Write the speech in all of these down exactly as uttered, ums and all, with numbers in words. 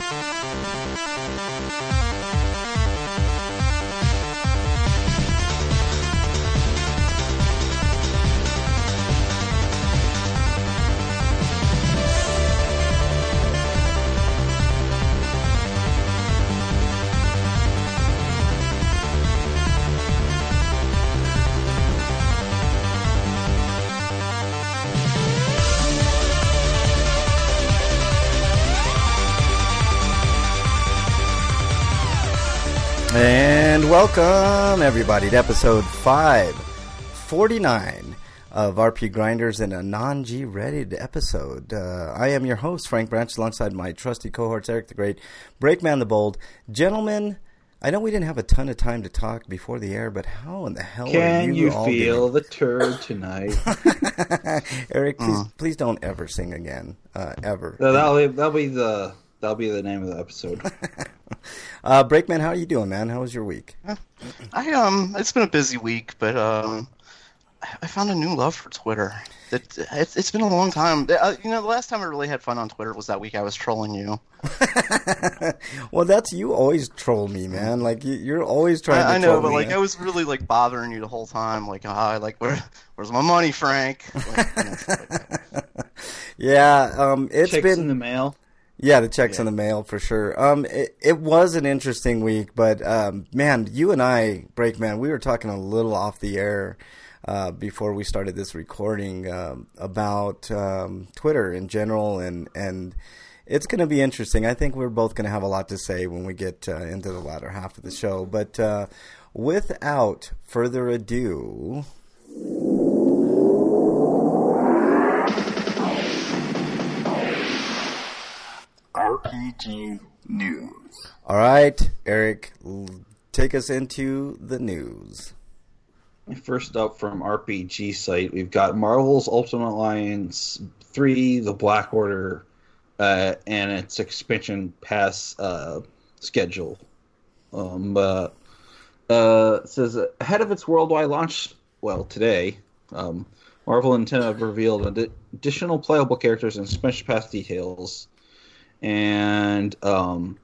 And welcome, everybody, to episode five forty-nine of R P Grinders in a non-G-rated episode. Uh, I am your host, Frank Branch, alongside my trusty cohorts, Eric the Great, Breakman the Bold. Gentlemen, I know we didn't have a ton of time to talk before the air, but how in the hell Can are you, you all feel doing? the turd tonight? Eric, please, Uh. please don't ever sing again, uh, ever. So that'll be, that'll be the that'll be the name of the episode. uh, Breakman, how are you doing, man? How was your week? I um, it's been a busy week, but um, I found a new love for Twitter. It, it's it's been a long time. Uh, you know, the last time I really had fun on Twitter was that week I was trolling you. Well, that's you always troll me, man. Like you, you're always trying to. I, I know, troll but me. like I was really like bothering you the whole time. Like, ah, like where where's my money, Frank? Like, you know, stuff like that. Yeah, um, it's Checks been in the mail. Yeah, the checks Yeah. in the mail for sure. Um, it, it was an interesting week, but um, man, you and I, Breakman, we were talking a little off the air uh, before we started this recording um, about um, Twitter in general, and and it's going to be interesting. I think we're both going to have a lot to say when we get uh, into the latter half of the show. But uh, without further ado. R P G News. All right, Eric, l- take us into the news. First up from R P G site, we've got Marvel's Ultimate Alliance three, The Black Order, uh, and its expansion pass uh, schedule. Um, uh, uh, it says ahead of its worldwide launch, well, today, um, Marvel and Nintendo have revealed ad- additional playable characters and expansion pass details. And um,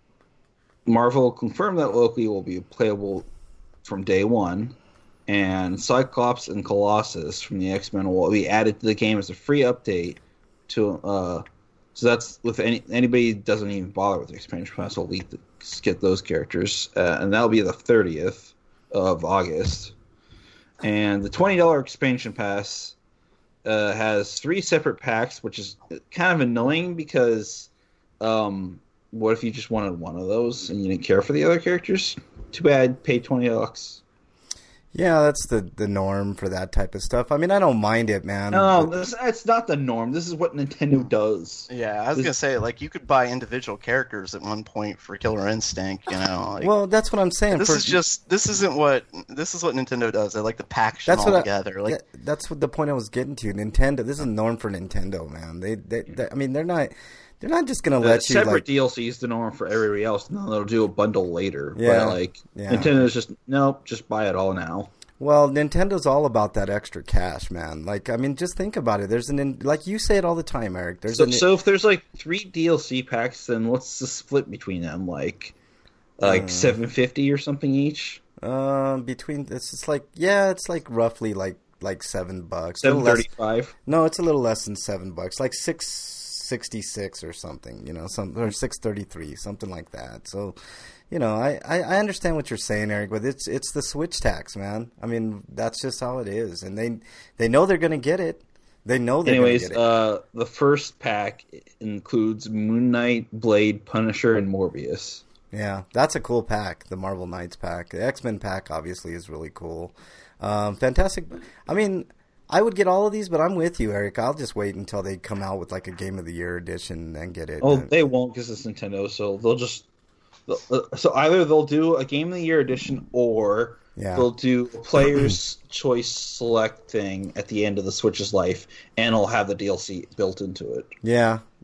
Marvel confirmed that Loki will be playable from day one, and Cyclops and Colossus from the X-Men will be added to the game as a free update. To uh, so that's with any anybody who doesn't even bother with the expansion pass will lead to get those characters, uh, and that'll be the thirtieth of August. And the twenty dollar expansion pass uh, has three separate packs, which is kind of annoying because. Um, what if you just wanted one of those and you didn't care for the other characters? Too bad. Pay twenty bucks. Yeah, that's the, the norm for that type of stuff. I mean, I don't mind it, man. No, but- this, it's not the norm. This is what Nintendo does. Yeah, I was This- gonna say like you could buy individual characters at one point for Killer Instinct. You know, like, well, that's what I'm saying. this for, is just this isn't what this is what Nintendo does. They like to package them that's all what I- together. Like, that- that's what the point I was getting to. Nintendo. This is norm for Nintendo, man. They, they, they I mean, they're not. They're not just gonna Uh, let you separate like. D L C is the norm for everybody else, and then they'll do a bundle later. Yeah, But, like, yeah. Nintendo's just, nope, just buy it all now. Well, Nintendo's all about that extra cash, man. Like, I mean, just think about it. There's an like you say it all the time, Eric. There's So, an so if there's, like, three D L C packs, then what's the split between them? Like, like Uh, seven fifty or something each? um between it's just like yeah, it's like roughly like like seven bucks. A little seven less- thirty-five? No, it's a little less than seven bucks, like six sixty six or something, you know, some or six thirty three, something like that. So, you know, I, I, I understand what you're saying, Eric, but it's it's the Switch tax, man. I mean, that's just how it is, and they they know they're gonna get it. They know they're Anyways, gonna get it. uh, the first pack includes Moon Knight, Blade, Punisher, and Morbius. Yeah, that's a cool pack, the Marvel Knights pack. The X-Men pack obviously is really cool. Um, fantastic. I mean, I would get all of these, but I'm with you, Eric. I'll just wait until they come out with like a Game of the Year edition and get it. Oh, they won't because it's Nintendo, so they'll just they'll- so either they'll do a Game of the Year edition or Yeah. they'll do a player's choice select thing at the end of the Switch's life, and it'll have the D L C built into it. Yeah,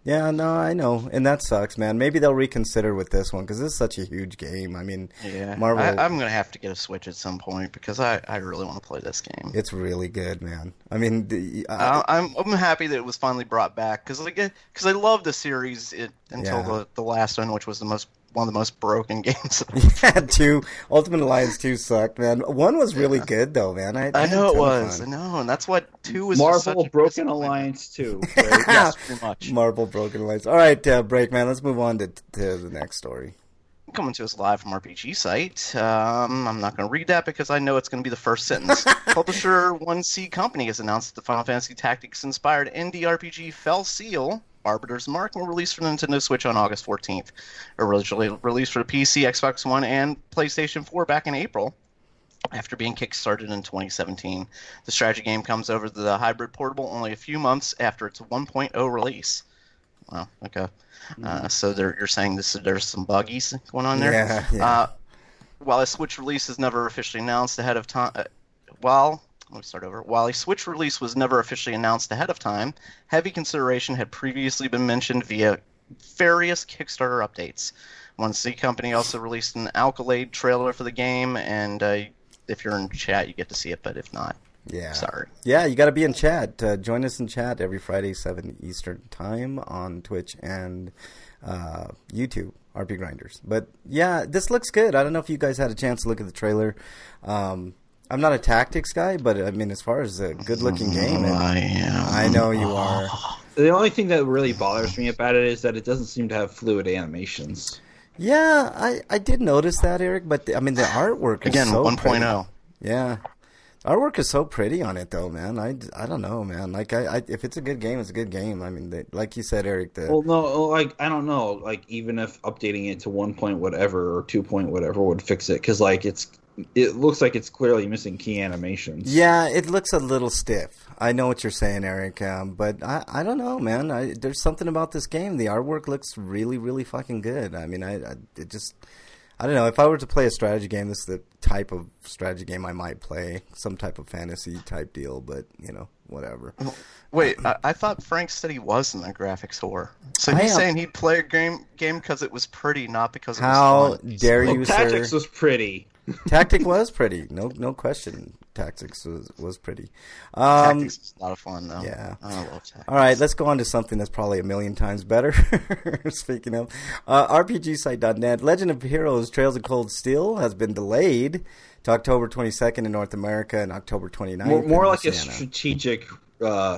Yeah, no, I know, and that sucks, man. Maybe they'll reconsider with this one because this is such a huge game. I mean, Yeah, Marvel. I, I'm gonna have to get a Switch at some point because I, I really want to play this game. It's really good, man. I mean, the, uh, I, I'm I'm happy that it was finally brought back because like because I loved the series it, until Yeah. the, the last one, which was the most one of the most broken games. yeah, two Ultimate Alliance two sucked, man. One was really good though, man. I, I had know a it ton of was, I fun. know, and that's what two was. just such Marvel a Broken disappointment. Alliance two. Right? Yes, pretty much. Marvel Broken Alliance. All right, uh, break, man. Let's move on to to the next story. Coming to us live from R P G Site. Um, I'm not going to read that because I know it's going to be the first sentence. Publisher one C Company has announced that the Final Fantasy Tactics-inspired indie R P G Fell Seal, Arbiter's Mark, will release for the Nintendo Switch on August fourteenth. Originally released for the P C, Xbox One, and PlayStation four back in April, after being kickstarted in twenty seventeen. The strategy game comes over to the hybrid portable only a few months after its one point oh release. Wow, okay. Uh, so there, you're saying this, there's some buggies going on there? Yeah, yeah. Uh, while a Switch release is never officially announced ahead of time, uh, while let me start over. While a Switch release was never officially announced ahead of time, heavy consideration had previously been mentioned via various Kickstarter updates. one C Company also released an Alkalade trailer for the game, and uh, if you're in chat, you get to see it. But if not, Yeah. sorry. Yeah, you got to be in chat. Uh, join us in chat every Friday, seven Eastern time on Twitch and uh, YouTube, R P Grinders. But yeah, this looks good. I don't know if you guys had a chance to look at the trailer. Um, I'm not a tactics guy, but I mean, as far as a good-looking game, and I am. I know you are. The only thing that really bothers me about it is that it doesn't seem to have fluid animations. Yeah, I, I did notice that, Eric. But the, I mean, the artwork is Again, so one point pretty. oh. Yeah. Artwork is so pretty on it, though, man. I, I don't know, man. Like, I, I if it's a good game, it's a good game. I mean, they, like you said, Eric. The, Well, no, like I don't know, like even if updating it to one point whatever or two point whatever would fix it, because like it's it looks like it's clearly missing key animations. yeah, it looks a little stiff. I know what you're saying, Eric. Um, but I, I don't know, man. I, there's something about this game. The artwork looks really, really fucking good. I mean, I, I it just. I don't know. If I were to play a strategy game, this is the type of strategy game I might play. Some type of fantasy type deal, but, you know, whatever. Wait, I, I thought Frank said he wasn't a graphics whore. So I he's am- saying he'd play a game game because it was pretty, not because it How was fun. dare Well, you, Tactics sir? was pretty. Tactic was pretty. No no question. Tactics was, was pretty. Um, Tactics is a lot of fun, though. yeah. I love Tactics. All right, let's go on to something that's probably a million times better. Speaking of, uh, R P G site dot net, Legend of Heroes Trails of Cold Steel has been delayed to October twenty-second in North America and October twenty-ninth More, more in like a Oceania. strategic uh,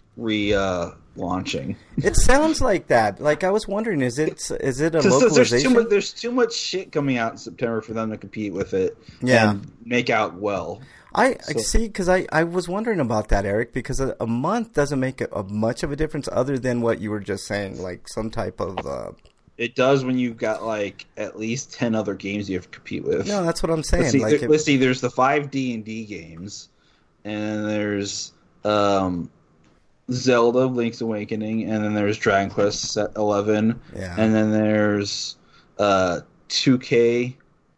re uh, launching. It sounds like that. Like, I was wondering, is it is it a Because there's too localization? much, there's too much shit coming out in September for them to compete with it. Yeah. and make out well. I, I So- see, because I, I was wondering about that, Eric, because a, a month doesn't make a, a much of a difference other than what you were just saying, like some type of... Uh, It does when you've got like at least ten other games you have to compete with. no, that's what I'm saying. Let's see, like there- if- let's see. There's the five D and D games, and there's um, Zelda: Link's Awakening, and then there's Dragon Quest eleven, Yeah. and then there's uh, two K.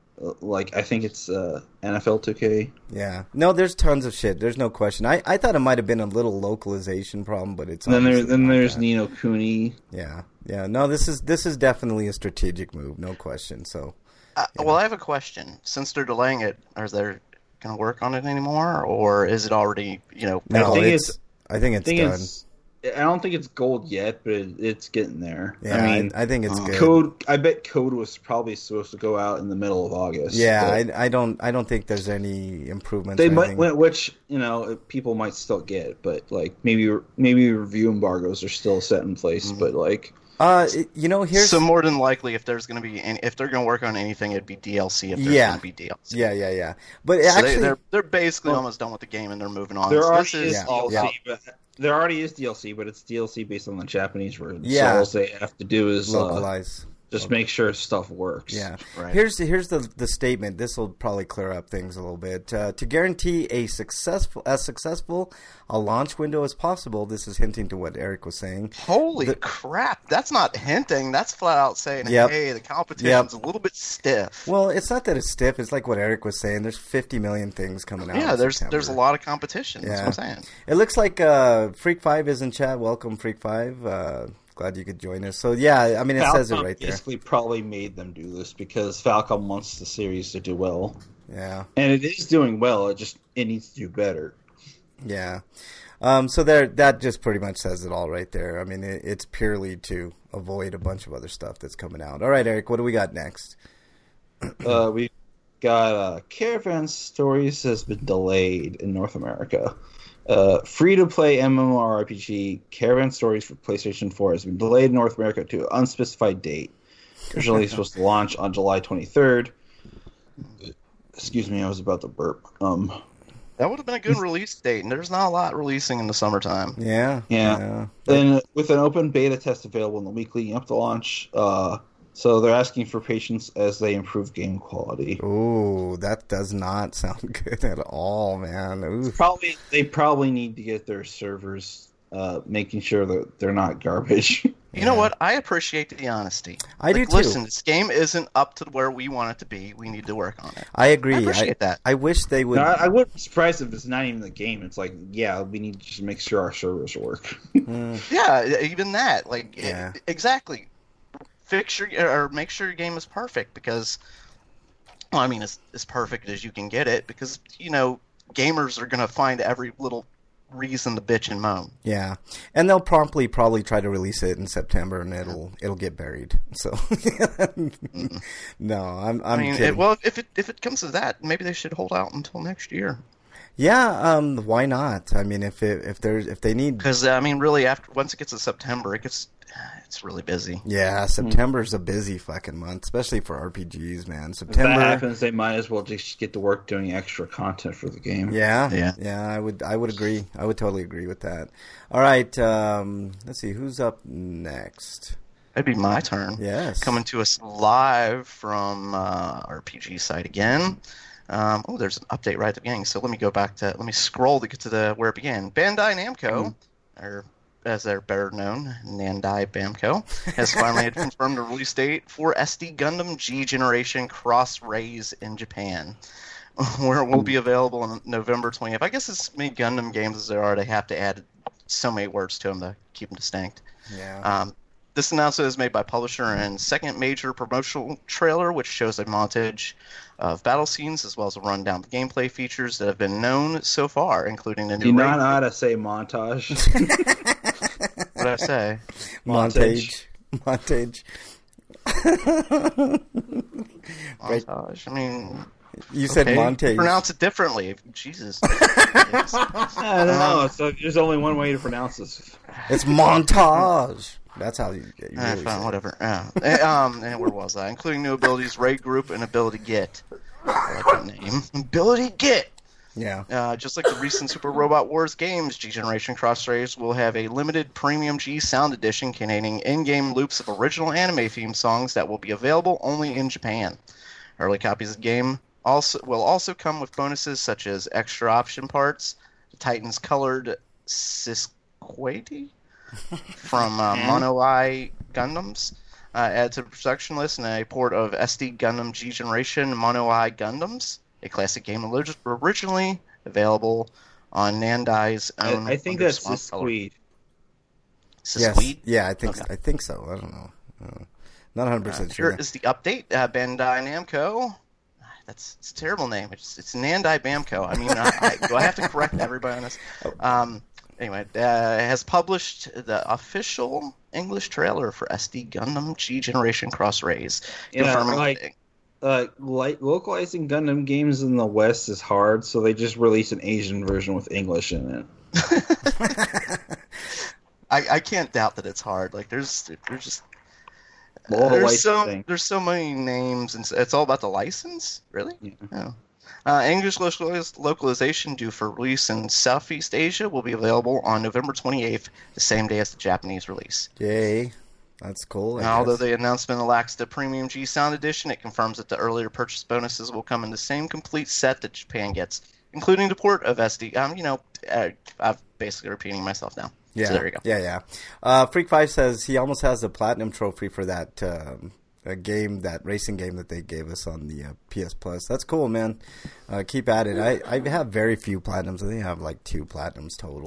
Like I think it's uh, N F L two K. Yeah. No, there's tons of shit. There's no question. I, I thought it might have been a little localization problem, but it's And then there, obviously then not there's that. Ni no Kuni. Yeah. Yeah. No, this is this is definitely a strategic move, no question. So, Uh, well, I have a question. Since they're delaying it, are they going to work on it anymore, or is it already, you know? no, I think it's, it's- I think I it's think done. it's. I don't think it's gold yet, but it, it's getting there. yeah, I mean, I, I think it's uh, good. Code. I bet Code was probably supposed to go out in the middle of August. Yeah, but I, I don't I don't think there's any improvements. they or might, anything. which you know, people might still get, but like maybe maybe review embargoes are still set in place, Mhm. but like Uh, it- you know, here's So more than likely, if there's going to be, any, if they're going to work on anything, it'd be D L C. If there's Yeah. going to be D L C. yeah, yeah, yeah. But So actually, they, they're they're basically Well, almost done with the game and they're moving on. there So already this is yeah, D L C, yeah. but there already is D L C, but it's D L C based on the Japanese version. Yeah. So all they have to do is uh, localize. just make sure stuff works. Yeah. Right. Here's here's the the statement. This will probably clear up things a little bit. Uh, to guarantee a successful as successful a launch window as possible. This is hinting to what Eric was saying. Holy The- crap! That's not hinting. That's flat out saying, Yep. "Hey, the competition's a little bit stiff." Well, it's not that it's stiff. It's like what Eric was saying. There's fifty million things coming out. yeah, in there's September. there's a lot of competition. That's Yeah. what I'm saying. It looks like uh, Freak Five is in chat. Welcome, Freak Five. Uh, Glad you could join us. So yeah, I mean, it Falcom says it right there. basically probably made them do this because Falcom wants the series to do well. Yeah, and it is doing well. It just it needs to do better. Yeah. Um, so there, that just pretty much says it all right there. I mean, it, it's purely to avoid a bunch of other stuff that's coming out. All right, Eric, what do we got next? uh, we got uh, Caravan Stories has been delayed in North America. Uh, free-to-play MMORPG Caravan Stories for PlayStation four has been delayed in North America to an unspecified date. Originally supposed to launch on July twenty-third. Excuse me, I was about to burp. Um, That would have been a good release date, and there's not a lot releasing in the summertime. Yeah. Yeah. yeah. Then with an open beta test available in the week leading up to launch, uh, so they're asking for patience as they improve game quality. Ooh, that does not sound good at all, man. Ooh. Probably they probably need to get their servers uh, making sure that they're not garbage. You know what? I appreciate the honesty. I like, do too. Listen, this game isn't up to where we want it to be. We need to work on it. I agree. I appreciate that. I wish they would. No, I, I wouldn't be surprised if it's not even the game. It's like, yeah, we need to just make sure our servers work. Mm, Yeah, even that. Like, Yeah. it- exactly. Fix your or make sure your game is perfect because, well, I mean, as as perfect as you can get it because you know gamers are gonna find every little reason to bitch and moan. yeah, and they'll promptly probably try to release it in September, and it'll it'll get buried. So, no, I'm I'm I mean, kidding. it, well, if it if it comes to that, maybe they should hold out until next year. Yeah, um, why not? I mean, if it, if there's if they need, Because I mean, really, after once it gets to September, it gets it's really busy. yeah, September's a busy fucking month, especially for R P Gs, man. If that September, happens, they might as well just get to work doing extra content for the game. yeah, Yeah. yeah, I would I would agree. I would totally agree with that. All right, um, let's see who's up next. It'd be my turn. Yes, Coming to us live from uh, R P G site again. Um, oh, there's an update right at the beginning. So let me go back to let me scroll to get to the where it began. Bandai Namco, or as they're better known, Nandai Bamco, has finally confirmed the release date for S D Gundam G Generation Cross Rays in Japan, where it will be available on November twentieth. I guess as many Gundam games as there are, they have to add so many words to them to keep them distinct. yeah, Um, this announcement is made by publisher and second major promotional trailer, which shows a montage of battle scenes as well as a rundown of gameplay features that have been known so far, including the new. You know raid- how to say montage. What did I say? montage, montage. Right. Montage. I mean, You said okay, montage. pronounce it differently. Jesus. I don't know. So there's only one way to pronounce this. It's montage. That's how you, you Eh, really fine, say it. whatever. Yeah. Eh, um, and where was I? Including new abilities, raid group, and ability get. I like that name. Ability get. Yeah. Uh, just like the recent Super Robot Wars games, G Generation Cross Rays will have a limited Premium G Sound Edition containing in-game loops of original anime theme songs that will be available only in Japan. Early copies of the game also will also come with bonuses such as extra option parts, the Titan's colored Sisquati from uh, Mono Eye Gundams, uh, added to the production list, and a port of S D Gundam G Generation Mono Eye Gundams, a classic game orig- originally available on Nandai's own. I, I think that's Swamp Color. Sisqueed. Yes. Sisqueed? Yeah, I think Okay. I think so. I don't know. Uh, not one hundred percent Uh, sure. Here is the update. Uh, Bandai Namco. That's it's a terrible name. It's it's Nandai Bamco. I mean, I, I, do I have to correct everybody on this? Um, anyway, uh, has published the official English trailer for S D Gundam G Generation Cross Rays, Yeah, confirming like- Uh, like localizing Gundam games in the West is hard, so they just release an Asian version with English in it. I, I can't doubt that it's hard. Like there's there's just All the there's so licensing. there's so many names and s- it's all about the license. Really? Yeah. Oh. Uh, English localiz- localization due for release in Southeast Asia will be available on November twenty-eighth, the same day as the Japanese release. Yay. That's cool. I Now, although guess. the announcement lacks the Premium G Sound Edition, it confirms that the earlier purchase bonuses will come in the same complete set that Japan gets, including the port of S D. Um, you know, uh, I'm basically repeating myself now. Yeah, So there you go. yeah, yeah. Uh, Freak Five says he almost has a platinum trophy for that um, a game, that racing game that they gave us on the uh, P S Plus. That's cool, man. Uh, keep at it. I, I have very few platinums. I think I have like two platinums total.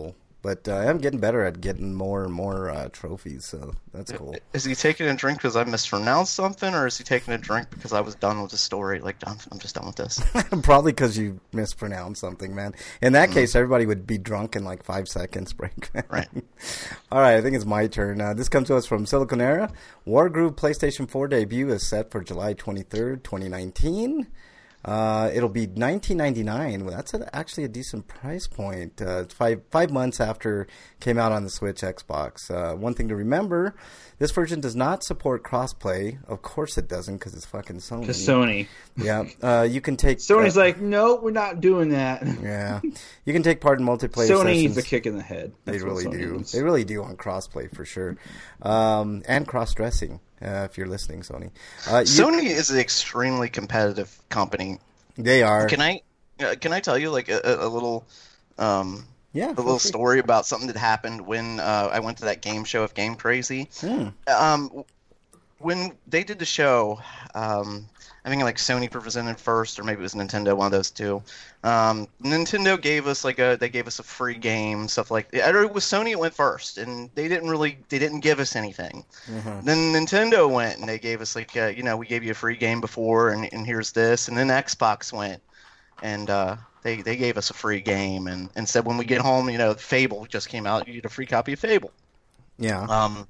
but uh, I'm getting better at getting more and more uh, trophies, so that's cool. Is he taking a drink because I mispronounced something, or is he taking a drink because I was done with the story? Like, I'm, I'm just done with this. Probably because you mispronounced something, man. In that mm. case, everybody would be drunk in like five seconds, break. Right. All right, I think it's my turn. Uh, this comes to us from Silicon Era. Wargroove PlayStation four debut is set for July twenty-third, twenty nineteen. Uh, it'll be nineteen ninety-nine. Well, that's a, actually a decent price point. Uh, it's five five months after it came out on the Switch, Xbox. Uh, one thing to remember: this version does not support crossplay. Of course, it doesn't because it's fucking Sony. Because Sony. Yeah, uh, you can take. Sony's uh, like, no, we're not doing that. Yeah, you can take part in multiplayer. Sony sessions. needs a kick in the head. That's they really do. Needs. They really do on crossplay for sure, um, and cross dressing. Uh, if you're listening, Sony. Uh, you, Sony is an extremely competitive company. They are. Can I uh, can I tell you like a, a little um, yeah, a little free. story about something that happened when uh, I went to that game show of Game Crazy. Hmm. Um, when they did the show, um, I think like Sony presented first, or maybe it was Nintendo, one of those two. Um, Nintendo gave us like a they gave us a free game, stuff like that. It was Sony it went first, and they didn't really they didn't give us anything. Mm-hmm. Then Nintendo went and they gave us like uh, you know we gave you a free game before, and, and here's this. And then Xbox went and uh, they they gave us a free game and, and said when we get home, you know, Fable just came out, you get a free copy of Fable. Yeah. Um.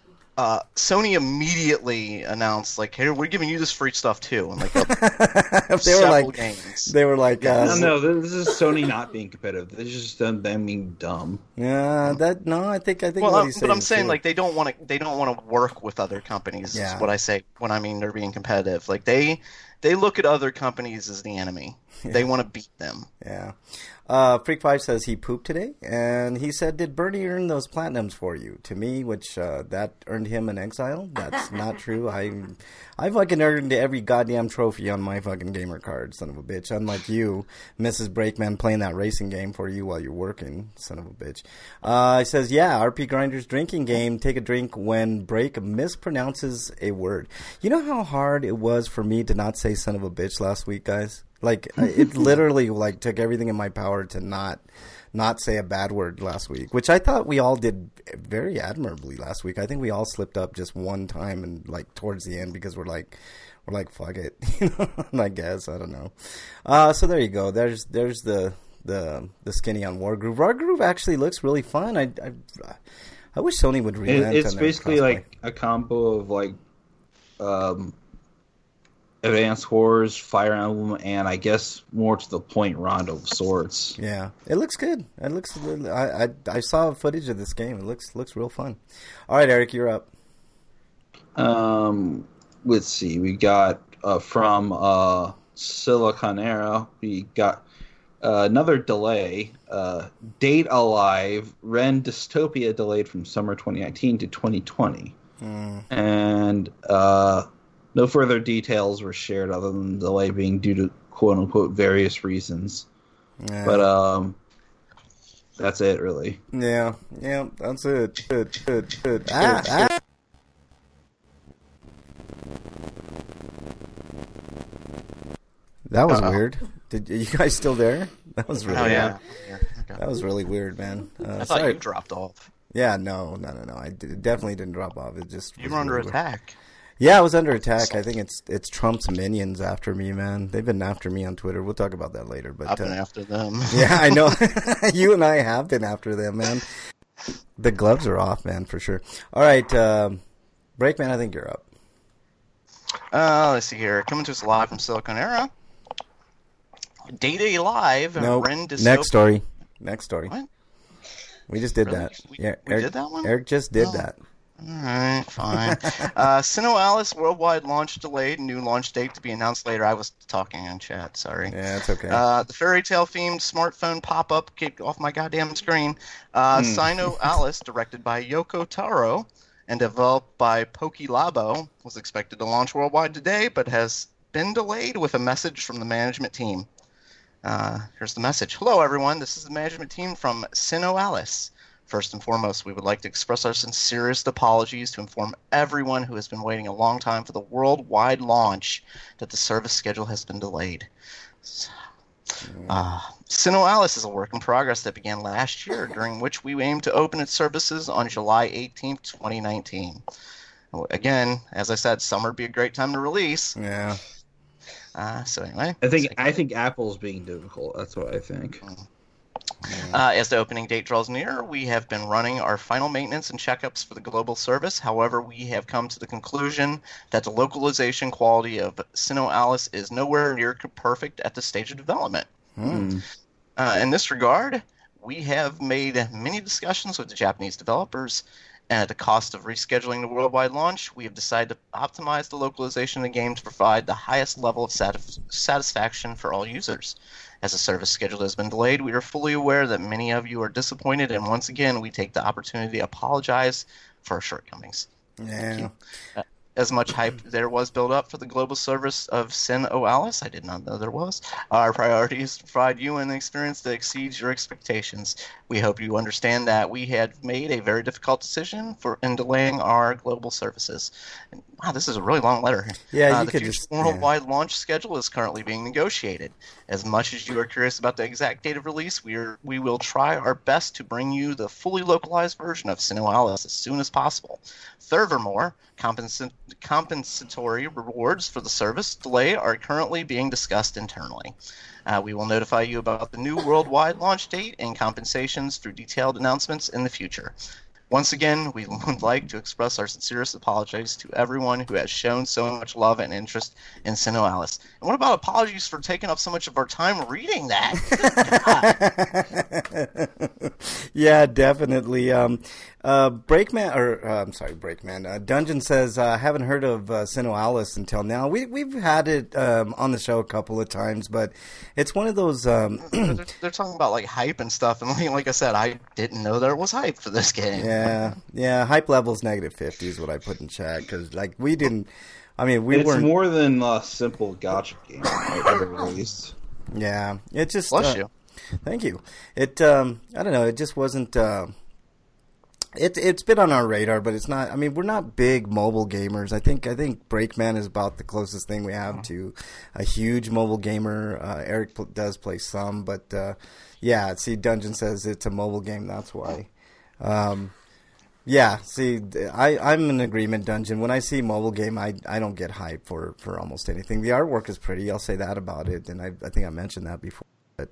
Uh, Sony immediately announced, like, "Hey, we're giving you this free stuff too." And like, a, they were like, games. they were like, uh, no, no, this is Sony not being competitive. This is just them, them being dumb. Yeah, that no, I think I think. Well, what uh, he's but I'm saying too. like they don't want to they don't want to work with other companies. Yeah. Is what I say when I mean they're being competitive. Like they they look at other companies as the enemy. Yeah. They want to beat them. Yeah. Uh, Freak Five says he pooped today, and he said, "Did Bernie earn those platinums for you?" To me, which uh, that earned him an exile. That's not true. I, I fucking earned every goddamn trophy on my fucking gamer card, son of a bitch. Unlike you, Missus Breakman, playing that racing game for you while you're working, son of a bitch. Uh, he says, "Yeah, R P Grinder's drinking game. Take a drink when Break mispronounces a word." You know how hard it was for me to not say "son of a bitch" last week, guys. Like, it literally, like, took everything in my power to not not say a bad word last week, which I thought we all did very admirably last week. I think we all slipped up just one time and, like, towards the end because we're like, we're like, fuck it. You know, I guess. I don't know. Uh, so there you go. There's there's the the the skinny on Wargroove. Wargroove actually looks really fun. I, I, I wish Sony would relent. It, it's on their basically crossplay. like a combo of, like, um... Advanced Wars, Fire Emblem, and I guess more to the point, Rondo of sorts. Yeah, it looks good. It looks. I, I I saw footage of this game. It looks looks real fun. All right, Eric, you're up. Um, let's see. We got uh, from uh, Silicon Era. We got uh, another delay. Uh, Date Alive, Ren Dystopia delayed from summer twenty nineteen to twenty twenty, Mm. and uh. No further details were shared other than the delay being due to quote-unquote various reasons. Yeah. But um, that's it, really. Yeah, yeah, that's it. Good, good, good. Ah, ah. That was Uh-oh. weird. Did are you guys still there? That was really Oh yeah. weird. yeah. Okay. That was really weird, man. Uh, I thought sorry. you dropped off. Yeah, no, no, no, no. I did, definitely didn't drop off. It just You was were under really weird. attack. Yeah, I was under attack. I think it's it's Trump's minions after me, man. They've been after me on Twitter. We'll talk about that later. But I've been uh, after them. yeah, I know. You and I have been after them, man. The gloves are off, man, for sure. All right, um, Breakman, I think you're up. Uh, let's see here. Coming to us live from Silicon Era. Data Live. No, Ren Dystopia. next story. Next story. What? We just did Really? that. We- yeah, we Eric, did that one? Eric just did Oh. that. Alright, fine. uh, Sinnoh Alice worldwide launch delayed. New launch date to be announced later. I was talking in chat, sorry. Yeah, it's okay. Uh, the fairy tale themed smartphone pop up kicked off my goddamn screen. Uh, Hmm. Sinnoh Alice, directed by Yoko Taro and developed by Pokilabo, was expected to launch worldwide today, but has been delayed with a message from the management team. Uh, here's the message. Hello, everyone. This is the management team from Sinnoh Alice. First and foremost, we would like to express our sincerest apologies to inform everyone who has been waiting a long time for the worldwide launch that the service schedule has been delayed. Uh, Sinnoh Alice is a work in progress that began last year, during which we aim to open its services on July eighteenth, twenty nineteen. Again, as I said, summer would be a great time to release. Yeah. Uh, so anyway, I think I think Apple's being difficult. That's what I think. Uh, as the opening date draws near, we have been running our final maintenance and checkups for the global service. However, we have come to the conclusion that the localization quality of Sinnoh Alice is nowhere near perfect at this stage of development. Hmm. Uh, in this regard, we have made many discussions with the Japanese developers, and at the cost of rescheduling the worldwide launch, we have decided to optimize the localization of the game to provide the highest level of satis- satisfaction for all users. As the service schedule has been delayed, we are fully aware that many of you are disappointed, and once again, we take the opportunity to apologize for our shortcomings. Yeah. Uh, as much hype there was built up for the global service of Sinnoh Alice, I did not know there was, our priority is to provide you an experience that exceeds your expectations. We hope you understand that we had made a very difficult decision for in delaying our global services. And, wow, this is a really long letter. Yeah, uh, you the could future just- worldwide launch schedule is currently being negotiated. As much as you are curious about the exact date of release, we are we will try our best to bring you the fully localized version of Sinnoh Alice as soon as possible. Furthermore, compensa- compensatory rewards for the service delay are currently being discussed internally. Uh, we will notify you about the new worldwide launch date and compensations through detailed announcements in the future. Once again, we would like to express our sincerest apologies to everyone who has shown so much love and interest in Sinnoh Alice. And what about apologies for taking up so much of our time reading that? Yeah, definitely. Um, uh, Breakman, or uh, I'm sorry, Breakman. Uh, Dungeon says, I uh, haven't heard of uh, Sinnoh Alice until now. We, we've had it um, on the show a couple of times, but it's one of those... Um, they're, they're talking about like hype and stuff, and like, like I said, I didn't know there was hype for this game. Yeah, yeah. Hype level's negative fifty is what I put in chat, because like we didn't... I mean, we It's weren't... more than a simple gacha game I've ever released. Yeah, it just... Bless uh, you. Thank you. It, um, I don't know, it just wasn't... Uh, It it's been on our radar, but it's not. I mean, we're not big mobile gamers. I think I think Breakman is about the closest thing we have to a huge mobile gamer. Uh, Eric pl- does play some, but uh, yeah. See, Dungeon says it's a mobile game. That's why. Um, yeah. See, I I'm in agreement, Dungeon. When I see mobile game, I I don't get hype for, for almost anything. The artwork is pretty. I'll say that about it, and I I think I mentioned that before.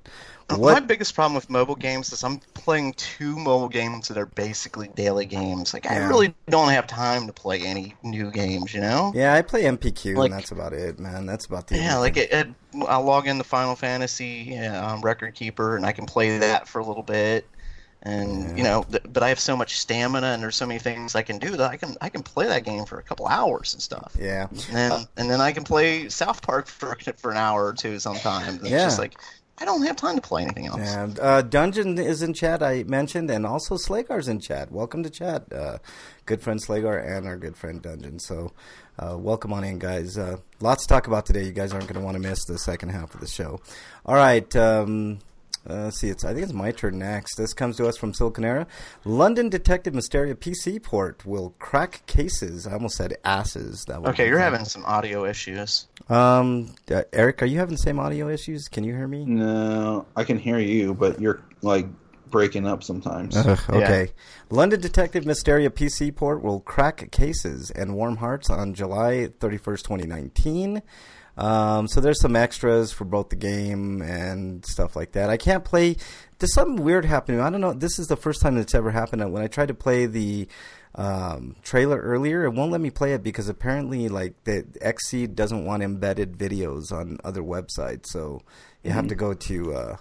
But what? My biggest problem with mobile games is I'm playing two mobile games that are basically daily games. Like, Yeah. I really don't have time to play any new games, you know? Yeah, I play M P Q, Like- and that's about it, man. That's about the Yeah, only like thing. it, it, I'll log into Final Fantasy um, Record Keeper, and I can play that for a little bit. And Yeah. you know, th- but I have so much stamina, and there's so many things I can do that I can I can play that game for a couple hours and stuff. Yeah. And then, and then I can play South Park for for an hour or two sometimes. And It's Yeah. just like I don't have time to play anything else. And uh, Dungeon is in chat, I mentioned, and also Slagar's in chat. Welcome to chat. Uh, good friend Slagar and our good friend Dungeon. So uh, welcome on in, guys. Uh, lots to talk about today. You guys aren't going to want to miss the second half of the show. All right. Um, uh, let's see. It's I think it's my turn next. This comes to us from Siliconera. London Detective Mysteria P C port will crack cases. I almost said asses. That would Okay, be you're fun. having some audio issues. Um, uh, Eric, are you having the same audio issues? Can you hear me? No, I can hear you, but you're like breaking up sometimes. Ugh, okay. London Detective Mysteria P C port will crack cases and warm hearts on July thirty-first, twenty nineteen. Um, so there's some extras for both the game and stuff like that. I can't play. There's something weird happening. I don't know. This is the first time that's ever happened. When I tried to play the um, trailer earlier, it won't let me play it because apparently, like, the Xseed doesn't want embedded videos on other websites. So you have to go to. Uh,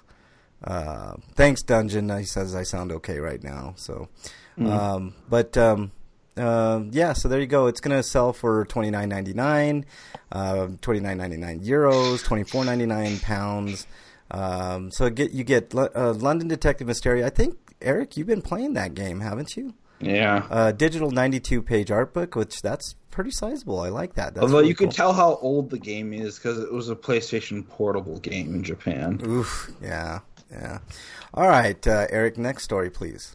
uh, thanks, Dungeon. He says I sound okay right now. So, um, but um, uh, yeah. So there you go. It's gonna sell for twenty nine ninety nine, uh, twenty nine ninety nine euros, twenty four ninety nine pounds. Um, so get you get uh, London Detective Mysteria. I think Eric, you've been playing that game, haven't you? Yeah. Uh, digital ninety-two page art book, which that's pretty sizable. I like that. That's Although really you can cool. tell how old the game is because it was a PlayStation Portable game in Japan. Oof. Yeah. Yeah. All right, uh, Eric. Next story, please.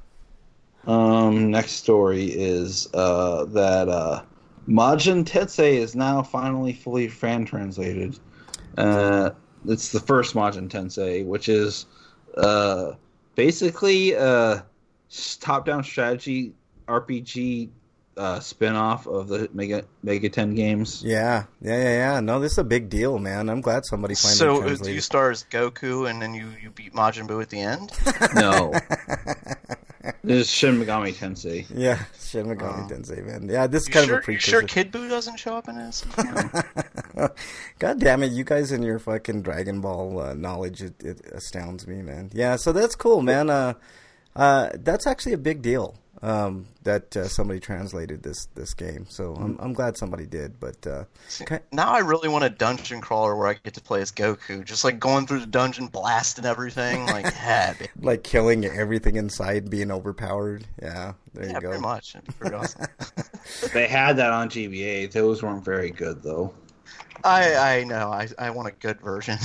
Um, next story is uh, that uh, Majin Tensei is now finally fully fan translated. Uh, it's the first Majin Tensei, which is Uh, basically, uh, top-down strategy R P G uh, spin-off of the Mega Mega ten games. Yeah, yeah, yeah, yeah. No, this is a big deal, man. I'm glad somebody finally So, uh, translated. do you star as Goku and then you, you beat Majin Buu at the end? No. This is Shin Megami Tensei. Yeah, Shin Megami Oh. Tensei, man. Yeah, this is You kind sure, of a you precursor. sure Kid Buu doesn't show up in this? God damn it, you guys and your fucking Dragon Ball uh, knowledge, it, it astounds me, man. Yeah, so that's cool, man. Uh, uh, that's actually a big deal um, that uh, somebody translated this this game. So I'm I'm glad somebody did. But uh, See, okay. now I really want a dungeon crawler where I get to play as Goku, just like going through the dungeon, blasting everything. Like, yeah, baby. Like killing everything inside, being overpowered. Yeah, there yeah, you go. pretty much. It'd be pretty awesome. They had that on G B A. Those weren't very good, though. I I know. I I want a good version.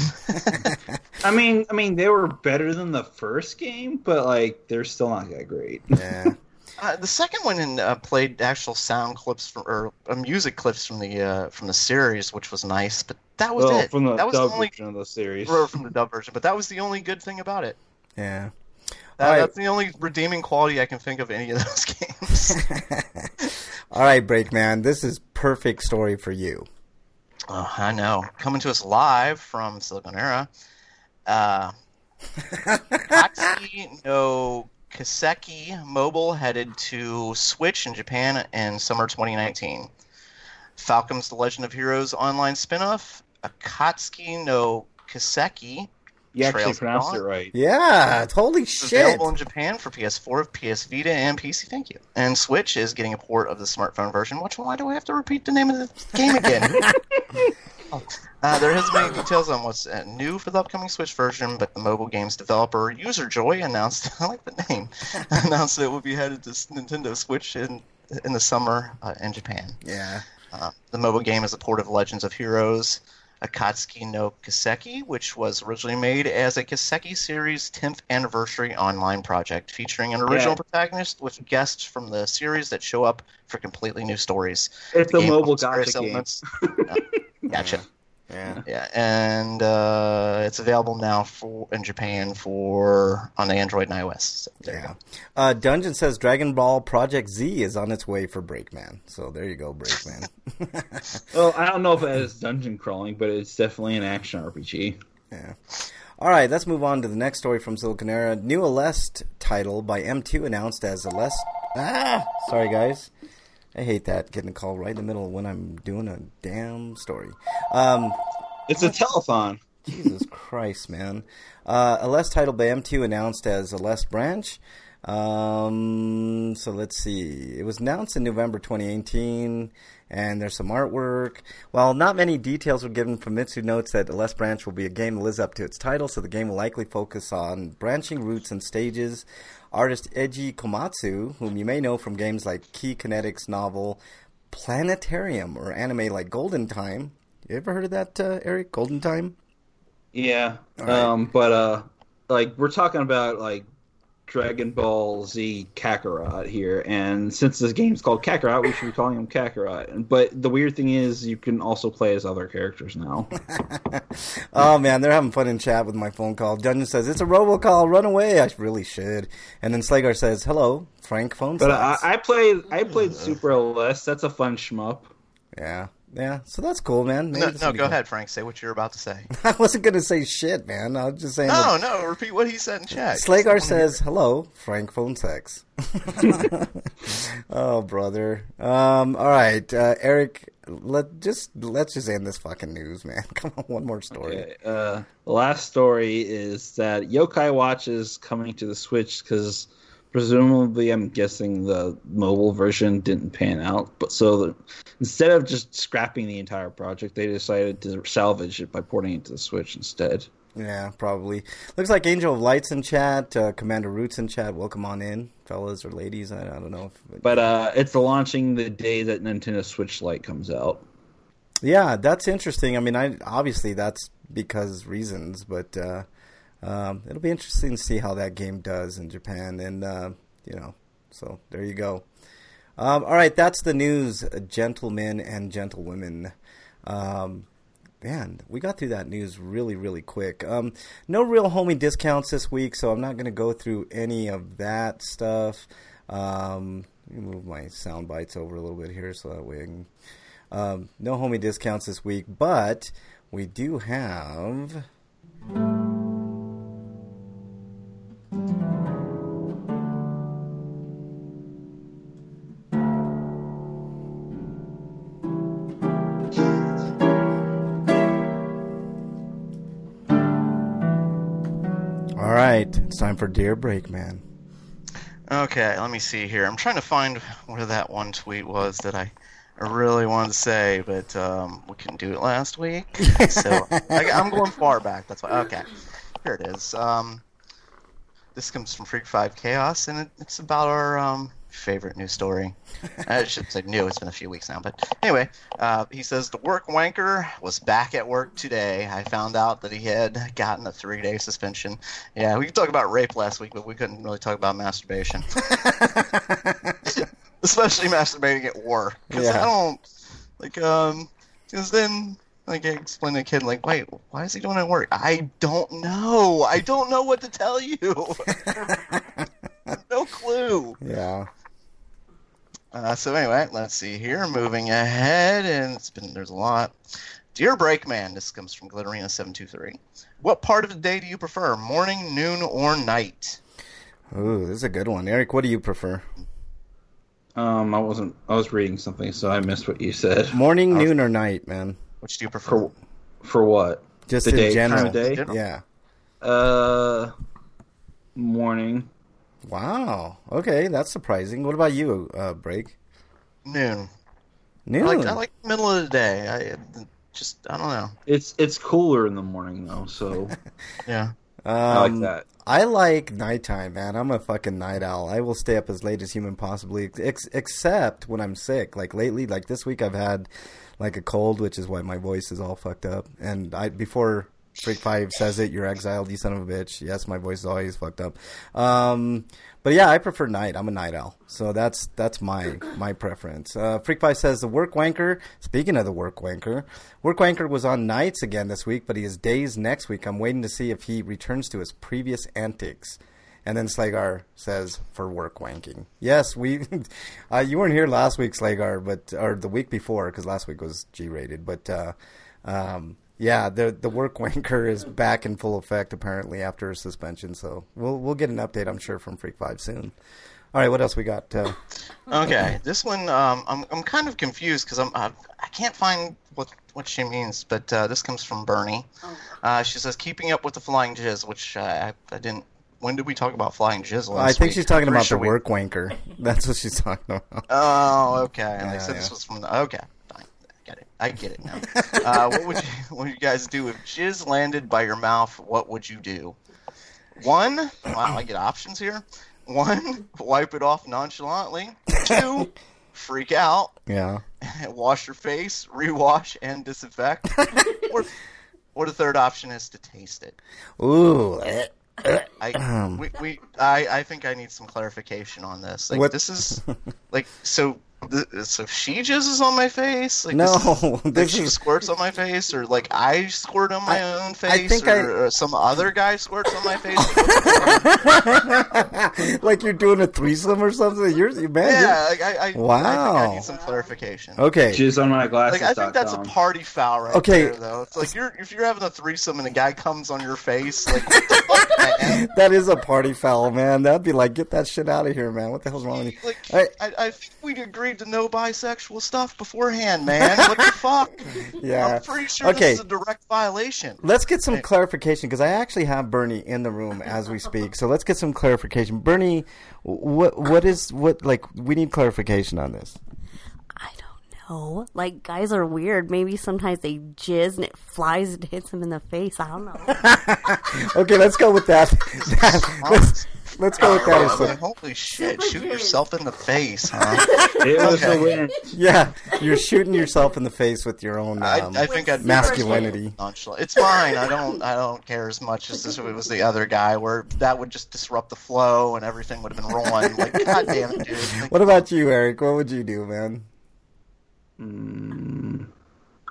I mean, I mean, they were better than the first game, but like, they're still not that great. Yeah. Uh, the second one in, uh, played actual sound clips from, or uh, music clips from the uh, from the series, which was nice. But that was Well, it. from the that was dub the only version of the series. or from the dub version. But that was the only good thing about it. Yeah. That, All right. That's the only redeeming quality I can think of any of those games. All right, Breakman, this is perfect story for you. Oh, I know. Coming to us live from Silicon Era, uh, Katsuki no Kiseki Mobile headed to Switch in Japan in summer twenty nineteen. Falcom's The Legend of Heroes online spinoff, Akatsuki no Kiseki, You actually Trails of pronounced Dawn, it right. Yeah, holy is shit. available in Japan for P S four, P S Vita, and P C. Thank you. And Switch is getting a port of the smartphone version. Which why do I have to repeat the name of the game again? Oh. Uh, there hasn't been any details on what's uh, new for the upcoming Switch version, but the mobile games developer UserJoy announced, I like the name, announced that it will be headed to Nintendo Switch in in the summer uh, in Japan. Yeah. Uh, the mobile game is a port of Legends of Heroes, Akatsuki no Kiseki, which was originally made as a Kiseki series tenth anniversary online project, featuring an original Yeah. protagonist with guests from the series that show up for completely new stories. It's The a game mobile offers various gotcha game. elements- Uh, gotcha. Yeah. Yeah, and uh, it's available now for in Japan for on the Android and iOS. So there you Yeah. go. Uh, Dungeon says Dragon Ball Project Z is on its way for Breakman. So there you go, Breakman. Well, I don't know if it is dungeon crawling, but it's definitely an action R P G. Yeah. All right, let's move on to the next story from Silicon Era. New Aleste title by M two announced as Aleste. Ah, sorry guys. I hate that, getting a call right in the middle when I'm doing a damn story. Um, It's a telethon. Jesus Christ, man. Uh, Aleste title by M two announced as Aleste Branch. Um, so let's see. It was announced in November twenty eighteen, and there's some artwork. While not many details were given, Famitsu notes that Aleste Branch will be a game that lives up to its title, so the game will likely focus on branching routes and stages. Artist Eiji Komatsu, whom you may know from games like Key Kinetics novel Planetarium or anime like Golden Time. You ever heard of that, uh, Eric? Golden Time? Yeah. All right. Um, but uh, like we're talking about like Dragon Ball Z Kakarot here, and since this game's called Kakarot, we should be calling him Kakarot. But the weird thing is, you can also play as other characters now. Oh man, they're having fun in chat with my phone call. Dungeon says it's a robocall, run away. I really should. And then Slagar says, "Hello, Frank phone." But I, sucks." I played I played Super L S. That's a fun shmup. Yeah, yeah. So that's cool, man. Maybe No, this no will be go cool. ahead, Frank. Say what you're about to say. I wasn't gonna say shit, man. I was just saying. No, that- no. Repeat what he said in chat. Slagar says, "Hello, Frank phone sex." Oh, brother. Um. All right, uh, Eric. Let just let's just end this fucking news, man. Come on, one more story. Okay, uh, the last story is that Yokai Watch is coming to the Switch because presumably, I'm guessing the mobile version didn't pan out. But so the, instead of just scrapping the entire project, they decided to salvage it by porting it to the Switch instead. Yeah, probably. Looks like Angel of Light's in chat. Uh, Commander Roots in chat. Welcome on in, fellas or ladies. I, I don't know. If, But uh, it's launching the day that Nintendo Switch Lite comes out. yeah, that's interesting. I mean, I obviously that's because reasons, but uh, um, it'll be interesting to see how that game does in Japan. And uh, you know, so there you go. Um, all right, that's the news, gentlemen and gentlewomen. Um, man, we got through that news really, really quick. Um, no real homie discounts this week, so I'm not going to go through any of that stuff. Um, let me move my sound bites over a little bit here so that way I can... Um, no homie discounts this week, but we do have... All right, it's time for Dear Breakman. Okay, let me see here. I'm trying to find where that one tweet was that I, I really wanted to say, but um, we couldn't do it last week. So I, I'm going far back. That's why. Okay, here it is. Um, this comes from Freak five Chaos, and it, it's about our um, favorite news story. I should say new. It's been a few weeks now, but anyway, uh, he says the work wanker was back at work today. I found out that he had gotten a three-day suspension. Yeah, we could talk about rape last week, but we couldn't really talk about masturbation, especially masturbating at work. Because Yeah. I don't like um. Because then. Like, I explained to a kid, like, wait, why is he doing it at work? I don't know. I don't know what to tell you. No clue. Yeah. Uh, so anyway, let's see here. Moving ahead, and it's been there's a lot. Dear Breakman, this comes from Glitterina seven two three. What part of the day do you prefer, morning, noon, or night? Ooh, this is a good one. Eric, what do you prefer? Um, I wasn't. I was reading something, so I missed what you said. Morning, noon, or night, man? Which do you prefer? For for what? Just The in day, general. time of day? General. Yeah. Uh, morning. Wow. Okay, that's surprising. What about you, uh, Break? Noon. Noon. I like, I like the middle of the day. I just, I don't know. It's it's cooler in the morning though, so Yeah. um, I like that. I like nighttime, man. I'm a fucking night owl. I will stay up as late as human possibly, ex- except when I'm sick. Like lately, like this week, I've had like a cold, which is why my voice is all fucked up. And I before Freak Five says it, you're exiled, you son of a bitch. Yes, my voice is always fucked up. Um, but yeah, I prefer night. I'm a night owl, so that's that's my my preference. Uh, Freak Five says the work wanker. Speaking of the work wanker, work wanker was on nights again this week, but he is days next week. I'm waiting to see if he returns to his previous antics. And then Slagar says for work wanking. Yes, we. uh, you weren't here last week, Slagar, but or the week before because last week was G-rated. But uh, um, yeah, the the work wanker is back in full effect apparently after suspension. So we'll we'll get an update, I'm sure, from Freak Five soon. All right, what else we got? Uh, Okay, this one um, I'm I'm kind of confused because I'm I, I can't find what what she means, but uh, this comes from Bernie. Uh, she says keeping up with the flying jizz, which uh, I I didn't. When did we talk about flying jizz last I think week? she's talking I'm about pretty sure the we- work wanker. That's what she's talking about. Oh, okay. And Yeah, they said yeah. this was from the okay. Fine. I get it. I get it now. uh, what would you what would you guys do if jizz landed by your mouth? What would you do? One, wow, I get options here. One, wipe it off nonchalantly. Two, freak out. Yeah. Wash your face, rewash, and disinfect. or, or the third option is to taste it. Ooh. eh, eh. I we, we I, I think I need some clarification on this. Like What- this is like so. The, so she jizzes on my face. Like, No, this, is- like this she is- squirts on my face, or like I squirt on my I- own face, think or, I- or some other guy squirts on my face. Like you're doing a threesome or something. You're you man. you're- Yeah, like I, I, I think Wow. I need some clarification. Okay. Jizz on my glasses. Like I think that's a party foul right Okay. there, though. It's like you're if you're having a threesome and a guy comes on your face, like what the fuck, man? That is a party foul, man. That'd be like, get that shit out of here, man. What the hell's wrong with you? Like I- I, I think we'd agreed to no bisexual stuff beforehand, man. What the fuck? Yeah. I'm pretty sure Okay. this is a direct violation. Let's get some clarification because I actually have Bernie in the room as we speak. So let's get some clarification. Bernie, what what is what like? We need clarification on this. I don't know. Like, guys are weird. Maybe sometimes they jizz and it flies and hits them in the face. I don't know. Okay, let's go with that. That- let's, let's go with that. Oh, instead. man, holy shit! Shoot yourself in the face, huh? It was Okay. a win. Yeah, you're shooting yourself in the face with your own I, um, I think I'd be masculinity. nonchalant. It's fine. I don't. I don't care as much as this, if it was the other guy, where that would just disrupt the flow and everything would have been rolling. Like, god damn it, dude! Like, What about you, Eric? What would you do, man? Mm,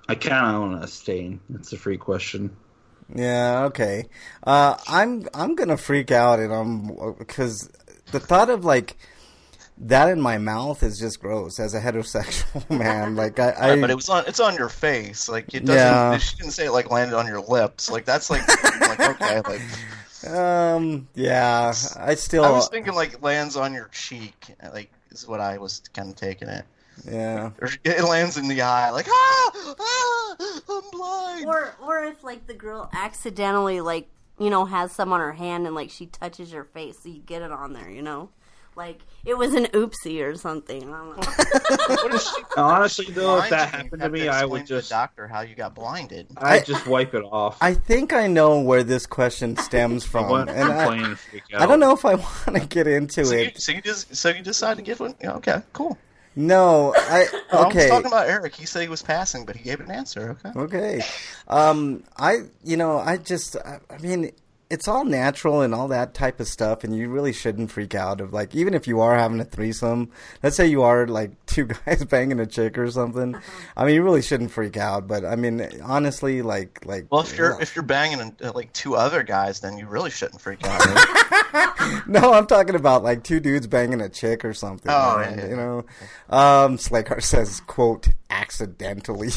I kind of want to stain. That's a free question. Yeah, okay. Uh, I'm I'm gonna freak out, and I'm because the thought of like that in my mouth is just gross as a heterosexual man. Like I, I Right, but it was on. It's on your face. Like it doesn't. Yeah. She didn't say it like landed on your lips. Like that's like like okay. Like um, yeah, I still, I was thinking like lands on your cheek. Like is what I was kind of taking it. yeah. Or it lands in the eye. Like ah ah I'm blind. Or or if like the girl accidentally like you know has some on her hand and like she touches your face, so you get it on there. You know, like it was an oopsie or something. I don't know. What if she Honestly, though, if blind that you and happened to have me, explain I would to the just, doctor how you got blinded. I'd just wipe it off. I think I know where this question stems I from, wouldn't and I, complain and freak out. I don't know if I want to get into So you, it. so you just so you decide to give one. Yeah, okay, cool. No, I I was okay. talking about Eric. He said he was passing, but he gave an answer. Okay. Okay. Um, I, you know, I just, I, I mean, it's all natural and all that type of stuff, and you really shouldn't freak out of, like, even if you are having a threesome, let's say you are, like, two guys banging a chick or something, I mean, you really shouldn't freak out, but, I mean, honestly, like, like... Well, if you're yeah. if you're banging uh, like two other guys, then you really shouldn't freak out. Right? No, I'm talking about, like, two dudes banging a chick or something, Oh, man, yeah, yeah. you know? Um, Slakar says, quote, accidentally.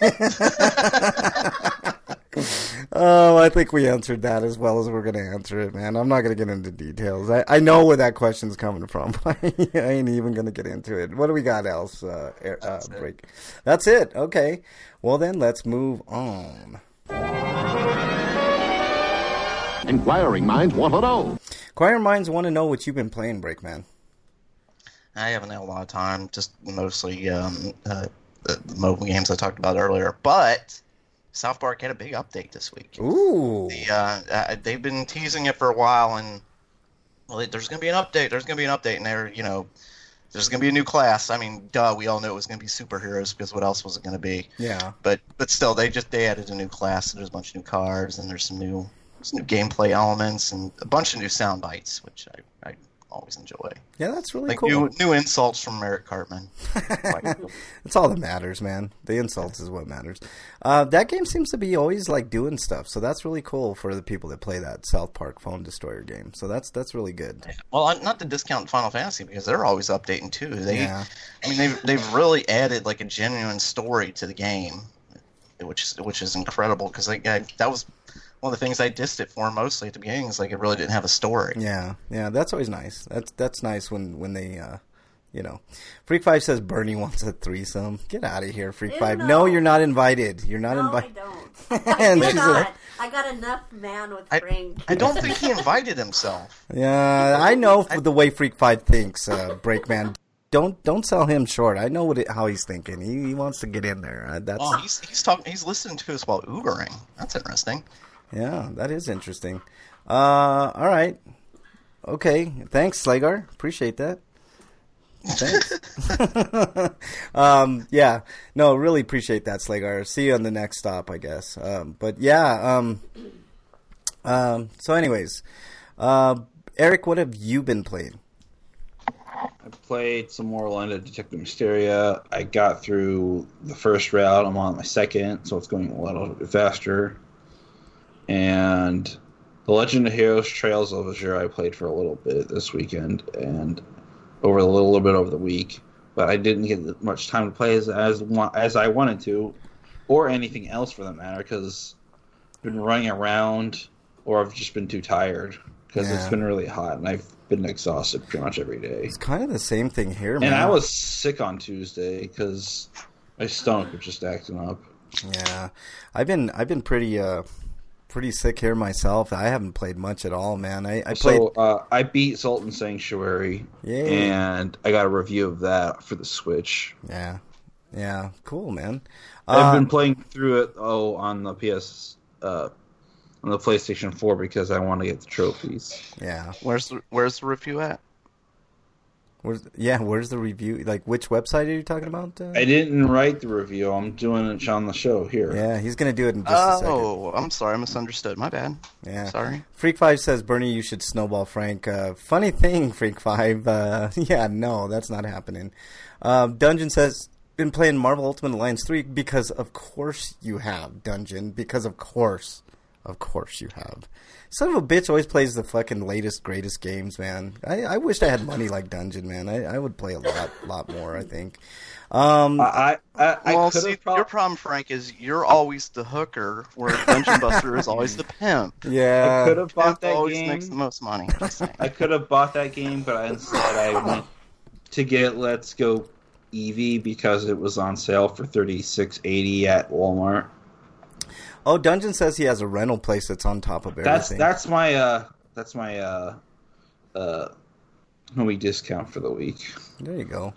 Oh, I think we answered that as well as we're going to answer it, man. I'm not going to get into details. I, I know where that question's coming from. I ain't even going to get into it. What do we got else? Uh, air, uh, That's it. break. That's it. Okay. Well, then let's move on. Inquiring minds want to know. Choir minds want to know what you've been playing, Breakman. I haven't had a lot of time, just mostly um, uh, the, the mobile games I talked about earlier. But South Park had a big update this week. Ooh. The, uh, uh, they've been teasing it for a while, and well, there's going to be an update. There's going to be an update, and they're, you know, there's going to be a new class. I mean, duh, we all knew it was going to be superheroes because what else was it going to be? Yeah. But but still, they just they added a new class. And there's a bunch of new cards, and there's some new some new gameplay elements, and a bunch of new sound bites, which I, I always enjoy. Yeah, that's really Like cool. new new insults from Eric Cartman. That's all that matters, man. The insults is what matters. Uh, that game seems to be always like doing stuff, so that's really cool for the people that play that South Park Phone Destroyer game. So that's that's really good. Well, I- not to discount Final Fantasy because they're always updating too. They, Yeah. I mean, they've they've really added like a genuine story to the game, which is which is incredible because like I, that was one of the things I dissed it for mostly at the beginning. Is like it really didn't have a story. Yeah, yeah, that's always nice. That's that's nice when when they, uh, you know, Freak Five says Bernie wants a threesome. Get out of here, Freak Ew, Five. no. No, you're not invited. You're not No, I invited. don't. And I she's got, like- I got enough man with I, Frank. I don't think he invited himself. Yeah, I know the way Freak Five thinks, uh, Breakman. Don't don't sell him short. I know what it, how he's thinking. He, he wants to get in there. Uh, that's Oh, he's he's talking. He's listening to us while Ubering. That's interesting. yeah, that is interesting. Uh, all right, okay. Thanks, Slagar. Appreciate that. Thanks. um, yeah, no, really appreciate that, Slagar. See you on the next stop, I guess. Um, but yeah, um, um, so anyways, uh, Eric, what have you been playing? I played some more London Detective Mysteria. I got through the first route. I'm on my second, so it's going a little bit faster. And The Legend of Heroes Trails of Azure I played for a little bit this weekend and over a little, little bit over the week. But I didn't get much time to play as as, as I wanted to, or anything else for that matter, because I've been running around or I've just been too tired because Yeah. it's been really hot and I've been exhausted pretty much every day. It's kind of the same thing here, man. And I was sick on Tuesday because my stomach was just acting up. Yeah, I've been I've been pretty uh pretty sick here myself. I haven't played much at all, man. I, I played. So uh, I beat Sultan Sanctuary, Yay. and I got a review of that for the Switch. Yeah, yeah, cool, man. I've Uh, been playing through it oh on the P S uh, on the PlayStation four because I want to get the trophies. yeah. Where's the, where's the review at? Where's yeah? Where's the review? Like, which website are you talking about? Uh? I didn't write the review. I'm doing it on the show here. Yeah, he's gonna do it in just a second. Oh, I'm sorry, I misunderstood. My bad. Yeah. Sorry. Freak Five says, Bernie, you should snowball Frank. Uh, funny thing, Freak Five. Uh, yeah, no, that's not happening. Um, Dungeon says, been playing Marvel Ultimate Alliance three because of course you have, Dungeon. Because of course. Of course you have. Son of a bitch always plays the fucking latest, greatest games, man. I, I wished I had money like Dungeon, man. I, I would play a lot lot more, I think. Um, I, I, I well, could see, have prob- your problem, Frank, is you're always the hooker, where Dungeon Buster is always the pimp. yeah. I could have bought Pimp that always game. makes the most money. Just saying. I could have bought that game, but I, instead I went to get Let's Go Eevee because it was on sale for thirty-six eighty at Walmart. Oh, Dungeon says he has a rental place that's on top of everything. That's that's my uh that's my uh uh movie discount for the week. There you go.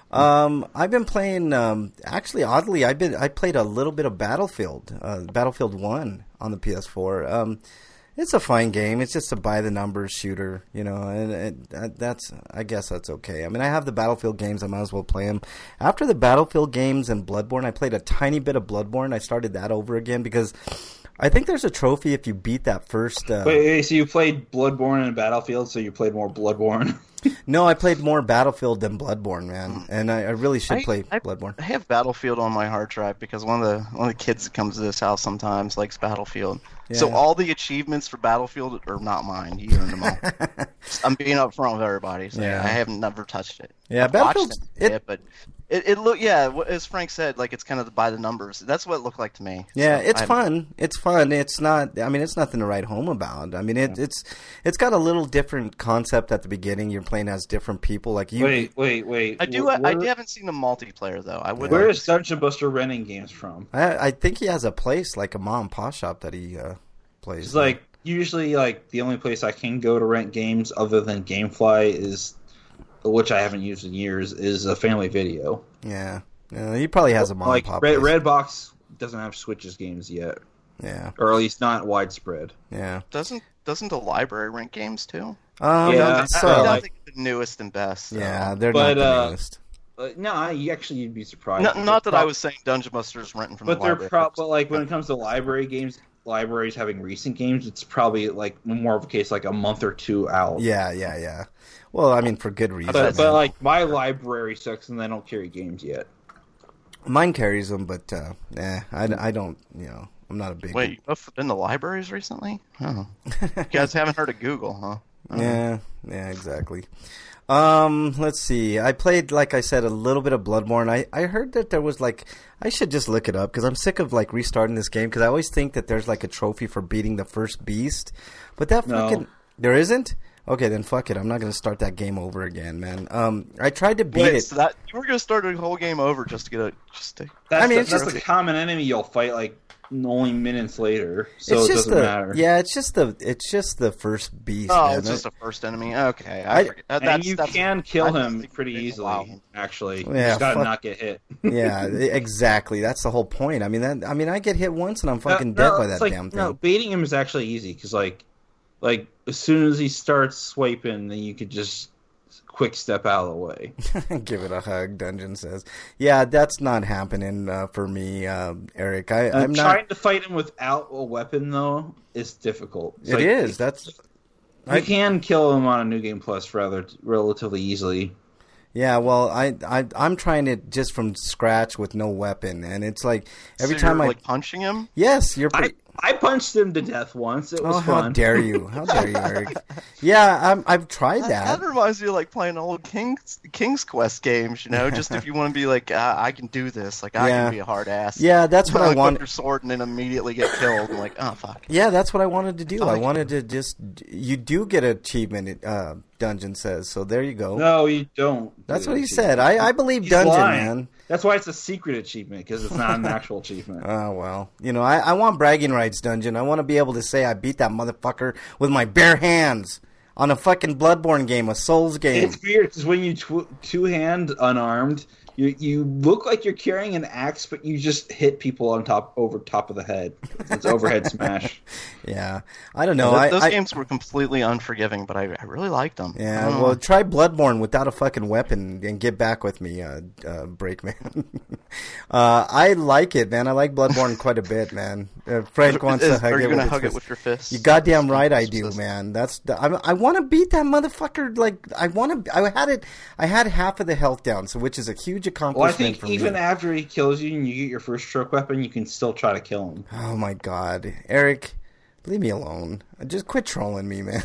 Um, I've been playing. Um, actually, oddly, I've been. I played a little bit of Battlefield, uh, Battlefield One on the P S four. Um, it's a fine game. It's just a by the numbers shooter, you know, and, and uh, that's. I guess that's okay. I mean, I have the Battlefield games. I might as well play them. After the Battlefield games and Bloodborne, I played a tiny bit of Bloodborne. I started that over again because I think there's a trophy if you beat that first. Uh, Wait, wait, so you played Bloodborne and Battlefield, so you played more Bloodborne? No, I played more Battlefield than Bloodborne, man, and I, I really should I- play I- Bloodborne. I have Battlefield on my hard drive because one of the one of the kids that comes to this house sometimes likes Battlefield. So Yeah. all the achievements for Battlefield are not mine. You earned them all. I'm being upfront with everybody. So Yeah. I haven't never touched it. Yeah, I've watched Battlefield's- them it- play it, but it, it look yeah. what- As Frank said, like it's kind of by the numbers. That's what it looked like to me. Yeah, So it's I- fun. It's fun. It's not. I mean, it's nothing to write home about. I mean, it, it's it's got a little different concept at the beginning. You're playing as different people. Like you. Wait, wait, wait. I do. Where, I haven't seen the multiplayer though. I would. where like is to. Dungeon Buster renting games from? I, I think he has a place like a mom and pop shop that he uh, plays. It's like usually like the only place I can go to rent games other than GameFly is, which I haven't used in years, is a Family Video. yeah, yeah, he probably has a mom Like and pop. Red, place. Redbox doesn't have Switches games yet, Yeah, or at least not widespread. yeah. Doesn't doesn't the library rent games too? Um, Yeah, so I, I like- think the newest and best. so. yeah, they're But, not the uh, newest. Uh, no, you actually you'd be surprised. Not, not that I Prob- was saying Dungeon Buster's renting from But the they're library. pro- but like when it comes to library games, libraries having recent games, it's probably like more of a case like a month or two out. Yeah, yeah, yeah. Well, I mean, for good reason. But, but man. like my library sucks and they don't carry games yet. Mine carries them, but uh, eh, I, I don't. You know, I'm not a big. Wait, you both been to libraries recently? Oh. You guys haven't heard of Google, huh? Oh. Yeah, yeah, exactly. Um, let's see. I played, like I said, a little bit of Bloodborne. I, I heard that there was like, I should just look it up because I'm sick of like restarting this game because I always think that there's like a trophy for beating the first beast, but that No. fucking there isn't. Okay, then fuck it. I'm not gonna start that game over again, man. Um, I tried to beat Wait, it. so that you were gonna start a whole game over just to get a just to. That's I mean, the, it's that's just- the common enemy you'll fight like only minutes later, so it's it just doesn't the matter. yeah. It's just the it's just the first beast. Oh, man. it's just the first enemy. Okay, I, I- forget. Uh, And that's, you that's, can kill I just him think pretty it's easily. wild. Actually, you Yeah, just gotta fuck- not get hit. yeah, exactly. That's the whole point. I mean, that I mean, I get hit once and I'm fucking No, dead no, by it's that like, damn thing. No, baiting him is actually easy because like, like as soon as he starts swiping, then you could just quick step out of the way. Give it a hug, Dungeon says. Yeah, that's not happening uh, for me, uh, Eric. I, Uh, I'm not. trying to fight him without a weapon though is difficult. It's It like, is. That's. You I- can kill him on a New Game Plus rather relatively easily. Yeah, well, I, I, I'm trying it just from scratch with no weapon, and it's like every So time you're, I. like punching him. Yes, you're. I, Pretty, I punched him to death once. It was oh, how fun. dare you! How dare you, Eric? Yeah, I'm, I've tried That, that. that reminds me of like playing old King's King's Quest games, you know. Just if you want to be like, uh, I can do this, like I Yeah. can be a hard ass. Yeah, that's what I Like, want. Whip your sword and then immediately get killed. I'm like, oh fuck. Yeah, that's what I wanted to do. Oh, I yeah. wanted to just. You do get an achievement. Uh, Dungeon says so. There you go. No, you don't. That's do what the he said. achievement. I, I believe He's Dungeon, lying. man. That's why it's a secret achievement because it's not an actual achievement. Oh, well. You know, I, I want bragging rights, Dungeon. I want to be able to say I beat that motherfucker with my bare hands on a fucking Bloodborne game, a Souls game. It's weird because when you tw- two hand unarmed, you you look like you're carrying an axe, but you just hit people on top over top of the head. It's overhead smash. Yeah. I don't know. Th- I, those I, games were completely unforgiving, but I, I really liked them. I Yeah, don't know. well, try Bloodborne without a fucking weapon and get back with me, uh, uh, Breakman. uh, I like it, man. I like Bloodborne quite a bit, man. Uh, Frank wants Is, to hug are it. you with gonna his hug fist. it with your fist? You goddamn right I do, man. That's the, I, I want to beat that motherfucker. Like I want to. I had it. I had half of the health down, so which is a huge accomplishment. Well, I think for even me. after he kills you and you get your first stroke weapon, you can still try to kill him. Oh my god, Eric, leave me alone. Just quit trolling me, man.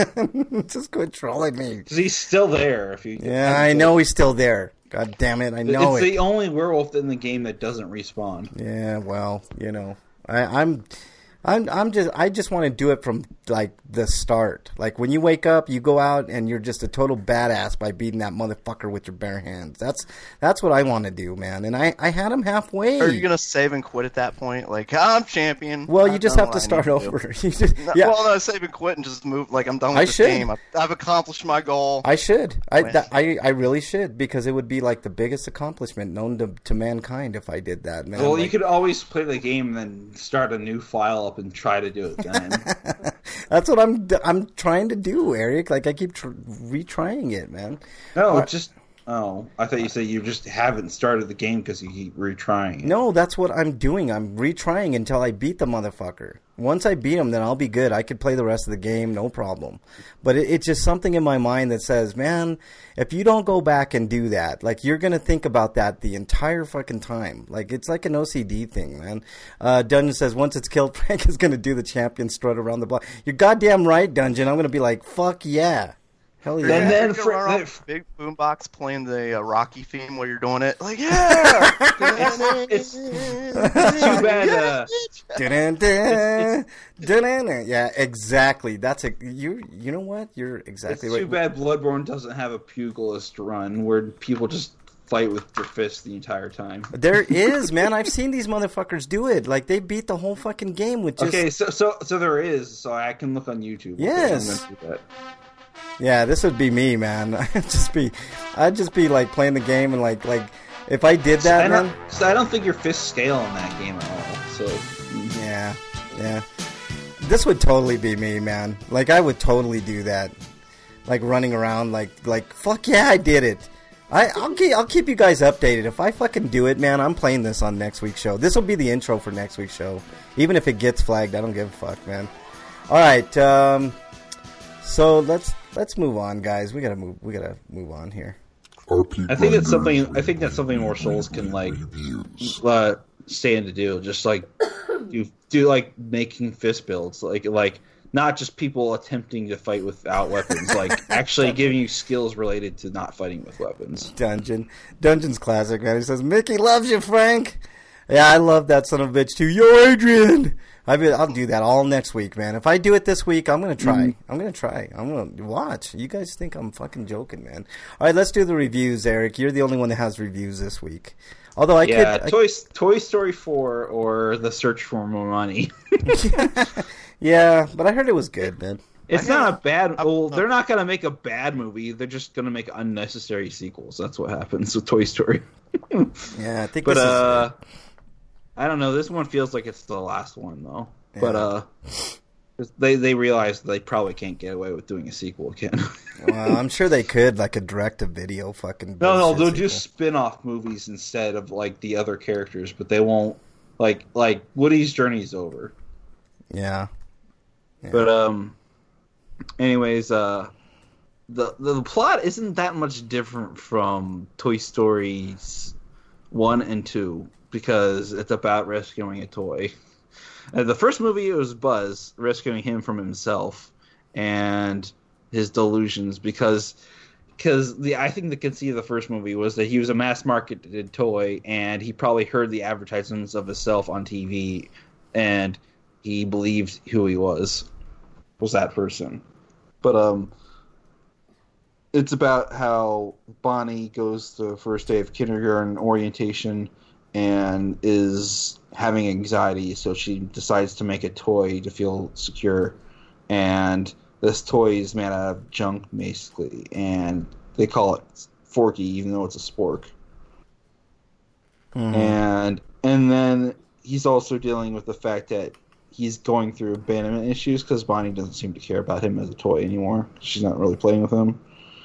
Just quit trolling me. Because he's still there. If you, Yeah, I know he's still there. God damn it, I know it's it. the only werewolf in the game that doesn't respawn. Yeah, well, you know, I, I'm, I'm, I'm just, I just want to do it from like the start. Like when you wake up, you go out and you're just a total badass by beating that motherfucker with your bare hands. That's, that's what I want to do, man. And I, I had him halfway. Are you gonna save and quit at that point? Like I'm champion. Well, you I've just done have to what I start need to over. You just, do. yeah. Well, no, save and quit and just move. Like I'm done with I this should. game. I've, I've accomplished my goal. I should. I, Win. that, I I really should because it would be like the biggest accomplishment known to, to mankind if I did that, man. Well, Like, you could always play the game and then start a new file up and try to do it again. that's what I'm I'm trying to do, Eric. Like I keep tr- retrying it, man. No, Uh, just oh, I thought you said you just haven't started the game because you keep retrying. it. No, that's what I'm doing. I'm retrying until I beat the motherfucker. Once I beat him, then I'll be good. I could play the rest of the game, no problem. But it, it's just something in my mind that says, man, if you don't go back and do that, like you're going to think about that the entire fucking time. Like it's like an O C D thing, man. Uh, Dungeon says, once it's killed, Frank is going to do the champion strut around the block. You're goddamn right, Dungeon. I'm going to be like, fuck yeah. Hell yeah. And then You're for- gonna run then- off big boombox playing the uh, Rocky theme while you're doing it. Like yeah. It's, it's too bad. Uh, Dun-dun-dun, dun-dun-dun. Yeah, exactly. That's a you. You know what? You're it's exactly too right. bad Bloodborne doesn't have a pugilist run where people just fight with their fists the entire time. There is, man. I've seen these motherfuckers do it. Like they beat the whole fucking game with just. Okay, so so so there is. So I can look on YouTube. Okay, Yes. I'm gonna do that. Yeah, this would be me, man. I'd just be, I'd just be like playing the game and like, like if I did So that, I don't, man. so I don't think your fists scale in that game at all. So Yeah, yeah. This would totally be me, man. Like I would totally do that. Like running around, like, like fuck yeah, I did it. I, I'll keep, I'll keep you guys updated. If I fucking do it, man, I'm playing this on next week's show. This will be the intro for next week's show, even if it gets flagged. I don't give a fuck, man. All right, um, so let's let's move on, guys. We gotta move. We gotta move on here. I think it's something. I think that's something more Souls can like uh, stand to do. Just like do do like making fist builds, like like not just people attempting to fight without weapons, like actually giving you skills related to not fighting with weapons. Dungeon, Dungeon's classic, man. He says, "Mickey loves you, Frank." Yeah, I love that son of a bitch too. Yo, Adrian. I mean, I'll do that all next week, man. If I do it this week, I'm gonna try. Mm. I'm gonna try. I'm gonna watch. You guys think I'm fucking joking, man? All right, let's do the reviews, Eric. You're the only one that has reviews this week. Although I yeah, could, Toy I... Toy Story four or The Search for More Money. Yeah, but I heard it was good, man. It's not a bad. Well, they're not gonna make a bad movie. They're just gonna make unnecessary sequels. That's what happens with Toy Story. Yeah, I think. But this uh, is... I don't know. This one feels like it's the last one though. Yeah. But uh, they they realize they probably can't get away with doing a sequel again. Well, I'm sure they could, like a direct-to-video fucking. No, no, they'll sequel. do spin-off movies instead of like the other characters, but they won't like like Woody's journey's over. Yeah. yeah. But um, anyways, uh, the, the the plot isn't that much different from Toy Stories one and two because it's about rescuing a toy. Uh, the first movie, it was Buzz rescuing him from himself and his delusions because because the I think the conceit of the first movie was that he was a mass marketed toy and he probably heard the advertisements of himself on T V and he believed who he was was that person. But um it's about how Bonnie goes to the first day of kindergarten orientation and is having anxiety, so she decides to make a toy to feel secure. And this toy is made out of junk, basically, and they call it Forky, even though it's a spork. Mm-hmm. And and then he's also dealing with the fact that he's going through abandonment issues because Bonnie doesn't seem to care about him as a toy anymore. She's not really playing with him.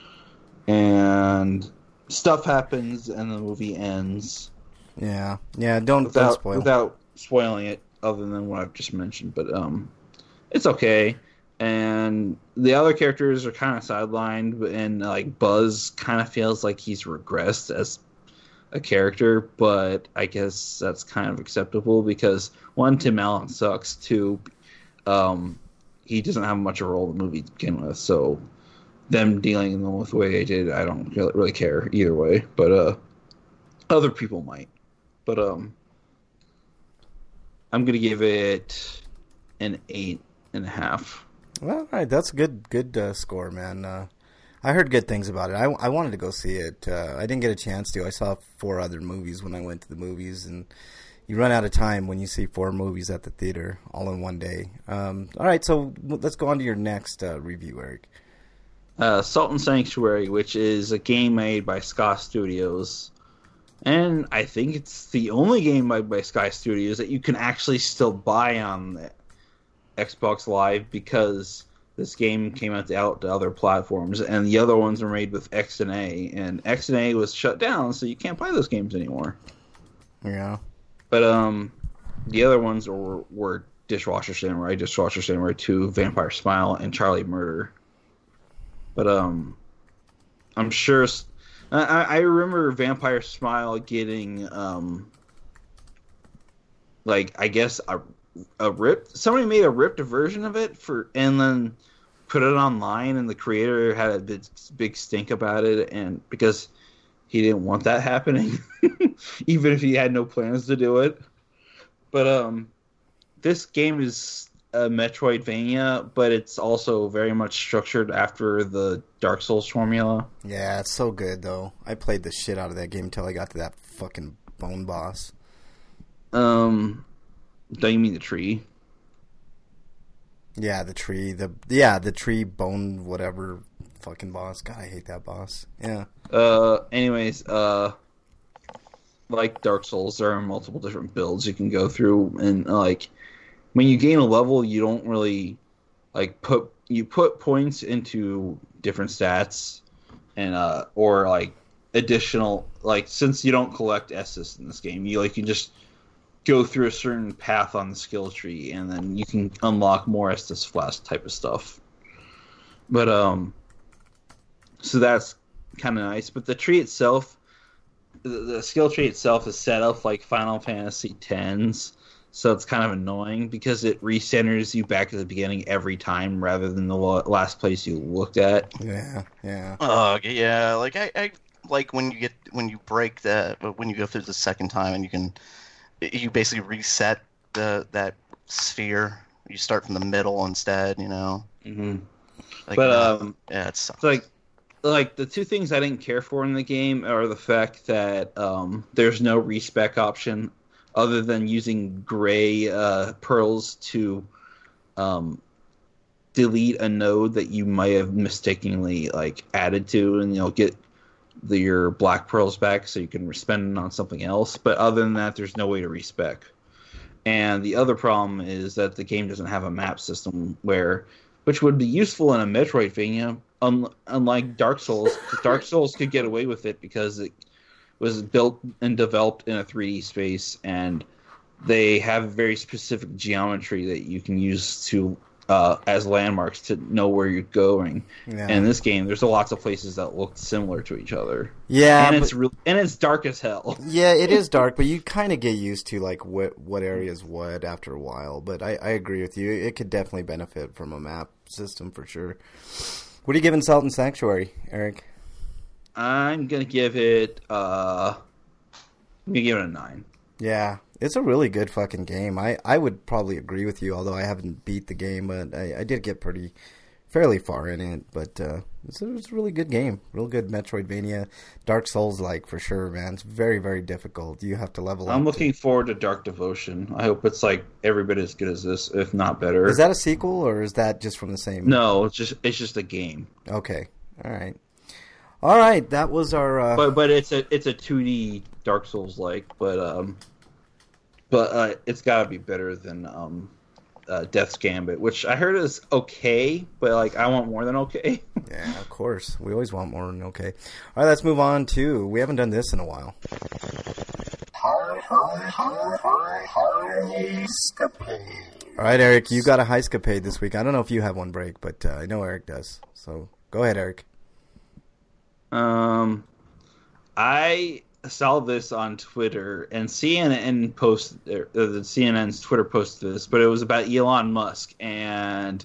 And stuff happens, and the movie ends. Yeah, yeah. Don't, without, don't spoil. Without spoiling it, other than what I've just mentioned, but um, it's okay. And the other characters are kind of sidelined, and like Buzz kind of feels like he's regressed as a character, but I guess that's kind of acceptable because one, Tim Allen sucks. Two, um, he doesn't have much of a role in the movie to begin with, so them dealing with them with the way they did, I don't really, really care either way. But uh, other people might. But um, I'm gonna give it an eight and a half. Well, all right, that's a good, good uh, score, man. Uh, I heard good things about it. I, I wanted to go see it. Uh, I didn't get a chance to. I saw four other movies when I went to the movies, and you run out of time when you see four movies at the theater all in one day. Um, all right, so let's go on to your next uh, review, Eric. Uh, Salt and Sanctuary, which is a game made by Sky Studios. And I think it's the only game made by Sky Studios that you can actually still buy on the Xbox Live, because this game came out to, out to other platforms, and the other ones were made with X N A, and X N A was shut down, so you can't play those games anymore. Yeah. But um, the other ones were, were Dishwasher Samurai, Dishwasher Samurai two, Vampire Smile, and Charlie Murder. But um, I'm sure... I, I remember Vampire Smile getting, um, like, I guess a, a ripped... Somebody made a ripped version of it for, and then put it online, and the creator had a big, big stink about it, and because he didn't want that happening, even if he had no plans to do it. But um, this game is a Metroidvania, but it's also very much structured after the Dark Souls formula. Yeah, it's so good, though. I played the shit out of that game until I got to that fucking bone boss. Um, don't you mean the tree? Yeah, the tree. The Yeah, the tree bone whatever fucking boss. God, I hate that boss. Yeah. Uh, anyways, uh, like Dark Souls, there are multiple different builds you can go through, and like when you gain a level, you don't really like put you put points into different stats, and uh, or like additional, like since you don't collect S's in this game, you like you just go through a certain path on the skill tree, and then you can unlock more Estus Flask type of stuff. But um, so that's kind of nice. But the tree itself, the, the skill tree itself is set up like Final Fantasy X's, so it's kind of annoying because it recenters you back at the beginning every time rather than the last place you looked at. Yeah, yeah. Oh, yeah. Like I, I like when you get when you break that when you go through the second time, and you can you basically reset the that sphere. You start from the middle instead, you know. Mm-hmm. Like, but uh, um, yeah, it sucks. It's like like the two things I didn't care for in the game are the fact that um, there's no respec option other than using gray uh, pearls to um, delete a node that you might have mistakenly like added to, and you'll get the, your black pearls back so you can spend it on something else. But other than that, there's no way to respec. And the other problem is that the game doesn't have a map system, where which would be useful in a Metroidvania, un, unlike Dark Souls. Dark Souls could get away with it because it was built and developed in a three D space, and they have very specific geometry that you can use to uh, as landmarks to know where you're going. Yeah. And in this game, there's lots of places that look similar to each other. Yeah, and but, it's real, and it's dark as hell. Yeah, it is dark, but you kind of get used to like what what areas what after a while. But I, I agree with you; it could definitely benefit from a map system for sure. What are you giving Salt and Sanctuary, Eric? I'm gonna give it. Uh, I'm gonna give it a nine. Yeah, it's a really good fucking game. I, I would probably agree with you, although I haven't beat the game, but I, I did get pretty fairly far in it. But uh, it's, a, it's a really good game, real good Metroidvania, Dark Souls like for sure, man. It's very very difficult. You have to level up. I'm looking to... forward to Dark Devotion. I hope it's like every bit as good as this, if not better. Is that a sequel or is that just from the same? No, it's just it's just a game. Okay, all right. All right, that was our. Uh... But but it's a it's a two D Dark Souls like, but um, but uh, it's got to be better than um, uh, Death's Gambit, which I heard is okay, but like I want more than okay. Yeah, of course, we always want more than okay. All right, let's move on to. We haven't done this in a while. All right, Eric, you got a Heiscapade this week. I don't know if you have one, Break, but uh, I know Eric does. So go ahead, Eric. Um, I saw this on Twitter, and C N N posted, uh, the C N N's Twitter posted this, but it was about Elon Musk, and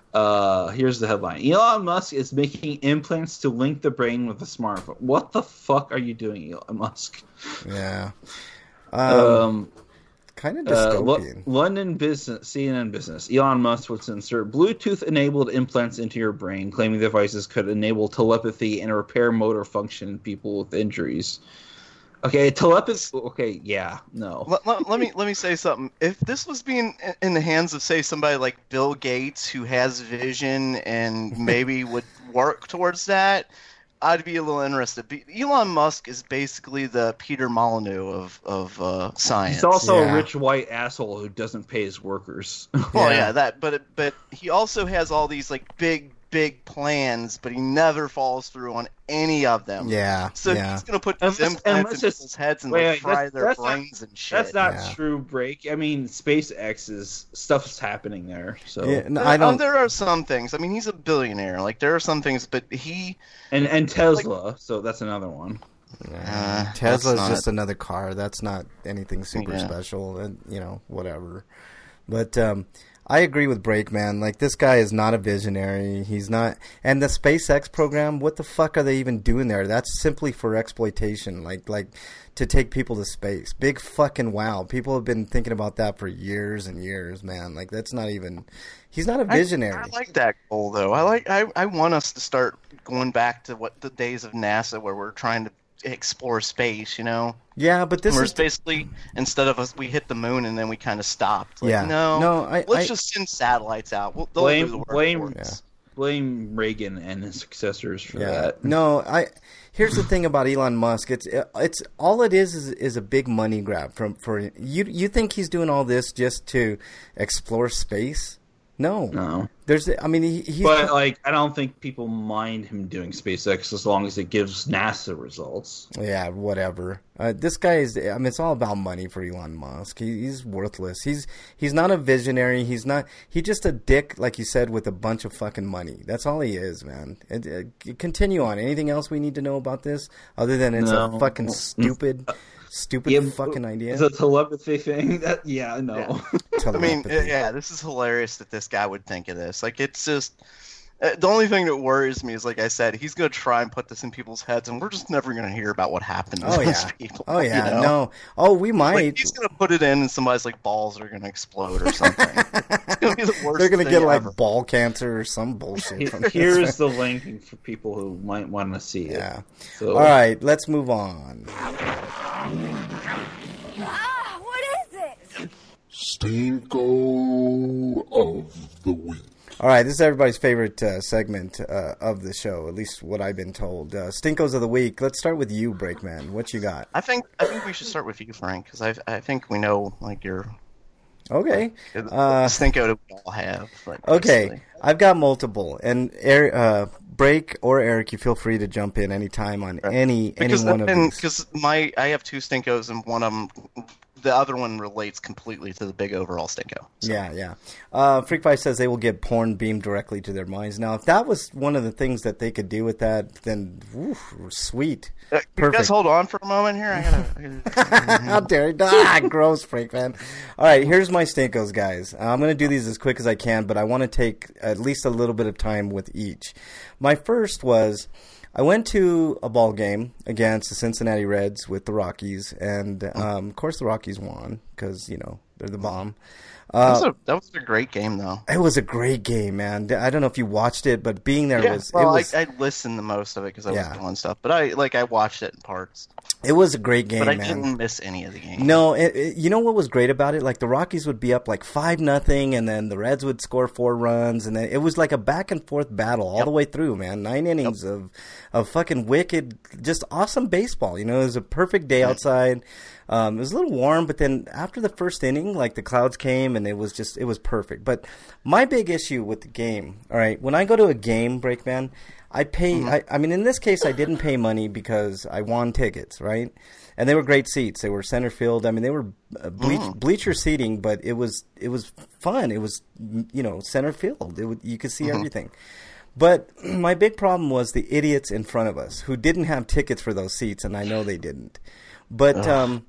uh, here's the headline: Elon Musk is making implants to link the brain with a smartphone. What the fuck are you doing, Elon Musk? Yeah. Um, Um, kind of uh, Lo- dystopian. London business, C N N Business. Elon Musk wants to insert Bluetooth-enabled implants into your brain, claiming the devices could enable telepathy and repair motor function in people with injuries. Okay, telepathy. Okay, yeah, no. Let, let, let me let me say something. If this was being in- in the hands of, say, somebody like Bill Gates, who has vision and maybe would work towards that, I'd be a little interested. But Elon Musk is basically the Peter Molyneux of of uh, science. He's also Yeah. a rich white asshole who doesn't pay his workers. Well, Yeah. yeah, that. But but he also has all these like big big plans, but he never follows through on any of them. Yeah, So yeah. he's gonna put Unless- these implants unless in it's- people's heads and wait, like wait, fry that's- their that's not- brains and shit. That's not Yeah. true, Break. I mean, SpaceX is stuff's happening there. So Yeah, no, There- I um, don't. there are some things. I mean, he's a billionaire. Like there are some things, but he. and and Tesla. So that's another one. Uh, Tesla's that's just not- another car. That's not anything super Yeah. special, and you know, whatever. But um, I agree with Breakman. Like, this guy is not a visionary. He's not. And the SpaceX program, what the fuck are they even doing there? That's simply for exploitation. Like, like to take people to space. Big fucking wow. People have been thinking about that for years and years, man. Like, that's not even. He's not a I- visionary. I, like that goal though. I like. I, I want us to start going back to what the days of NASA where we're trying to explore space. You know, yeah, but this where is it's basically instead of us, we hit the moon and then we kind of stopped. Like, Yeah. No. No, I- let's I- just send satellites out. We'll, they'll do the Blame work blame for us. blame Reagan and his successors for Yeah. that. No, I. Here's the thing about Elon Musk. It's it's all it is is, is a big money grab from for you. You think he's doing all this just to explore space? No, No. There's. I mean, he, he's. But like, I don't think people mind him doing SpaceX as long as it gives NASA results. Yeah, whatever. Uh, this guy is. I mean, it's all about money for Elon Musk. He, he's worthless. He's he's not a visionary. He's not. He's just a dick, like you said, with a bunch of fucking money. That's all he is, man. And, uh, continue on. Anything else we need to know about this, other than it's No. a fucking stupid, stupid Yeah, fucking idea? The telepathy thing. That yeah, no. I mean, Telepathy. yeah, this is hilarious that this guy would think of this. Like, it's just uh, the only thing that worries me is, like I said, he's going to try and put this in people's heads, and we're just never going to hear about what happened to Oh those yeah. people. Oh yeah. you know? No. Oh, we might. Like, he's going to put it in, and somebody's like balls are going to explode or something. It's going to be the worst. They're gonna thing get like ever. ball cancer or some bullshit. From this. Here's the link for people who might want to see it. Yeah. So, All right. Let's move on. Ah, what is it? Stinko of the week. All right, this is everybody's favorite uh, segment uh, of the show, at least what I've been told. Uh, Stinkos of the week. Let's start with you, Breakman. What you got? I think I think we should start with you, Frank, because I I think we know like your Okay. the Uh, stinko that we all have. Like, okay, basically. I've got multiple, and Eric, uh, Break or Eric, you feel free to jump in anytime on any Because any one of and these. because my I have two stinkos and one of them, the other one relates completely to the big overall stinko. So. Yeah, yeah. Uh, Freak Five says they will get porn beamed directly to their minds. Now, if that was one of the things that they could do with that, then woof, sweet. Uh, you Perfect. guys hold on for a moment here. I gotta. I gotta How dare you? Ah, gross, Freak man. All right, here's my stinkos, guys. I'm going to do these as quick as I can, but I want to take at least a little bit of time with each. My first was I went to a ball game against the Cincinnati Reds with the Rockies, and um, of course the Rockies won because, you know, they're the bomb. that, was Uh, a, that was a great game, though. it was a great game, man. I don't know if you watched it, but being there Yeah, was well, it was I, I listened to most of it because I Yeah. was doing stuff, but I like I watched it in parts. it was a great game, But I man. didn't miss any of the game. No, it, it, you know what was great about it? Like the Rockies would be up like five nothing, and then the Reds would score four runs, and then it was like a back and forth battle all Yep. the way through, man. Nine innings of of fucking wicked, just awesome baseball. You know, it was a perfect day outside. Um, it was a little warm, but then after the first inning, like the clouds came and it was just, it was perfect. But my big issue with the game, all right, when I go to a game, Breakman, I pay, mm-hmm. I, I mean, in this case, I didn't pay money because I won tickets, right? And they were great seats. They were center field. I mean, they were bleach, mm. bleacher seating, but it was, it was fun. It was, you know, center field. It would, you could see mm-hmm. everything. But my big problem was the idiots in front of us who didn't have tickets for those seats, and I know they didn't. But um,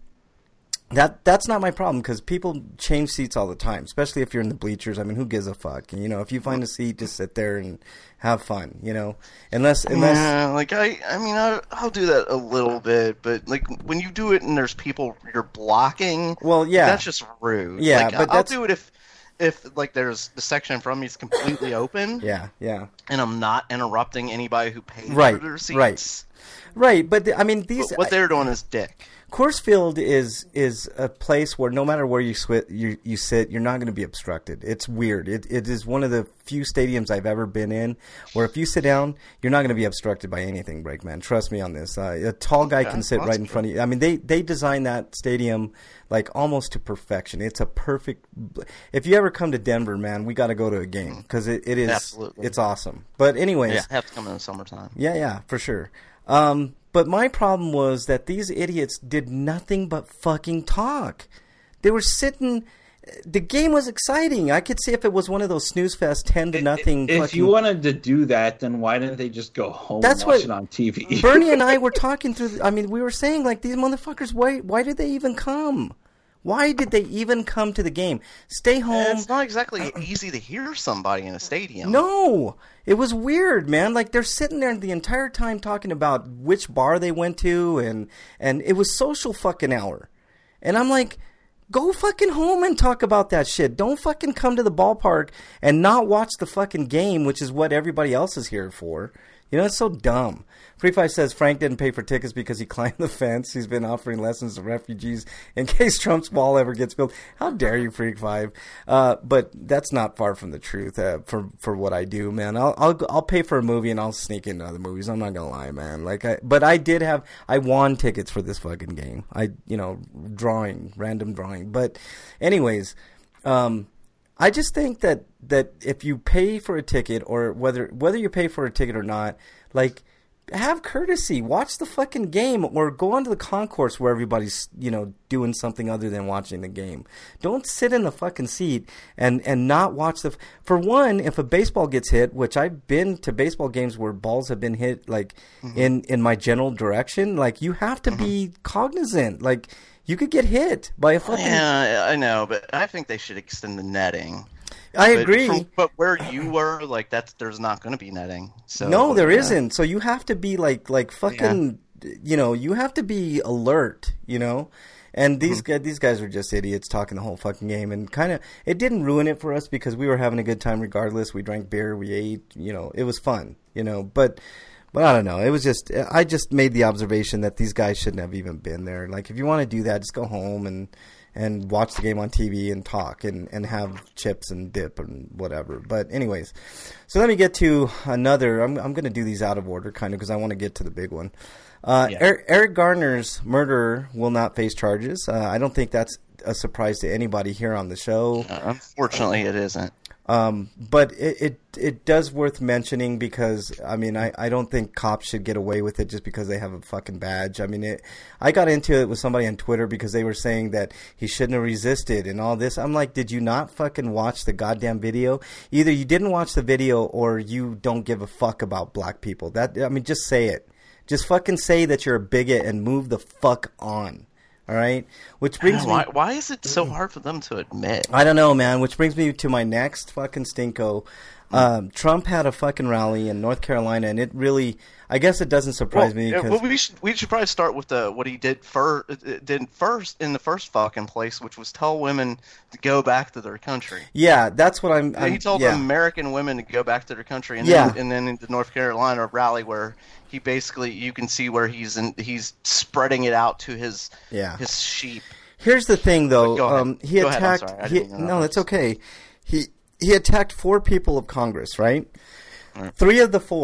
that that's not my problem because people change seats all the time, especially if you're in the bleachers. I mean, who gives a fuck? You know, if you find a seat, just sit there and have fun. You know, unless unless yeah, like I, I mean, I, I'll do that a little bit, but like when you do it and there's people you're blocking, well, yeah, that's just rude. Yeah, like, but I'll that's... do it if. If, like, there's the section in front of me is completely open. Yeah, yeah. And I'm not interrupting anybody who paid right, for their seats. Right, right. But, the, I mean, these... But what they're doing is dick. Coors Field is is a place where no matter where you, sw- you, you sit, you're not going to be obstructed. It's weird. It It is one of the few stadiums I've ever been in where if you sit down, you're not going to be obstructed by anything, Breakman. Trust me on this. Uh, a tall guy okay, can sit right in front of you. I mean, they, they designed that stadium like almost to perfection. It's a perfect. If you ever come to Denver, man, we got to go to a game because it, it is. Absolutely. It's awesome. But anyways, yeah, have to come in the summertime. Yeah, yeah, for sure. Um, but my problem was that these idiots did nothing but fucking talk. They were sitting. The game was exciting. I could see if it was one of those snooze fest ten to nothing. If fucking... you wanted to do that, then why didn't they just go home That's and watch what it on T V? Bernie and I were talking through. I mean, we were saying like these motherfuckers. Why? Why did they even come? Why did they even come to the game? Stay home. It's not exactly easy to hear somebody in a stadium. No, it was weird, man. Like they're sitting there the entire time talking about which bar they went to, and and it was social fucking hour, and I'm like. Go fucking home and talk about that shit. Don't fucking come to the ballpark and not watch the fucking game, which is what everybody else is here for. You know, it's so dumb. Free Five says Frank didn't pay for tickets because he climbed the fence. He's been offering lessons to refugees in case Trump's wall ever gets built. How dare you, Freak Five? Uh, but that's not far from the truth uh, for for what I do, man. I'll I'll I'll pay for a movie and I'll sneak into other movies. I'm not gonna lie, man. Like, I, but I did have I won tickets for this fucking game. I you know drawing random drawing. But anyways, um. I just think that, that if you pay for a ticket or whether whether you pay for a ticket or not, like have courtesy, watch the fucking game or go onto the concourse where everybody's, you know, doing something other than watching the game. Don't sit in the fucking seat and, and not watch the for one, if a baseball gets hit, which I've been to baseball games where balls have been hit like mm-hmm. in, in my general direction, like you have to mm-hmm. be cognizant. Like you could get hit by a fucking... Yeah, I know, but I think they should extend the netting. I but agree. For, but where you were, like, that's there's not going to be netting. So No, there yeah. isn't. So you have to be, like, like fucking... Yeah. You know, you have to be alert, you know? And these mm-hmm. guys, these guys were just idiots talking the whole fucking game. And kind of... It didn't ruin it for us because we were having a good time regardless. We drank beer, we ate, you know. It was fun, you know. But... But I don't know. It was just I just made the observation that these guys shouldn't have even been there. Like, if you want to do that, just go home and and watch the game on T V and talk and, and have chips and dip and whatever. But anyways, so let me get to another. I'm I'm going to do these out of order kind of because I want to get to the big one. Uh, yeah. Eric, Eric Garner's murderer will not face charges. Uh, I don't think that's a surprise to anybody here on the show. Uh, unfortunately, it isn't. Um, but it, it it does worth mentioning because I mean I, I don't think cops should get away with it just because they have a fucking badge. I mean it. I got into it with somebody on Twitter because they were saying that he shouldn't have resisted and all this. I'm like, did you not fucking watch the goddamn video? Either you didn't watch the video or you don't give a fuck about black people. That I mean, just say it. Just fucking say that you're a bigot and move the fuck on. All right, which brings why, me. Why is it so hard for them to admit? I don't know, man. Which brings me to my next fucking stinko. Um, Trump had a fucking rally in North Carolina, and it really, I guess, it doesn't surprise well, me. Yeah, Cause... well, we should we should probably start with the what he did first. Did first in the first fucking place, which was tell women to go back to their country. Yeah, that's what I'm. I'm he told yeah. American women to go back to their country, and yeah. then and then in the North Carolina rally where. He basically, you can see where he's in, he's spreading it out to his yeah. his sheep. Here's the thing, though. Go ahead. Um, he Go attacked. Ahead. I'm sorry. I He, didn't know no, that. that's okay. He he attacked four people of Congress, right? right? Three of the four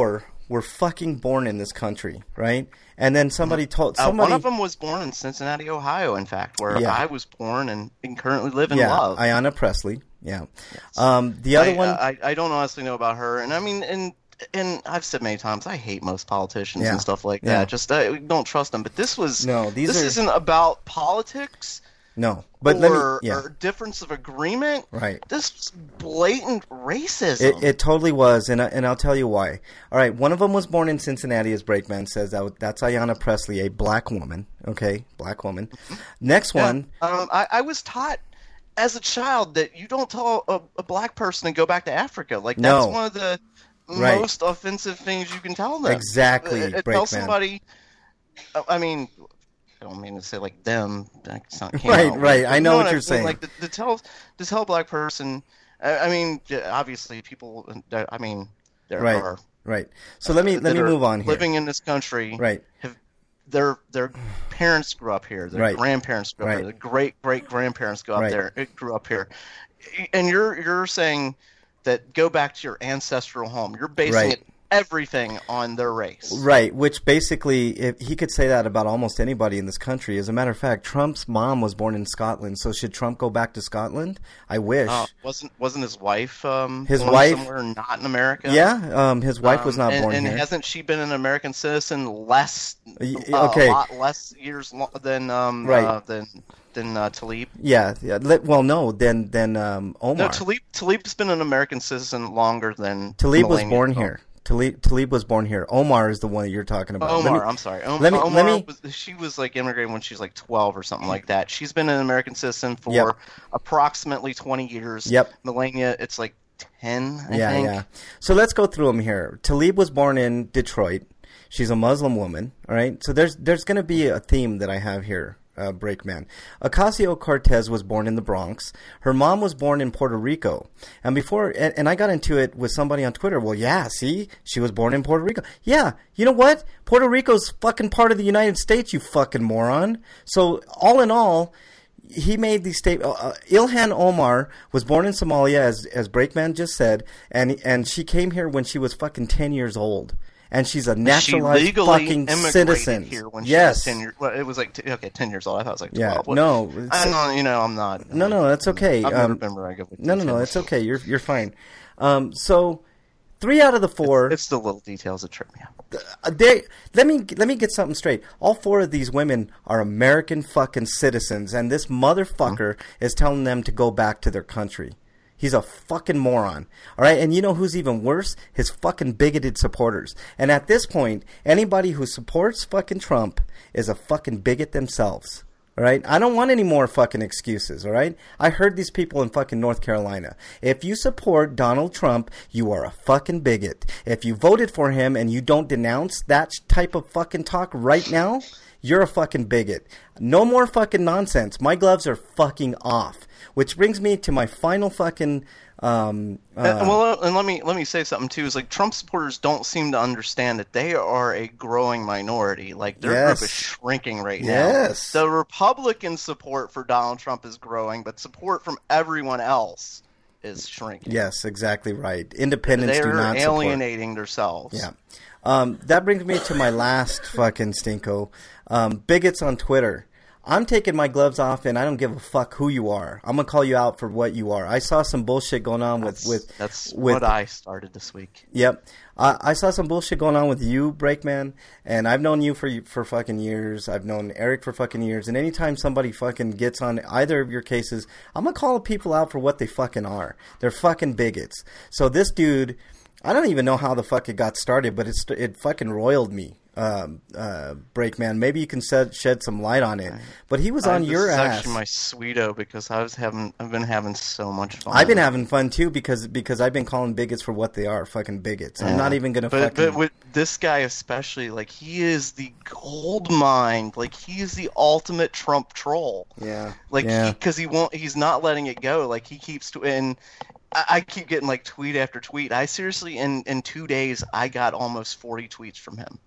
were fucking born in this country, right? And then somebody told Uh, somebody one of them was born in Cincinnati, Ohio, in fact, where Yeah. I was born and, and currently live and yeah, love. Ayanna Presley. Yeah. Um, the other I, one, I, I don't honestly know about her, and I mean, and and I've said many times, I hate most politicians Yeah. and stuff like Yeah. that. Just I don't trust them. But this was No, these this are- isn't about politics. no, but or, let me, yeah, or difference of agreement. right. This was blatant racism. It, it totally was, and I, and I'll tell you why. All right, one of them was born in Cincinnati, as Breakman says. That, that's Ayanna Presley, a black woman. Okay, black woman. Next Yeah. one, Um, I, I was taught as a child that you don't tell a, a black person to go back to Africa. Like that's No. one of the Right. most offensive things you can tell them. Exactly, Uh, uh, Breakman. tell somebody. uh, I mean, I don't mean to say like them. That's not came Right, out right. but I you know what I you're mean? saying. Like to, to tell to tell a black person. I, I mean, yeah, obviously, people. uh, I mean, there Right. are right. So let me let that me are move on here. living in this country. Right. Have their their parents grew up here. Their Right. grandparents grew up Right. here. Their great great grandparents grew up Right. there. It grew up here, and you're you're saying that go back to your ancestral home. You're basing Right. it everything on their race. Right, which basically, if he could say that about almost anybody in this country. As a matter of fact, Trump's mom was born in Scotland, so should Trump go back to Scotland? I wish. Uh, wasn't wasn't his wife um, His born wife- somewhere not in America? yeah, um, his wife was Um, not and, born and here. hasn't she been an American citizen less Y- uh, okay. a lot less years lo- than um Right. uh, than than uh, Talib? Yeah, yeah. let- Well, no, then then um, Omar. No, Talib Talib's been an American citizen longer than Talib was Melania. born here. Talib, Talib was born here. Omar is the one that you're talking about. Let Omar, me- I'm sorry. Om- let me- Omar let me- was, she was like immigrated when she was like twelve or something like that. She's been an American citizen for Yep. approximately twenty years. Yep. Melania, it's like ten, I yeah, think. yeah. So let's go through them here. Talib was born in Detroit. She's a Muslim woman. All right. So there's there's going to be a theme that I have here. Uh, Breakman. Ocasio-Cortez was born in the Bronx. Her mom was born in Puerto Rico. And before, and, and I got into it with somebody on Twitter. Well, yeah, see, she was born in Puerto Rico. Yeah, you know what? Puerto Rico's fucking part of the United States, you fucking moron. So all in all, he made the statement. Uh, Ilhan Omar was born in Somalia, as as Breakman just said, and and she came here when she was fucking ten years old. And she's a naturalized she legally fucking immigrated citizen. here when yes. she was ten years. Well, it was like t- okay, ten years old. I thought it was like Yeah, twelve. What- no, I it's- don't. You know, I'm not. No, no, that's okay. I've never Um, been very good with No, no, no, details. it's okay. You're you're fine. Um, so three out of the four. It's the little details that trip me out. Uh, they let me let me get something straight. All four of these women are American fucking citizens, and this motherfucker Mm-hmm. is telling them to go back to their country. He's a fucking moron. All right, and you know who's even worse? His fucking bigoted supporters. And at this point, anybody who supports fucking Trump is a fucking bigot themselves. All right, I don't want any more fucking excuses. All right, I heard these people in fucking North Carolina. If you support Donald Trump, you are a fucking bigot. If you voted for him and you don't denounce that type of fucking talk right now, you're a fucking bigot. No more fucking nonsense. My gloves are fucking off. Which brings me to my final fucking. Um, uh, and, well, and let me let me say something too. Is like Trump supporters don't seem to understand that they are a growing minority. Like their Yes. group is shrinking right Yes. now. The Republican support for Donald Trump is growing, but support from everyone else is shrinking. yes, exactly right. Independents They do are not support. alienating themselves. Yeah. Um, that brings me to my last fucking stinko. Um, bigots on Twitter. I'm taking my gloves off, and I don't give a fuck who you are. I'm gonna call you out for what you are. I saw some bullshit going on with That's, with that's with. what I started this week. Yep, I, I saw some bullshit going on with you, Breakman, and I've known you for for fucking years. I've known Eric for fucking years, and anytime somebody fucking gets on either of your cases, I'm gonna call people out for what they fucking are. They're fucking bigots. So this dude, I don't even know how the fuck it got started, but it's it fucking roiled me. Um, uh, Breakman, maybe you can shed, shed some light on it. But he was on I, your this is ass. actually my sweeto because I was having I've been having so much fun. I've been having fun too because because I've been calling bigots for what they are, fucking bigots. I'm Yeah. not even gonna But, fucking. but with this guy especially, like he is the gold mine. Like he is the ultimate Trump troll. yeah, Like yeah. because he, he won't, he's not letting it go. Like he keeps to, and I, I keep getting like tweet after tweet. I seriously in in two days I got almost forty tweets from him.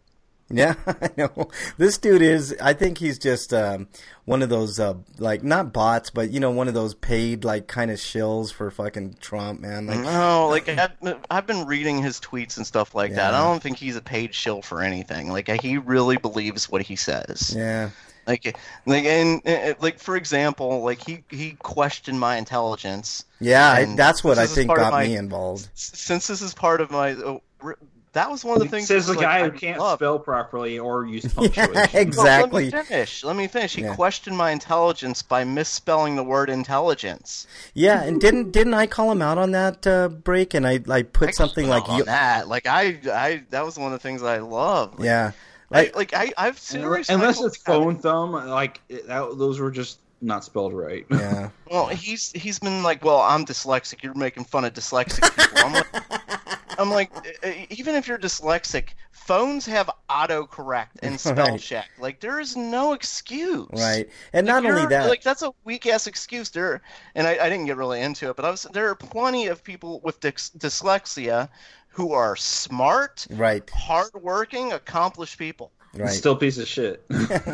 Yeah, I know. This dude is, I think he's just um, one of those, uh, like, not bots, but, you know, one of those paid, like, kind of shills for fucking Trump, man. Like, no, like, I've, I've been reading his tweets and stuff like Yeah. that. I don't think he's a paid shill for anything. Like, he really believes what he says. yeah. Like, like, and, and like, for example, like, he, he questioned my intelligence. Yeah, I, And that's what this I is think part of got my- me involved. Since this is part of my... Uh, that was one of the things... Says the like, guy I who can't love. spell properly or use Yeah, punctuation. exactly. Well, let me finish. Let me finish. He Yeah. questioned my intelligence by misspelling the word intelligence. Yeah, and didn't didn't I call him out on that uh, break? And I I put I something called like, on you, that. Like I, I, that was one of the things I love. Like, yeah, Like, like I, I've seriously. Unless I it's phone thumb, like it, that, those were just not spelled right. yeah. Well, he's he's been like, well, I'm dyslexic. You're making fun of dyslexic people. I'm like, I'm like, uh, even if you're dyslexic, phones have autocorrect and spell Right. check. Like, there is no excuse. Right, and Like, not only you're- that, like that's a weak ass excuse. There, and I, I didn't get really into it, but I was there are plenty of people with dys- dyslexia who are smart, right, hardworking, accomplished people. right. Still a piece of shit.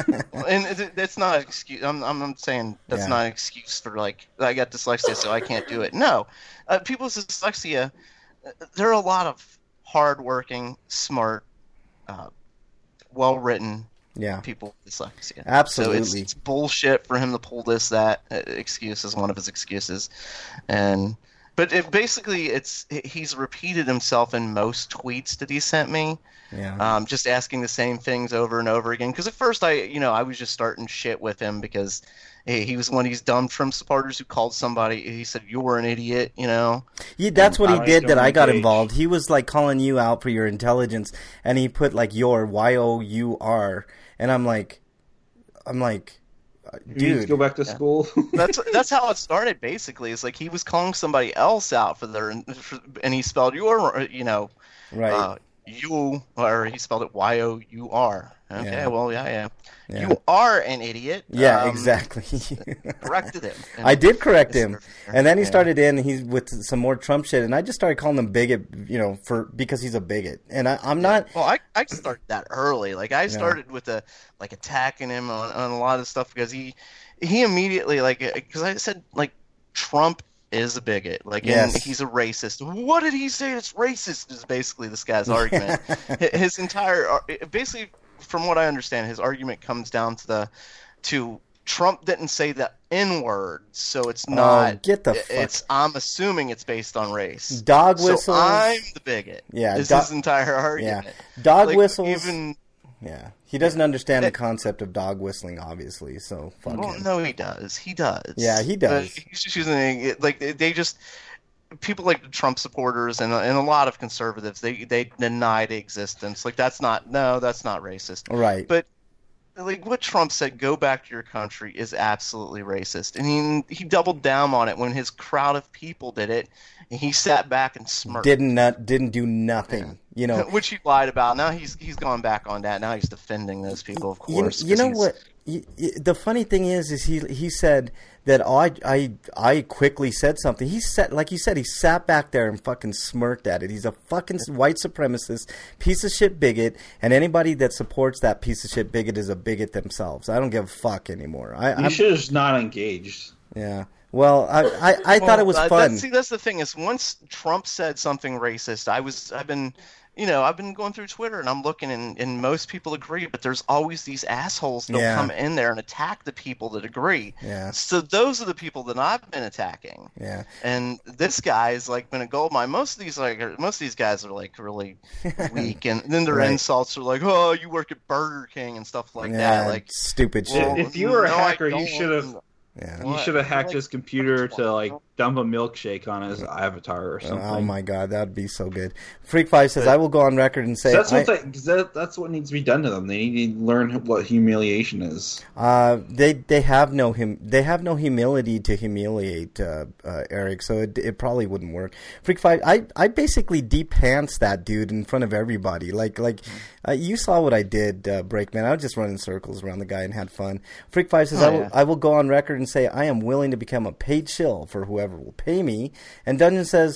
And it- that's not an excuse. I'm, I'm I'm saying that's Yeah. not an excuse for like I got dyslexia, so I can't do it. No, uh, people with dyslexia, uh, there are a lot of hardworking, smart, uh, well-written Yeah, people with dyslexia. Absolutely. So it's, it's bullshit for him to pull this that uh, excuse as one of his excuses, and but it basically it's he's repeated himself in most tweets that he sent me. yeah, Um, just asking the same things over and over again. Because at first, I, you know, I was just starting shit with him because hey, he was one of these dumb Trump supporters who called somebody. He said, "You were an idiot," you know. yeah. That's what he I did. That don't I got engage. involved. He was like calling you out for your intelligence, and he put like your Y O U R, and I'm like, I'm like, uh, You need to dude, go back to school. That's that's how it started. Basically, it's like he was calling somebody else out for their, for, and he spelled your, you know, right, uh, you, or he spelled it Y O U R. Okay, Yeah. well, yeah, yeah, Yeah. You are an idiot. yeah, Um, exactly. Corrected him. I did correct Yes, him, sir. and then he Yeah. started in. He's with some more Trump shit, and I just started calling him bigot, you know, for because he's a bigot, and I, I'm not. Well, I, I started that early. Like I started with a like attacking him on, on a lot of stuff because he he immediately like because I said like Trump is a bigot, like and Yes. he's a racist. What did he say? It's racist. Is basically this guy's argument. His entire ar- basically, from what I understand, his argument comes down to the to Trump didn't say the N word, so it's not. Oh, get the it- fuck- It's I'm assuming it's based on race. Dog whistles. So I'm the bigot. Yeah, is do- his entire argument. Yeah, dog Like, whistles. Even Yeah, he doesn't understand the concept of dog whistling, obviously. So fuck well, him. no, he does. He does. Yeah, he But does. he's just using it, like they just people like the Trump supporters and and a lot of conservatives they they deny the existence. Like that's not no, that's not racist. Right. But like what Trump said, "Go back to your country," is absolutely racist, and he he doubled down on it when his crowd of people did it, and he sat back and smirked. didn't not, didn't do nothing. You know. Which he lied about. Now he's he's gone back on that. Now he's defending those people, of You, course. you 'cause know he's- what? Y- y- The funny thing is, is he he said that oh, I I I quickly said something. He said, like you said, he sat back there and fucking smirked at it. He's a fucking white supremacist, piece of shit bigot, and anybody that supports that piece of shit bigot is a bigot themselves. I don't give a fuck anymore. I, You I'm, should have just not engaged. yeah. Well, I I, I thought it was Well, uh, fun. That's, see, that's the thing is once Trump said something racist, I was I've been you know I've been going through Twitter and I'm looking and, and most people agree, but there's always these assholes that'll Yeah. come in there and attack the people that agree. Yeah. So those are the people that I've been attacking. Yeah. And this guy's like been a gold mine. Most of these like are- most of these guys are like really weak, and then their Right. insults are like, "Oh, you work at Burger King" and stuff like yeah, that. Like, stupid well, shit. If you were a no, I hacker, you don't. should have Yeah. you What? should have hacked Like- his computer to like dump a milkshake on his avatar or something. Oh my god, that'd be so good. Freak Five says, "I will go on record and say That's I- what they, 'cause that, that's what needs to be done to them. They need to learn what humiliation is. Uh, they they have no hum, they have no humility to humiliate uh, uh, Eric, so it it probably wouldn't work. Freak Five, I I basically deep pants that dude in front of everybody. Like like uh, you saw what I did, uh, Breakman. I was just running circles around the guy and had fun. Freak Five says, Oh, I will yeah. I will go on record and say I am willing to become a paid shill for whoever will pay me. And Dungeon says,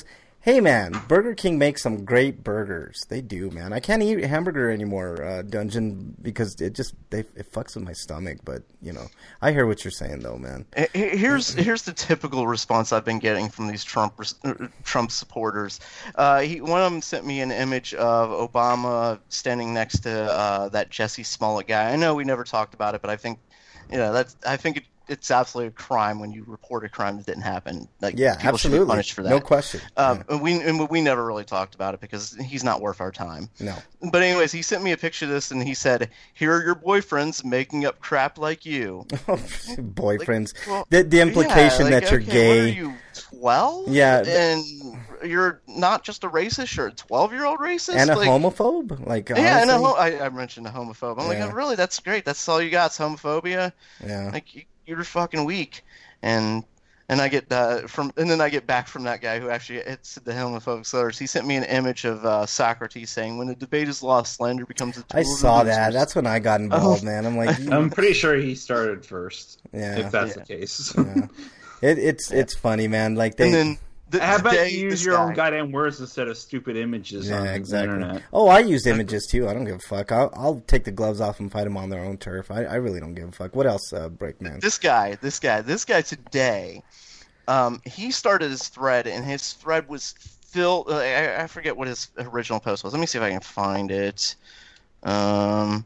Hey man, Burger King makes some great burgers. They do, man. I can't eat hamburger anymore, uh, Dungeon, because it just they, it fucks with my stomach. But you know, I hear what you're saying, though, man. Here's here's the typical response I've been getting from these Trump Trump supporters. Uh, he, one of them sent me an image of Obama standing next to uh, that Jesse Smollett guy. I know we never talked about it, but I think, you know, that's I think it, it's absolutely a crime when you report a crime that didn't happen. Like, yeah, people absolutely, should be punished for that. No question. Um, yeah. and we and we never really talked about it because he's not worth our time. No. But anyways, he sent me a picture of this and he said, "Here are your boyfriends making up crap like you." Boyfriends. Like, well, the the implication yeah, like, that you're okay, gay. What are you, twelve? Yeah. And you're not just a racist, you're a twelve-year-old racist? And a like, homophobe? Like, yeah, and a honestly? ho- I, I mentioned a homophobe. I'm Yeah. like, oh, really? That's great. That's all you got? It's homophobia? Yeah. Like, you, you're fucking weak. And and I get uh, from and then I get back from that guy who actually hits the homophobic slurs. He sent me an image of uh, Socrates saying, "When the debate is lost, slander becomes a tool." I of the saw that. losers." That's when I got involved, man. I'm like, I'm pretty sure he started first. Yeah. If that's Yeah. the case. yeah. it, it's it's funny, man. Like they. And then the, How about today, you use this your guy, own goddamn words instead of stupid images on Yeah, the exactly. internet? Oh, I use images too. I don't give a fuck. I'll, I'll take the gloves off and fight them on their own turf. I, I really don't give a fuck. What else, uh, Breakman? This guy, this guy, this guy today, um, he started his thread, and his thread was filled. Uh, I, I forget what his original post was. Let me see if I can find it. Um,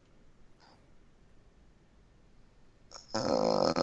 uh,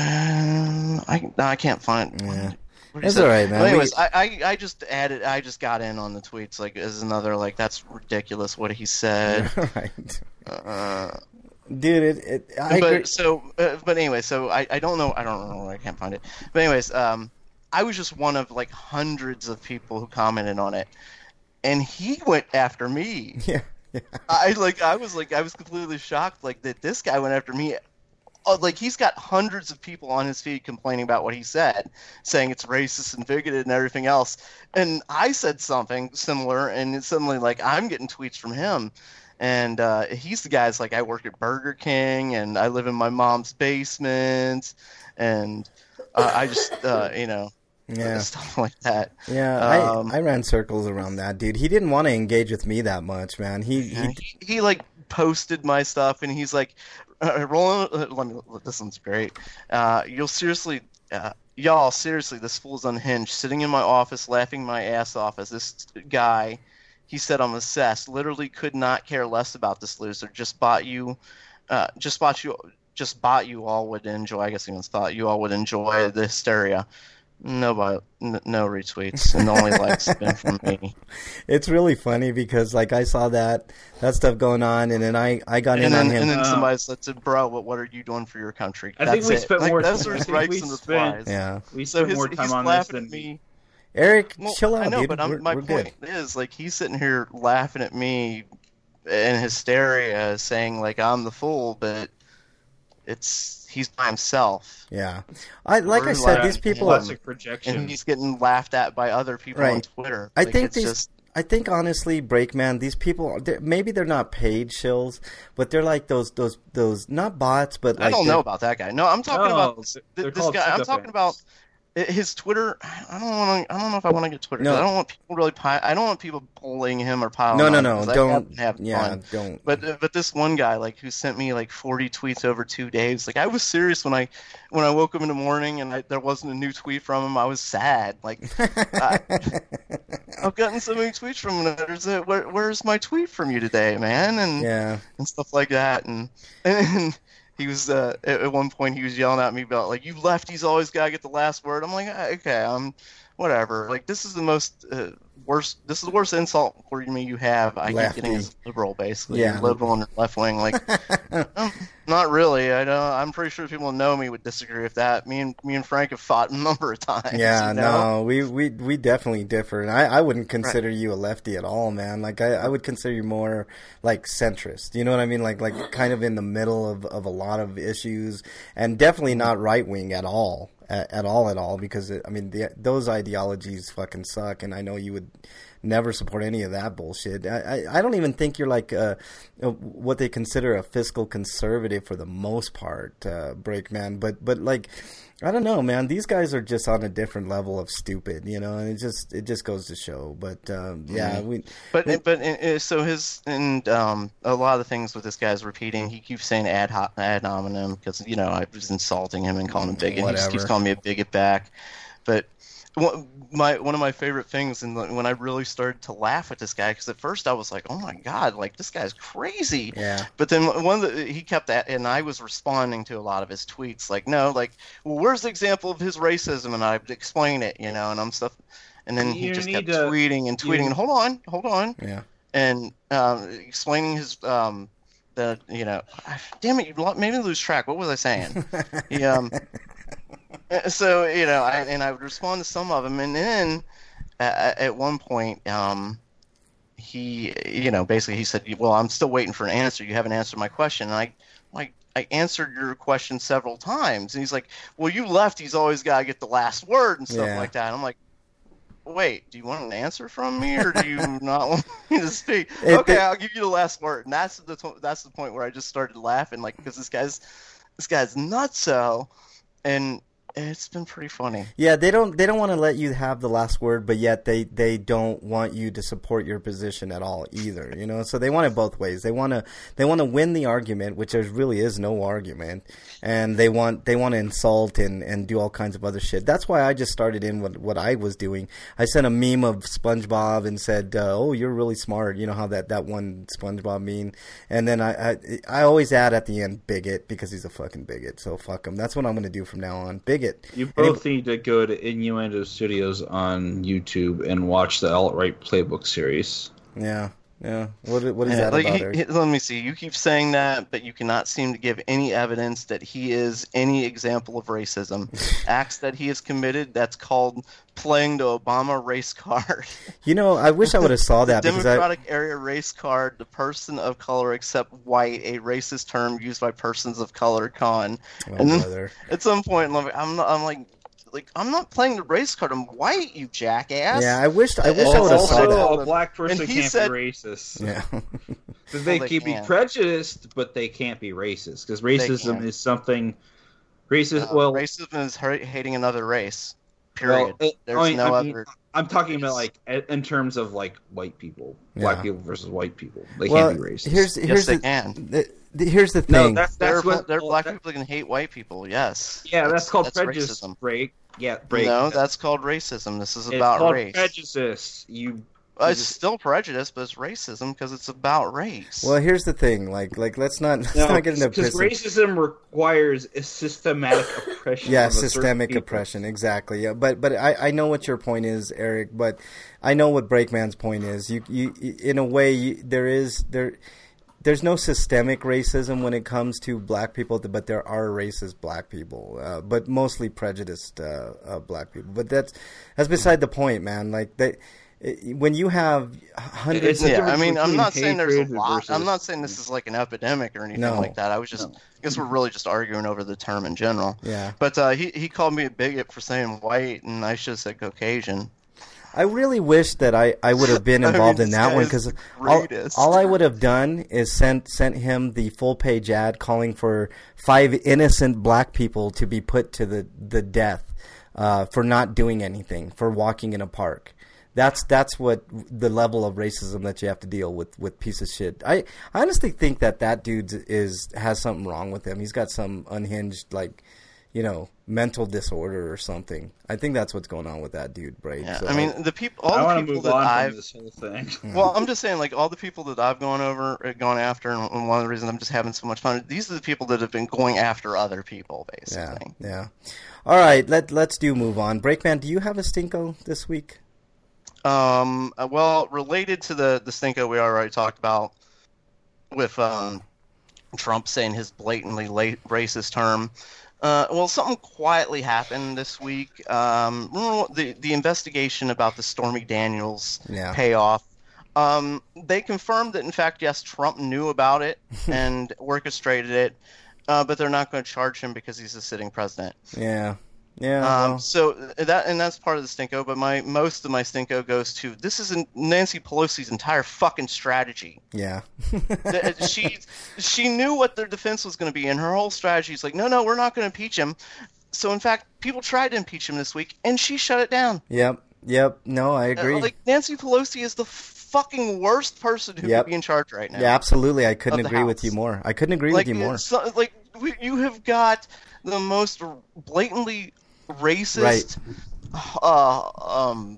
I no, I can't find. Yeah. What It's is it? all right, man. But anyways, We- I, I I just added. I just got in on the tweets like as another like that's ridiculous what he said. right. Uh, Dude, it, it I but agree. so, uh, but anyway, so I, I don't know, I don't know, I can't find it. But anyways, um, I was just one of like hundreds of people who commented on it, and he went after me. Yeah. Yeah. I like, I was like, I was completely shocked, like that this guy went after me. Oh, like he's got hundreds of people on his feed complaining about what he said, saying it's racist and bigoted and everything else. And I said something similar, and it's suddenly like I'm getting tweets from him. And uh, he's the guy's like, I work at Burger King, and I live in my mom's basement, and uh, I just, uh, you know, Yeah. stuff like that. Yeah, Um, I, I ran circles around that dude. He didn't want to engage with me that much, man. He, he And he, he like posted my stuff, and he's like, uh, "Rolling, uh, let me. This one's great. Uh, you'll seriously, uh, y'all, seriously, this fool's unhinged. Sitting in my office, laughing my ass off as this guy." He said, "I'm obsessed. Literally could not care less about this loser. Just bought you, uh, just bought you, just bought you all would enjoy. I guess he once thought you all would enjoy the hysteria. Nobody, n- no retweets, and the only likes have been from me. It's really funny because like I saw that that stuff going on, and then I, I got And in then, on him. and then Uh, somebody said, "Bro, what, what are you doing for your country?" I think That's we it. spent like, more- Those I are his think rights we and spent- replies. yeah, We So spent his, more he's time on this laughing than at me. Eric, Well, chill out, I know, dude. but I'm, we're my we're point good. is, like, he's sitting here laughing at me in hysteria, saying like I'm the fool, but it's he's by himself, Yeah, I like I We're said, like- these people. classic projection. and he's getting laughed at by other people on Right. Twitter. I Like, think it's these. just I think honestly, Breakman, these people, they're- maybe they're not paid shills, but they're like those those those not bots, but like I don't they're- know about that guy. No, I'm talking No, about this, they're this called guy. I'm sycophants. talking about his Twitter. I don't want to. I don't know if I want to get Twitter. 'cause No. I don't want people really. Pi- I don't want people bullying him or piling No, no, on no, because I don't. happen to have Yeah, fun. don't. But uh, but this one guy like who sent me like forty tweets over two days. Like I was serious when I when I woke up in the morning and I, there wasn't a new tweet from him. I was sad. Like I, I've gotten so many tweets from him. There's a, where, where's my tweet from you today, man? And Yeah. and stuff like that. And and he was uh, at, at one point he was yelling at me about like you lefties always gotta get the last word. I'm like "Ah, okay, I'm whatever. Like this is the most uh, worst. This is the worst insult for me you have. I keep getting Lefty. as liberal basically. Yeah. You're liberal and left wing. Like um, not really. I know. I'm pretty sure people who know me would disagree with that. Me and me and Frank have fought a number of times. Yeah, you know? no, we, we we definitely differ, and I, I wouldn't consider you a lefty at all, man. Like I, I would consider you more like centrist. You know what I mean? Like like kind of in the middle of, of a lot of issues, and definitely not right wing at all, at, at all, at all. Because it, I mean, the, those ideologies fucking suck, and I know you would never support any of that bullshit. I, I, I don't even think you're like uh, what they consider a fiscal conservative for the most part, uh, Breakman. But but like, I don't know, man. These guys are just on a different level of stupid, you know. And it just it just goes to show. But um, yeah, mm-hmm. we. But we, but uh, so his and um, a lot of the things with this guy's repeating. He keeps saying ad ho- ad hominem because you know I was insulting him and calling him bigot. Whatever. He just keeps calling me a bigot back. But one, my one of my favorite things, and when I really started to laugh at this guy, because at first I was like, "Oh my god, like this guy's crazy." Yeah. But then one of the, he kept that, and I was responding to a lot of his tweets, like, "No, like, well, where's the example of his racism?" And I'd explain it, you know, and I'm stuff, and then he You just kept need to- tweeting and tweeting, you- and hold on, hold on, Yeah. and um, explaining his um, the you know, damn it, you lo- made me lose track. What was I saying? he um. So, you know, I, and I would respond to some of them, and then uh, at one point, um, he, you know, basically he said, well, I'm still waiting for an answer. You haven't answered my question. And I, like, I answered your question several times. And he's like, well, you left. He's always got to get the last word and stuff Yeah. like that. And I'm like, wait, do you want an answer from me, or do you not want me to speak? It- okay, it- I'll give you the last word. And that's the to- that's the point where I just started laughing, like, because this guy's this guy's nutso, and it's been pretty funny. Yeah, they don't they don't want to let you have the last word, but yet they, they don't want you to support your position at all either. You know, so they want it both ways. They want to they want to win the argument, which there really is no argument, and they want they want to insult and, and do all kinds of other shit. That's why I just started in what what I was doing. I sent a meme of SpongeBob and said, uh, "Oh, you're really smart." You know how that, that one SpongeBob meme, and then I, I I always add at the end bigot because he's a fucking bigot. So fuck him. That's what I'm gonna do from now on. Bigot. You both need to go to Innuendo Studios on YouTube and watch the Alt-Right Playbook series. Yeah, yeah. What what is Yeah, that like, about? he- Eric? he- let me see. You keep saying that, but you cannot seem to give any evidence that he is any example of racism. Acts that he has committed, that's called playing the Obama race card. You know, I wish I would have saw that The because I, Democratic area race card, the person of color except white, a racist term used by persons of color, con. Oh, and then brother. at some point, I'm, I'm, not, I'm like, like, I'm not playing the race card. I'm white, you jackass. Yeah, I wish I wish I Also, would have saw that. a black person And he can't said- be racist. Yeah. 'Cause they Well, they can be can. prejudiced, but they can't be racist. Because racism can. is something. Racist. Uh, well, racism is ha- hating another race. Period. Well, it- There's I mean- no I mean, other. I'm talking about like in terms of like white people, black Yeah. people versus white people. They Well, can't be racist. here's Yes, here's they the, can. the, the here's the no, thing. that's There that's are, what there are black that- people that can hate white people. Yes. Yeah, that's, called that's prejudice. racism. Break. Yeah, break. No, that's called racism. This is it's about called race. prejudice. You. Uh, it's still prejudice, but it's racism because it's about race. Well, here's the thing. Like like let's not let's No, not get into because pissing. racism requires a systematic oppression. Yeah, of a certain systemic people. oppression, exactly. Yeah, but but I, I know what your point is, Eric. But I know what Breakman's point is. You you in a way you, there is there. There's no systemic racism when it comes to black people, but there are racist black people, uh, but mostly prejudiced uh, uh, black people. But that's that's beside the point, man. Like they, it, when you have hundreds, It's the yeah, I difference mean, I'm between not saying there's a hatred lot. I'm versus- not saying this is like an epidemic or anything No. like that. I was just, No. I guess we're really just arguing over the term in general. yeah. But uh, he he called me a bigot for saying white, and I should have said Caucasian. I really wish that I, I would have been I mean, involved in this that guy one is because the all, greatest. all I would have done is sent sent him the full page ad calling for five innocent black people to be put to the the death uh, for not doing anything, for walking in a park. That's that's what the level of racism that you have to deal with with piece of shit. I, I honestly think that that dude is has something wrong with him. He's got some unhinged like. You know, mental disorder or something. I think that's what's going on with that dude, Braid. Yeah, So I mean, the people, all I the want to people move that on I've from this whole thing. Well, I'm just saying, like, all the people that I've gone over, uh, gone after, and and one of the reasons I'm just having so much fun, these are the people that have been going after other people, yeah, basically. yeah. All right, let let's do move on. Breakman, do you have a stinko this week? Um, uh, well, related to the, the stinko we already talked about with um, Trump saying his blatantly late racist term, uh, well, something quietly happened this week. Um, remember the, the investigation about the Stormy Daniels Yeah. payoff. Um, they confirmed that, in fact, yes, Trump knew about it and orchestrated it, uh, but they're not going to charge him because he's a sitting president. Yeah. Yeah. Um, well, so that and that's part of the stinko, but my most of my stinko goes to this is Nancy Pelosi's entire fucking strategy. yeah. The- she she knew what their defense was going to be, and her whole strategy is like, no, no, we're not going to impeach him. So in fact, people tried to impeach him this week, and she shut it down. Yep. Yep. No, I agree. Uh, Like Nancy Pelosi is the fucking worst person who Yep. could be in charge right now. Yeah, absolutely. I couldn't of the agree with House. you more. I couldn't agree like, with you more. So, like we, you have got the most blatantly racist, uh, um,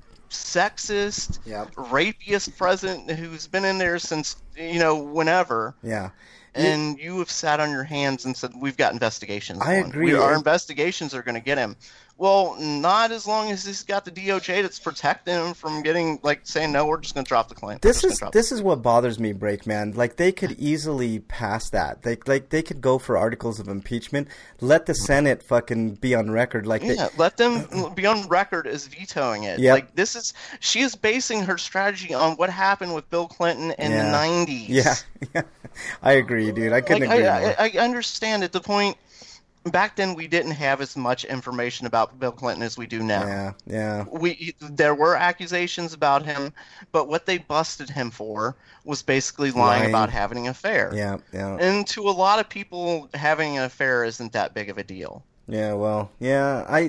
sexist, Yep. rapiest president who's been in there since you know whenever. Yeah. And you have sat on your hands and said, we've got investigations. I going. agree. We, our And- investigations are going to get him. Well, not as long as he's got the D O J that's protecting him from getting, like, saying, no, we're just going to drop the claim. We're This just is gonna drop this is what bothers me, Breakman. Like they could easily pass that. They like they could go for articles of impeachment. Let the Senate fucking be on record. Like Yeah, they, let them be on record as vetoing it. Yep. Like this is, she is basing her strategy on what happened with Bill Clinton in Yeah. the nineties. yeah, yeah. I agree, dude. I couldn't Like, agree I, more. I, I understand at the point. Back then, we didn't have as much information about Bill Clinton as we do now. yeah, yeah, We there were accusations about him, but what they busted him for was basically lying, Lying. about having an affair. yeah, yeah, And to a lot of people, having an affair isn't that big of a deal. yeah. Well, yeah. I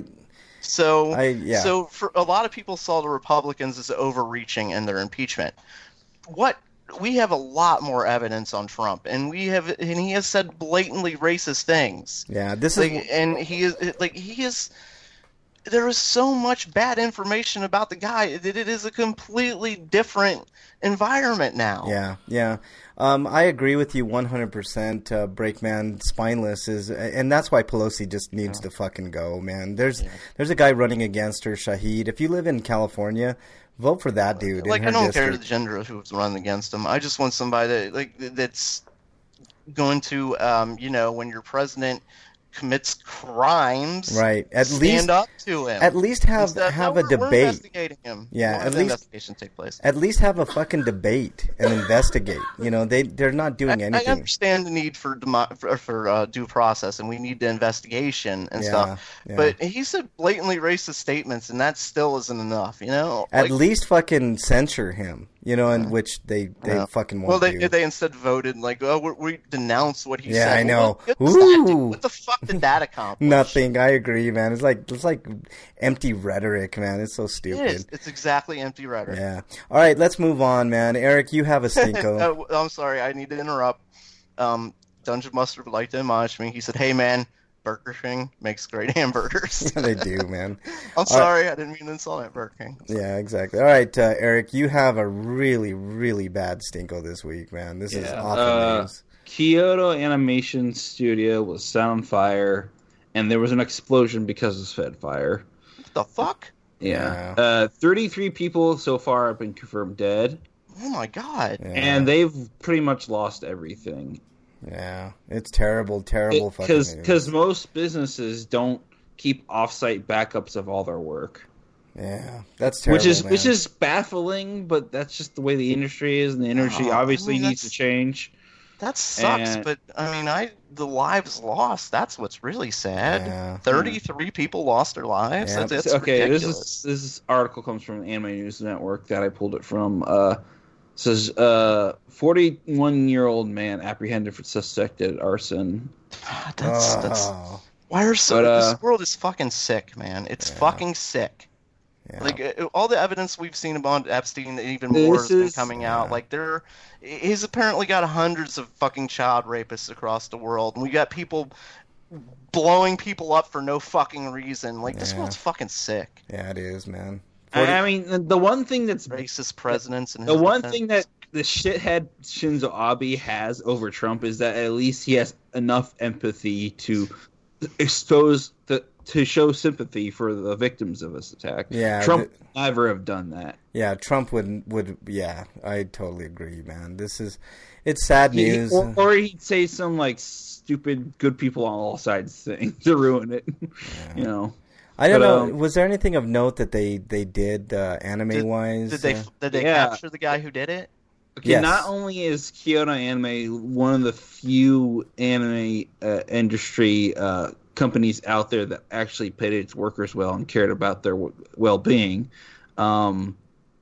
So, I- yeah. so for a lot of people saw the Republicans as overreaching in their impeachment. What we have a lot more evidence on Trump, and we have, and he has said blatantly racist things. yeah. This Like, is and he is like he is. There is so much bad information about the guy that it is a completely different environment now. yeah, yeah. Um, I agree with you one hundred percent. Uh, Breakman, spineless is, and that's why Pelosi just needs to fucking go, man. There's there's a guy running against her, Shahid. If you live in California, vote for that dude. Like in I her don't district. care the gender of who's running against him. I just want somebody that like that's going to, um, you know, when your president commits crimes, Right. At stand least up to him. At least have Instead, have no, a we're, We're debate. investigating him. Yeah, We'll at have the least- investigation take place. At least have a fucking debate and investigate. You know, they they're not doing I, I anything. understand the need for demo- for, for uh, due process, and we need the investigation and Yeah, stuff. yeah. But he said blatantly racist statements, and that still isn't enough. You know, At Like, least fucking censure him. You know, in which they they yeah. fucking won't well, they do. they instead voted like, oh, we, we denounce what he Yeah, said. I know. Well, what's that do? Ooh. What the fuck did that accomplish? Nothing. I agree, man. It's like it's like empty rhetoric, man. It's so It stupid. is. It's exactly empty rhetoric. Yeah. All right, let's move on, man. Eric, you have a stinko. Oh, I'm sorry, I need to interrupt. Um, Dungeon Master would like to admonish me. He said, "Hey, man, Burger King makes great hamburgers." Yeah, they do, man. I'm sorry, I didn't mean to insult at Burger King. Yeah, exactly. All right, uh, Eric, you have a really, really bad stinko this week, man. This is Yeah, awful uh, news. Kyoto Animation Studio was set on fire, and there was an explosion because of said fire. What the fuck? Yeah. Yeah. Uh, thirty-three people so far have been confirmed dead, Oh my god. Yeah. and they've pretty much lost everything. Yeah, it's terrible, terrible fucking Because news. because most businesses don't keep offsite backups of all their work, Yeah, that's terrible, which is man. which is baffling. But that's just the way the industry is, and the industry Oh, I obviously mean, needs to that's- change. That sucks, And- but I mean, I the lives lost. That's what's really sad. Yeah. Thirty-three people lost their lives. Yeah. That's, that's okay, ridiculous. this is this is article comes from Anime News Network that I pulled it from. Uh, says uh, forty-one-year-old man apprehended for suspected arson. that's that's Oh, why are so But, uh, this world is fucking sick, man. It's Yeah. fucking sick. yeah. Like uh, all the evidence we've seen about Epstein, even more This has been is- coming yeah. out. Like there, he's apparently got hundreds of fucking child rapists across the world, and we got people blowing people up for no fucking reason. Like this Yeah. world's fucking sick. yeah, it is, man. I, I mean, the- the one thing that's Racist presidents and the his one defense. thing that the shithead Shinzo Abe has over Trump is that at least he has enough empathy to expose the to show sympathy for the victims of this attack. Yeah, Trump the- would never have done that. Yeah, Trump would would. Yeah, I totally agree, man. This is, it's sad He- news. or, or he'd say some like stupid "good people on all sides" thing to ruin it. You know. I don't but, know. um, Was there anything of note that they they did uh, anime wise? Did they Uh, did they yeah. capture the guy who did it? Okay, Yes. not only is Kyoto Anime one of the few anime uh, industry uh, companies out there that actually paid its workers well and cared about their w- well-being. Um,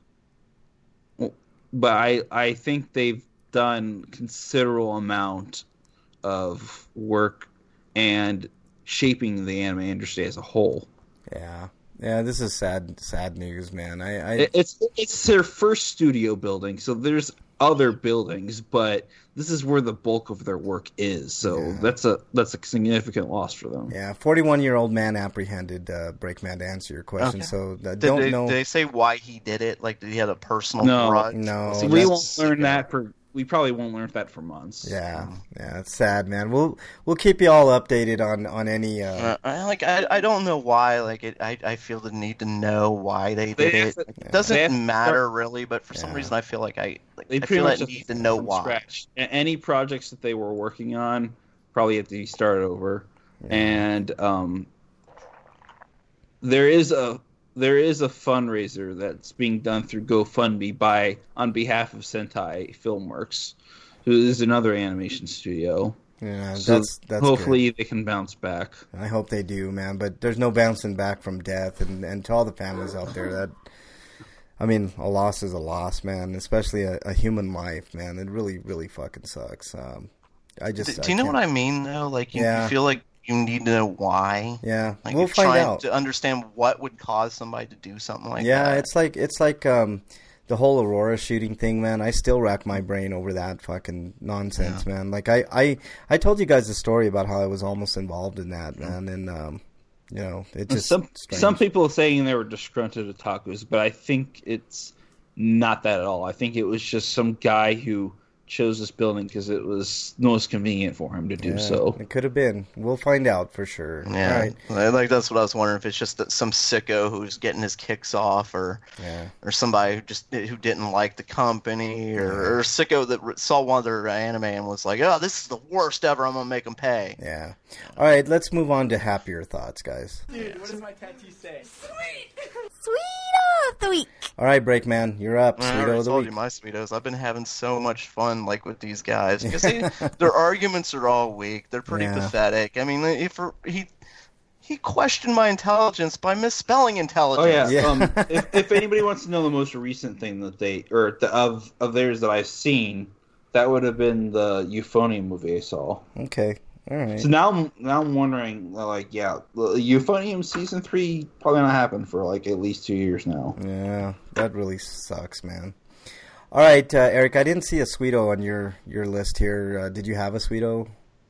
but I I think they've done considerable amount of work and shaping the anime industry as a whole. Yeah, yeah. This is sad, sad news, man. I, I It- it's it's their first studio building, so there's other buildings, but this is where the bulk of their work is. So Yeah. that's a that's a significant loss for them. yeah, forty-one-year-old man apprehended. Uh, Breakman, to answer your question. Okay. So uh, Did don't they, know. did they say why he did it? Like, did he have a personal No. grudge? No. Was he we just won't sick learn of that it? for we probably won't learn that for months. Yeah, yeah. It's sad, man. We'll we'll keep you all updated on on any. Uh, Uh, I, like I, I don't know why. Like it, I, I feel the need to know why they They did have it. to- Like, They it doesn't have to matter start- really, but for some Yeah. reason I feel like I like They I pretty feel much that have need to to know from why. scratch. A- Any projects that they were working on probably have to be started over. And um, there is a there is a fundraiser that's being done through GoFundMe by on behalf of Sentai Filmworks, who is another animation studio. yeah, So that's that's hopefully they can bounce back. good. I hope they do, man. But there's no bouncing back from death, and and to all the families out there, that I mean, a loss is a loss, man. Especially a, a human life, man. It really, really fucking sucks. Um, I just Do, I do you know can't- what I mean though? Like you, Yeah. you feel like you need to know why. Yeah, Like we'll you're find trying out. to understand what would cause somebody to do something like yeah, that. it's like it's like um, the whole Aurora shooting thing, man. I still rack my brain over that fucking nonsense, man. Like I, I, I told you guys the story about how I was almost involved in that, man, and um, you know, it just some strange. some people are saying they were disgruntled otakus, but I think it's not that at all. I think it was just some guy who chose this building because it was most convenient for him to do Yeah, so. it could have been. We'll find out for sure. Yeah, All right. like that's what I was wondering if it's just that some sicko who's getting his kicks off, or Yeah. or somebody who just who didn't like the company, or, or a sicko that re- saw one of their anime and was like, "Oh, this is the worst ever. I'm gonna make them pay." Yeah. All right, let's move on to happier thoughts, guys. Dude, what does my tattoo say? Sweet of the week. All right, Breakman, you're up. I Sweeto already of the told week. you my sweetos. I've been having so much fun, like with these guys, because they, their arguments are all weak. They're pretty Yeah. pathetic. I mean, if he he questioned my intelligence by misspelling Oh intelligence. yeah. Yeah. Um, if, if anybody wants to know the most recent thing that they or the, of of theirs that I've seen, that would have been the Euphonium movie I saw. Okay. All right. So now, I'm- now I'm wondering, like, yeah, the Euphonium season three probably not happen for like at least two years now. Yeah, that really sucks, man. All right, uh, Eric, I didn't see a Sweeto on your, your list here. Uh, did you have a Sweeto?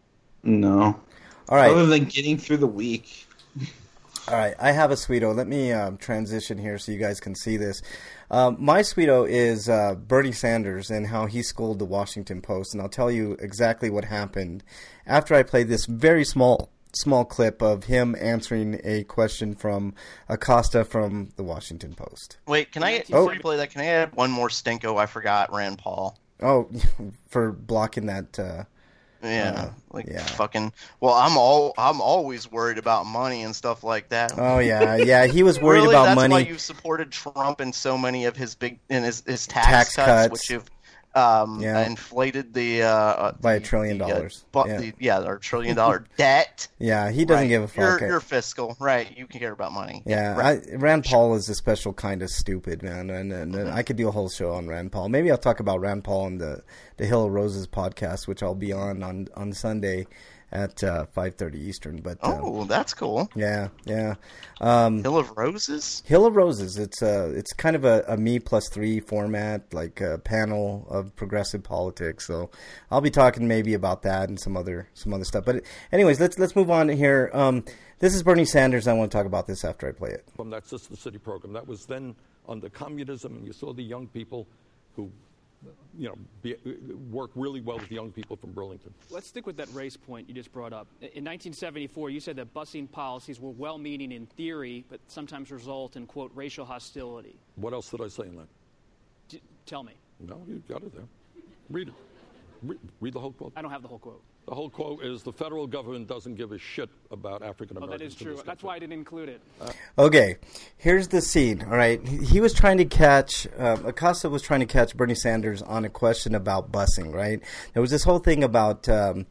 No. All right. Other than getting through the week. All right, I have a Sweeto. Let me um, transition here so you guys can see this. Um, my Sweeto is uh, Bernie Sanders and how he schooled the Washington Post, and I'll tell you exactly what happened after I played this very small small clip of him answering a question from Acosta from the Washington Post. Wait, can I Oh. before you play that? Can I add one more stinko? I forgot Rand Paul. Oh, for blocking that. Uh, Yeah, Uh, like yeah. fucking. Well, I'm all I'm always worried about money and stuff like that. oh yeah, yeah. He was worried really, about that's money. why you've supported Trump in so many of his big in his, his tax, Tax cuts, cuts. which have um, Yeah. inflated the uh, By a the- trillion the, uh, dollars. bu- Yeah. the- yeah, our trillion dollar debt. Yeah, he doesn't Right. give a fuck. You're, you're fiscal, right? You can care about money. Yeah, right. I, Rand Paul is a special kind of stupid, man, and, and, and I could do a whole show on Rand Paul. Maybe I'll talk about Rand Paul on the the Hill of Roses podcast, which I'll be on on, on Sunday at uh, five thirty Eastern. But um, Oh, that's cool. yeah, yeah, um, Hill of Roses. Hill of Roses. It's uh, it's kind of a, a me plus three format, like a panel of progressive politics. So I'll be talking maybe about that and some other some other stuff. But anyways, let's let's move on here. Um, this is Bernie Sanders. I want to talk about this after I play it. From that Sister City program. That was then under communism, and you saw the young people who, you know, be, work really well with young people from Burlington. Let's stick with that race point you just brought up. In nineteen seventy-four, you said that busing policies were well-meaning in theory, but sometimes result in, quote, racial hostility. What else did I say in that? D- tell me. No, you got it there. Read it. Read, read the whole quote. I don't have the whole quote. The whole quote is the federal government doesn't give a shit about African Oh, Americans. that is in true. this That's country. why I didn't include it. Okay, here's the scene. All right, he he was trying to catch uh, Acosta was trying to catch Bernie Sanders on a question about busing. Right, there was this whole thing about um,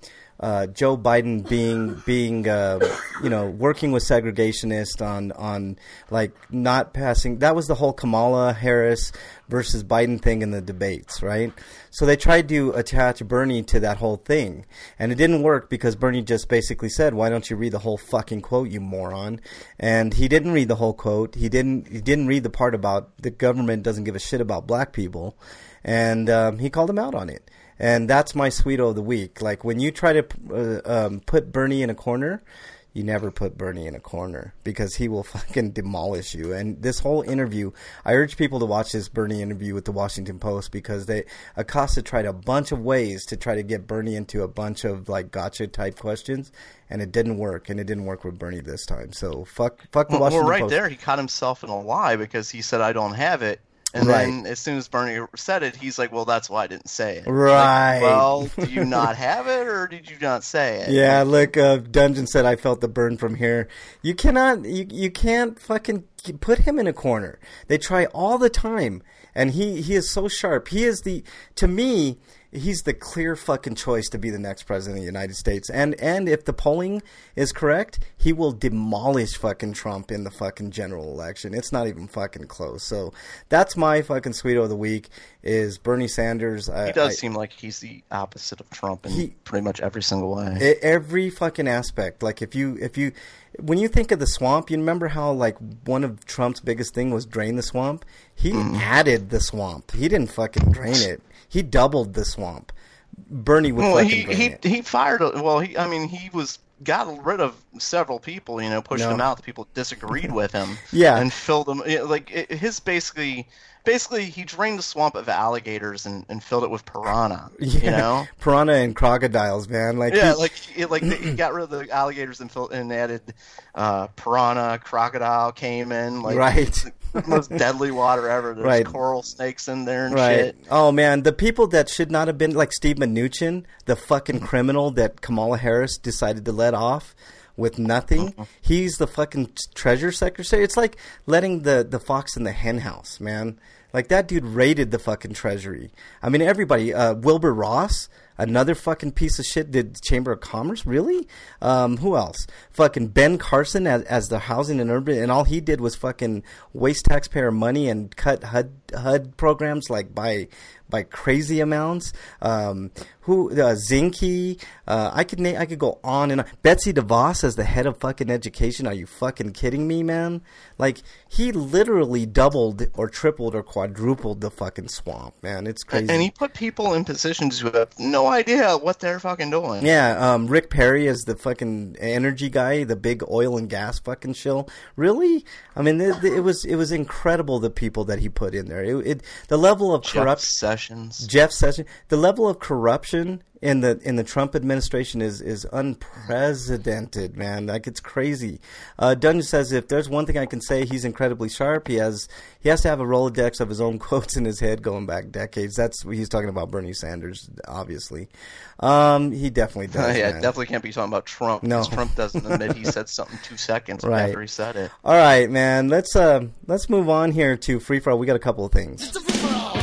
uh, Joe Biden being being uh, you know working with segregationists on on like not passing. That was the whole Kamala Harris versus Biden thing in the debates, right? So they tried to attach Bernie to that whole thing, and it didn't work because Bernie just basically said, "Why don't you read the whole fucking quote, you moron?" And he didn't read the whole quote. He didn't. He didn't read the part about the government doesn't give a shit about black people, and um, he called him out on it. And that's my Sweeto of the week. Like when you try to uh, um, put Bernie in a corner, you never put Bernie in a corner because he will fucking demolish you. And this whole interview, I urge people to watch this Bernie interview with the Washington Post because they Acosta tried a bunch of ways to try to get Bernie into a bunch of like gotcha type questions, and it didn't work. And it didn't work with Bernie this time. So fuck, fuck the well, Washington well, right Post. there, he caught himself in a lie because he said, "I don't have it." And right. then as soon as Bernie said it, he's like, well, that's why I didn't say it. Right. Like, well, do you not have it or did you not say it? Yeah, look, uh, Dungeon said I felt the burn from here. You cannot, you, you can't fucking put him in a corner. They try all the time. And he, he is so sharp. He is the, to me, he's the clear fucking choice to be the next president of the United States. And and if the polling is correct, he will demolish fucking Trump in the fucking general election. It's not even fucking close. So that's my fucking Sweeto of the week is Bernie Sanders. He I, does I, seem like he's the opposite of Trump in he, pretty much every single way. Every fucking aspect. Like if you if you when you think of the swamp, you remember how like one of Trump's biggest thing was drain the swamp? He mm. added the swamp. He didn't fucking drain it. He doubled the swamp. Bernie would well, fucking he drain he it. he fired. Well, he I mean he was got rid of several people. You know, pushed No. them out. The people disagreed with him. Yeah. and filled them like his basically. Basically, he drained the swamp of alligators and, and filled it with piranha. Yeah, you know, piranha and crocodiles, man. Like yeah, he, like he, like he got rid of the alligators and filled, and added uh, piranha, crocodile, caiman, like right. the most deadly water ever. There's Right. coral snakes in there and right. shit. Oh man, the people that should not have been like Steve Mnuchin, the fucking criminal that Kamala Harris decided to let off with nothing. He's the fucking treasure secretary. It's like letting the, the fox in the hen house, man. Like that dude raided the fucking treasury. I mean, everybody. Uh, Wilbur Ross, another fucking piece of shit, did Chamber of Commerce. Really? Um, who else? Fucking Ben Carson as, as the housing and urban, and all he did was fucking waste taxpayer money and cut H U D, H U D programs like by by crazy amounts. Um, who uh, Zinke? Uh, I could na- I could go on and on. Betsy DeVos as the head of fucking education. Are you fucking kidding me, man? Like he literally doubled or tripled or quadrupled the fucking swamp, man. It's crazy. And he put people in positions who have no idea what they're fucking doing. Yeah, um, Rick Perry is the fucking energy guy, the big oil and gas fucking shill. Really? I mean, it, it was it was incredible the people that he put in there. It, it the level of corruption. Jeff Sessions. The level of corruption in the in the Trump administration is is unprecedented, man. Like it's crazy. Uh, Dungeon says if there's one thing I can say, he's incredibly sharp. He has he has to have a Rolodex of his own quotes in his head going back decades. That's he's talking about Bernie Sanders, obviously. Um, he definitely does. yeah, man. definitely can't be talking about Trump. No, because Trump doesn't admit he said something two seconds right. after he said it. All right, man. Let's uh let's move on here to free for all. We got a couple of things. It's a free for all.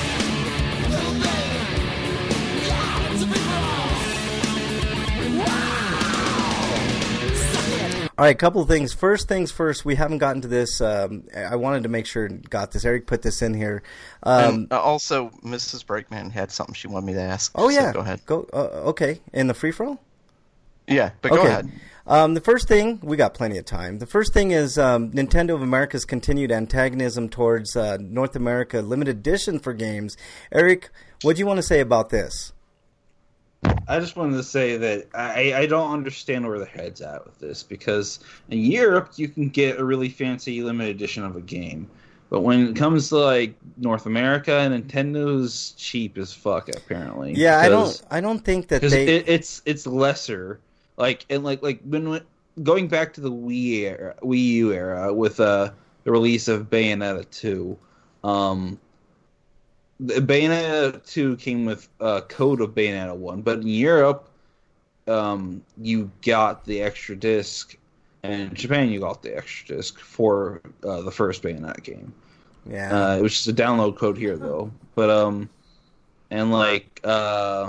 All right, a couple of things. First things first, we haven't gotten to this. Um, I wanted to make sure and got this. Eric put this in here. Um, and uh, also, Missus Brakeman had something she wanted me to ask. Oh, yeah. So go ahead. Go. Uh, okay. In the free-for-all? Yeah, but go okay. ahead. Um, the first thing, we got plenty of time. The first thing is um, Nintendo of America's continued antagonism towards uh, North America limited edition for games. Eric, what do you want to say about this? I just wanted to say that I, I don't understand where their head's at with this, because in Europe you can get a really fancy limited edition of a game, but when it comes to like North America, Nintendo's cheap as fuck apparently. Yeah, I because, don't I don't think that because they it, it's it's lesser. Like and like like when, when going back to the Wii era, Wii U era with uh, the release of Bayonetta two. Um, Bayonetta two came with a code of Bayonetta one, but in Europe, um, you got the extra disc, and in Japan you got the extra disc for uh, the first Bayonetta game. Yeah, uh, it was just a download code here though. But um, and like uh, I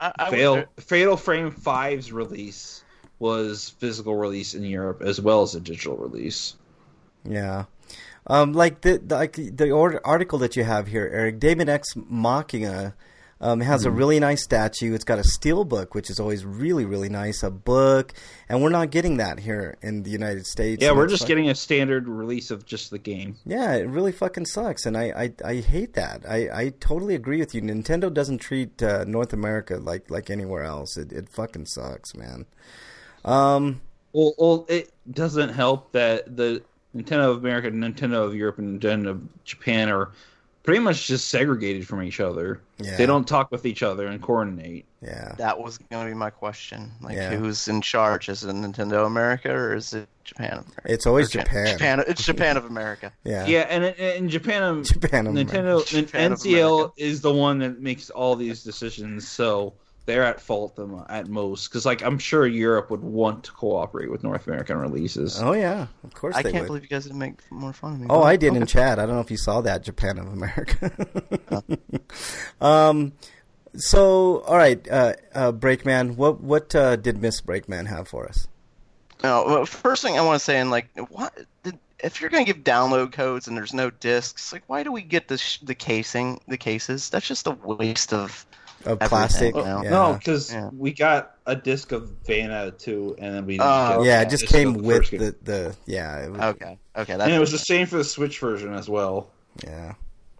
I, I Fatal, would, Fatal Frame five's release was physical release in Europe as well as a digital release. Yeah. Um, like the, the like the order, article that you have here, Eric, Daemon X Machina um, has mm-hmm. a really nice statue. It's got a steel book, which is always really, really nice, a book, and we're not getting that here in the United States. Yeah, and we're just fucking, getting a standard release of just the game. Yeah, it really fucking sucks, and I, I, I hate that. I, I totally agree with you. Nintendo doesn't treat uh, North America like, like anywhere else. It it fucking sucks, man. Um, well, well, it doesn't help that the Nintendo of America, Nintendo of Europe, and Nintendo of Japan are pretty much just segregated from each other. Yeah. They don't talk with each other and coordinate. Yeah, that was going to be my question. Like, yeah. who's in charge? Is it Nintendo America or is it Japan America? It's always or Japan. Japan. It's Japan of America. Yeah, yeah, and in Japan, Japan of Nintendo, Japan N C L America. is the one that makes all these decisions, so they're at fault them at most. Because, like, I'm sure Europe would want to cooperate with North American releases. Oh yeah, of course I they can't would. believe you guys didn't make more fun of me. Oh, I did okay. in chat. I don't know if you saw that, Japan of America. um, so all right, uh, uh, Breakman, what what uh, did Miss Breakman have for us? No, well, first thing I want to say, and like, what did, if you're going to give download codes and there's no discs, like, why do we get the sh- the casing, the cases? That's just a waste of. Of everything, plastic, you know? yeah. No, because Yeah. we got a disc of Bayonetta two, and then we didn't Oh, get Yeah, a it just disc came of the with first game. the, the yeah. It was, Okay, okay, that's And it was the same for the Switch version as well. Yeah.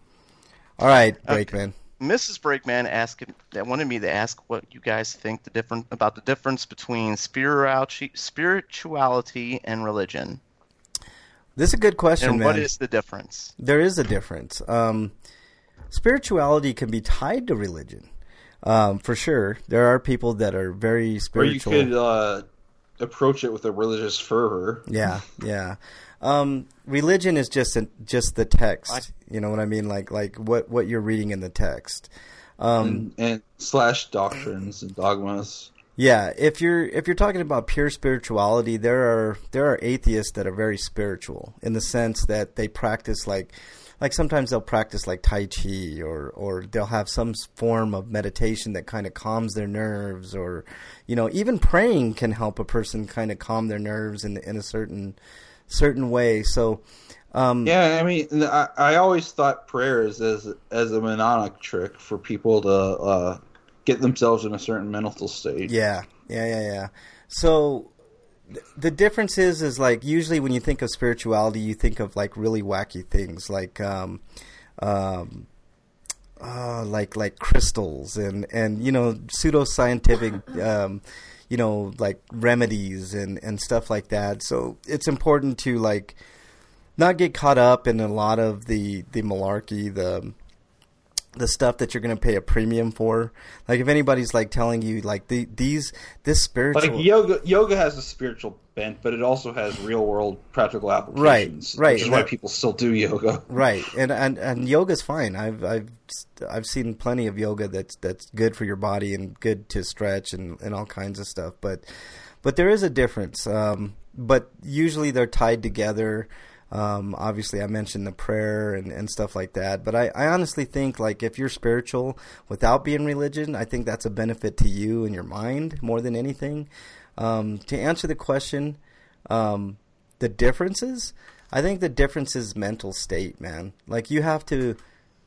All right, Okay. Breakman. Missus Breakman asked that wanted me to ask what you guys think the different about the difference between spirituality, spirituality and religion. This is a good question, And man. what is the difference? There is a difference. Um, spirituality can be tied to religion, um, for sure. There are people that are very spiritual. Or you could uh, approach it with a religious fervor. Yeah, yeah. Um, religion is just a, just the text. You know what I mean? Like like what, what you're reading in the text. Um, and, and slash doctrines and dogmas. Yeah, if you're if you're talking about pure spirituality, there are there are atheists that are very spiritual in the sense that they practice like like sometimes they'll practice like Tai Chi or or they'll have some form of meditation that kind of calms their nerves, or you know, even praying can help a person kind of calm their nerves in in a certain certain way. So um, yeah, I mean, I, I always thought prayers as as a mnemonic trick for people to uh, get themselves in a certain mental state. Yeah, yeah, yeah, yeah. So th- the difference is, is like usually when you think of spirituality, you think of like really wacky things, like, um, um, uh, like like crystals and and you know pseudoscientific, um, you know like remedies and and stuff like that. So it's important to like not get caught up in a lot of the the malarkey, the the stuff that you're going to pay a premium for. Like if anybody's like telling you like the, these this spiritual Like yoga, yoga has a spiritual bent, but it also has real world practical applications. Right, right. Which is why people still do yoga. Right, and and and yoga's fine. I've I've I've seen plenty of yoga that's that's good for your body and good to stretch and, and all kinds of stuff. But but there is a difference. Um, but usually they're tied together. Um, obviously, I mentioned the prayer and, and stuff like that. But I, I honestly think, like, if you're spiritual without being religion, I think that's a benefit to you and your mind more than anything. Um, to answer the question, um, the differences, I think the difference is mental state, man. Like, you have to...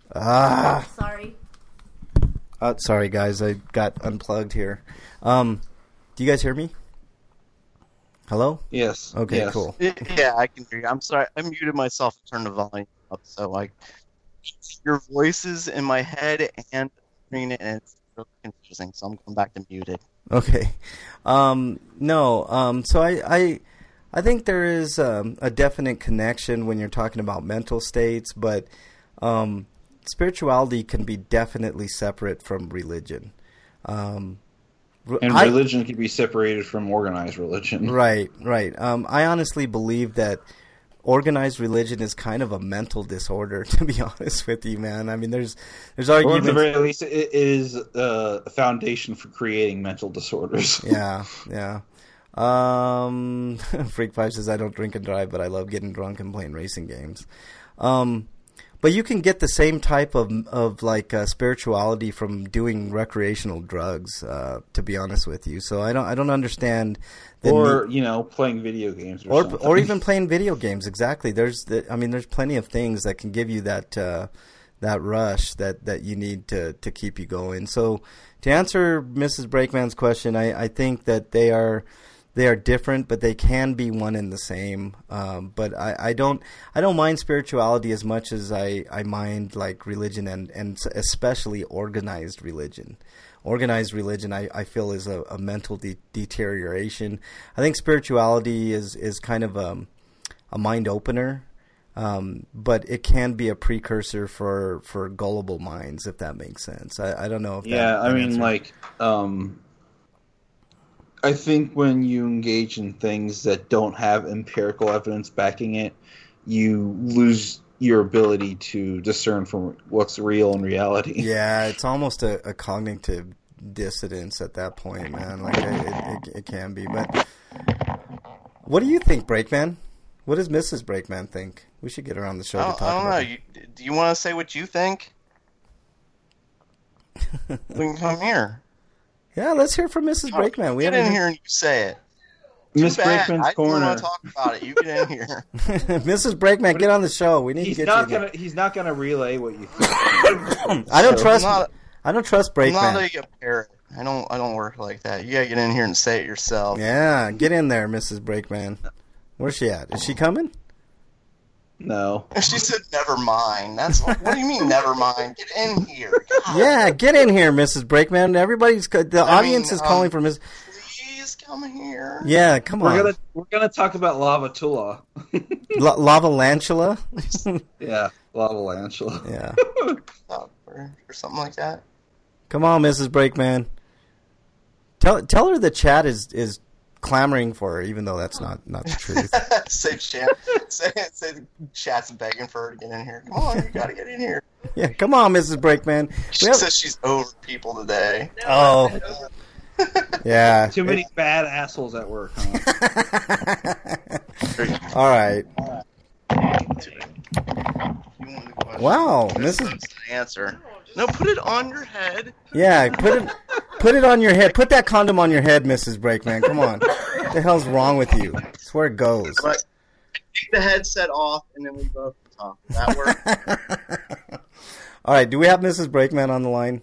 Ah, Sorry. uh, sorry, guys. I got unplugged here. Um, do you guys hear me? Hello? Yes. Okay, yes. cool. Yeah, I can hear you. I'm sorry, I muted myself and turned the volume up, so like your voices in my head and screen, and it's really confusing. So I'm going back to muted. Okay. Um, no. Um, so I, I, I think there is um, a definite connection when you're talking about mental states, but um, spirituality can be definitely separate from religion. Um, And I- religion can be separated from organized religion. Right, right. Um, I honestly believe that organized religion is kind of a mental disorder, to be honest with you, man. I mean, there's there's Or at arguments. the very least, it is uh, a foundation for creating mental disorders. Yeah, yeah. Um, Freak Five says, I don't drink and drive, but I love getting drunk and playing racing games. Um, But you can get the same type of of like uh, spirituality from doing recreational drugs. Uh, to be honest with you, so I don't I don't understand. The or need, you know, playing video games, or or, something. or even playing video games. Exactly. There's the, I mean, there's plenty of things that can give you that uh, that rush that, that you need to, to keep you going. So to answer Missus Brakeman's question, I, I think that they are. They are different, but they can be one and the same. Um, but I, I don't I don't mind spirituality as much as I, I mind like religion and, and especially organized religion. Organized religion, I, I feel, is a, a mental de- deterioration. I think spirituality is, is kind of a, a mind opener, um, but it can be a precursor for, for gullible minds, if that makes sense. I, I don't know if that, yeah, I that mean, answers. like. Um, I think when you engage in things that don't have empirical evidence backing it, you lose your ability to discern from what's real in reality. Yeah, it's almost a, a cognitive dissonance at that point, man. Like it, it, it can be. But what do you think, Brakeman? What does Missus Brakeman think? We should get her on the show I to don't, talk I don't about know. it. You, do you want to say what you think? We can come here. Yeah, let's hear from Missus Brakeman. We Get haven't in heard- here and you say it. Miss Too bad. Brakeman's I didn't corner. want to talk about it. You get in here. Missus Brakeman, get on the show. We need He's to get not you. in gonna. He's not gonna relay what you think. I don't So- trust. I'm not- I don't trust I'm Brakeman. not a parrot. I don't. I don't work like that. You gotta get in here and say it yourself. Yeah, get in there, Missus Brakeman. Where's she at? Is she coming? No. She said, "Never mind." That's what do you mean, never mind? Get in here. God. Yeah, get in here, Missus Brakeman. Everybody's the I audience mean, is calling um, for Miss Please come here. Yeah, come We're on. gonna we're gonna talk about Lava Tula. La- Lava Lantula? Yeah, Lava Lantula. Yeah. Or, or something like that. Come on, Missus Brakeman. Tell tell her the chat is, is clamoring for her, even though that's not, not the truth. say, chat, say, say the chat's begging for her to get in here. Come on, you gotta get in here. Yeah, come on, Missus Brakeman. She We have- says she's over people today. Oh. Yeah. Too many bad assholes at work, huh? All right. Wow, Missus Answer. No, put it on your head. Yeah, put it put it on your head. Put that condom on your head, Missus Brakeman. Come on. What the hell's wrong with you? That's where it goes. But take the headset off, and then we both talk. That work? All right, do we have Missus Brakeman on the line?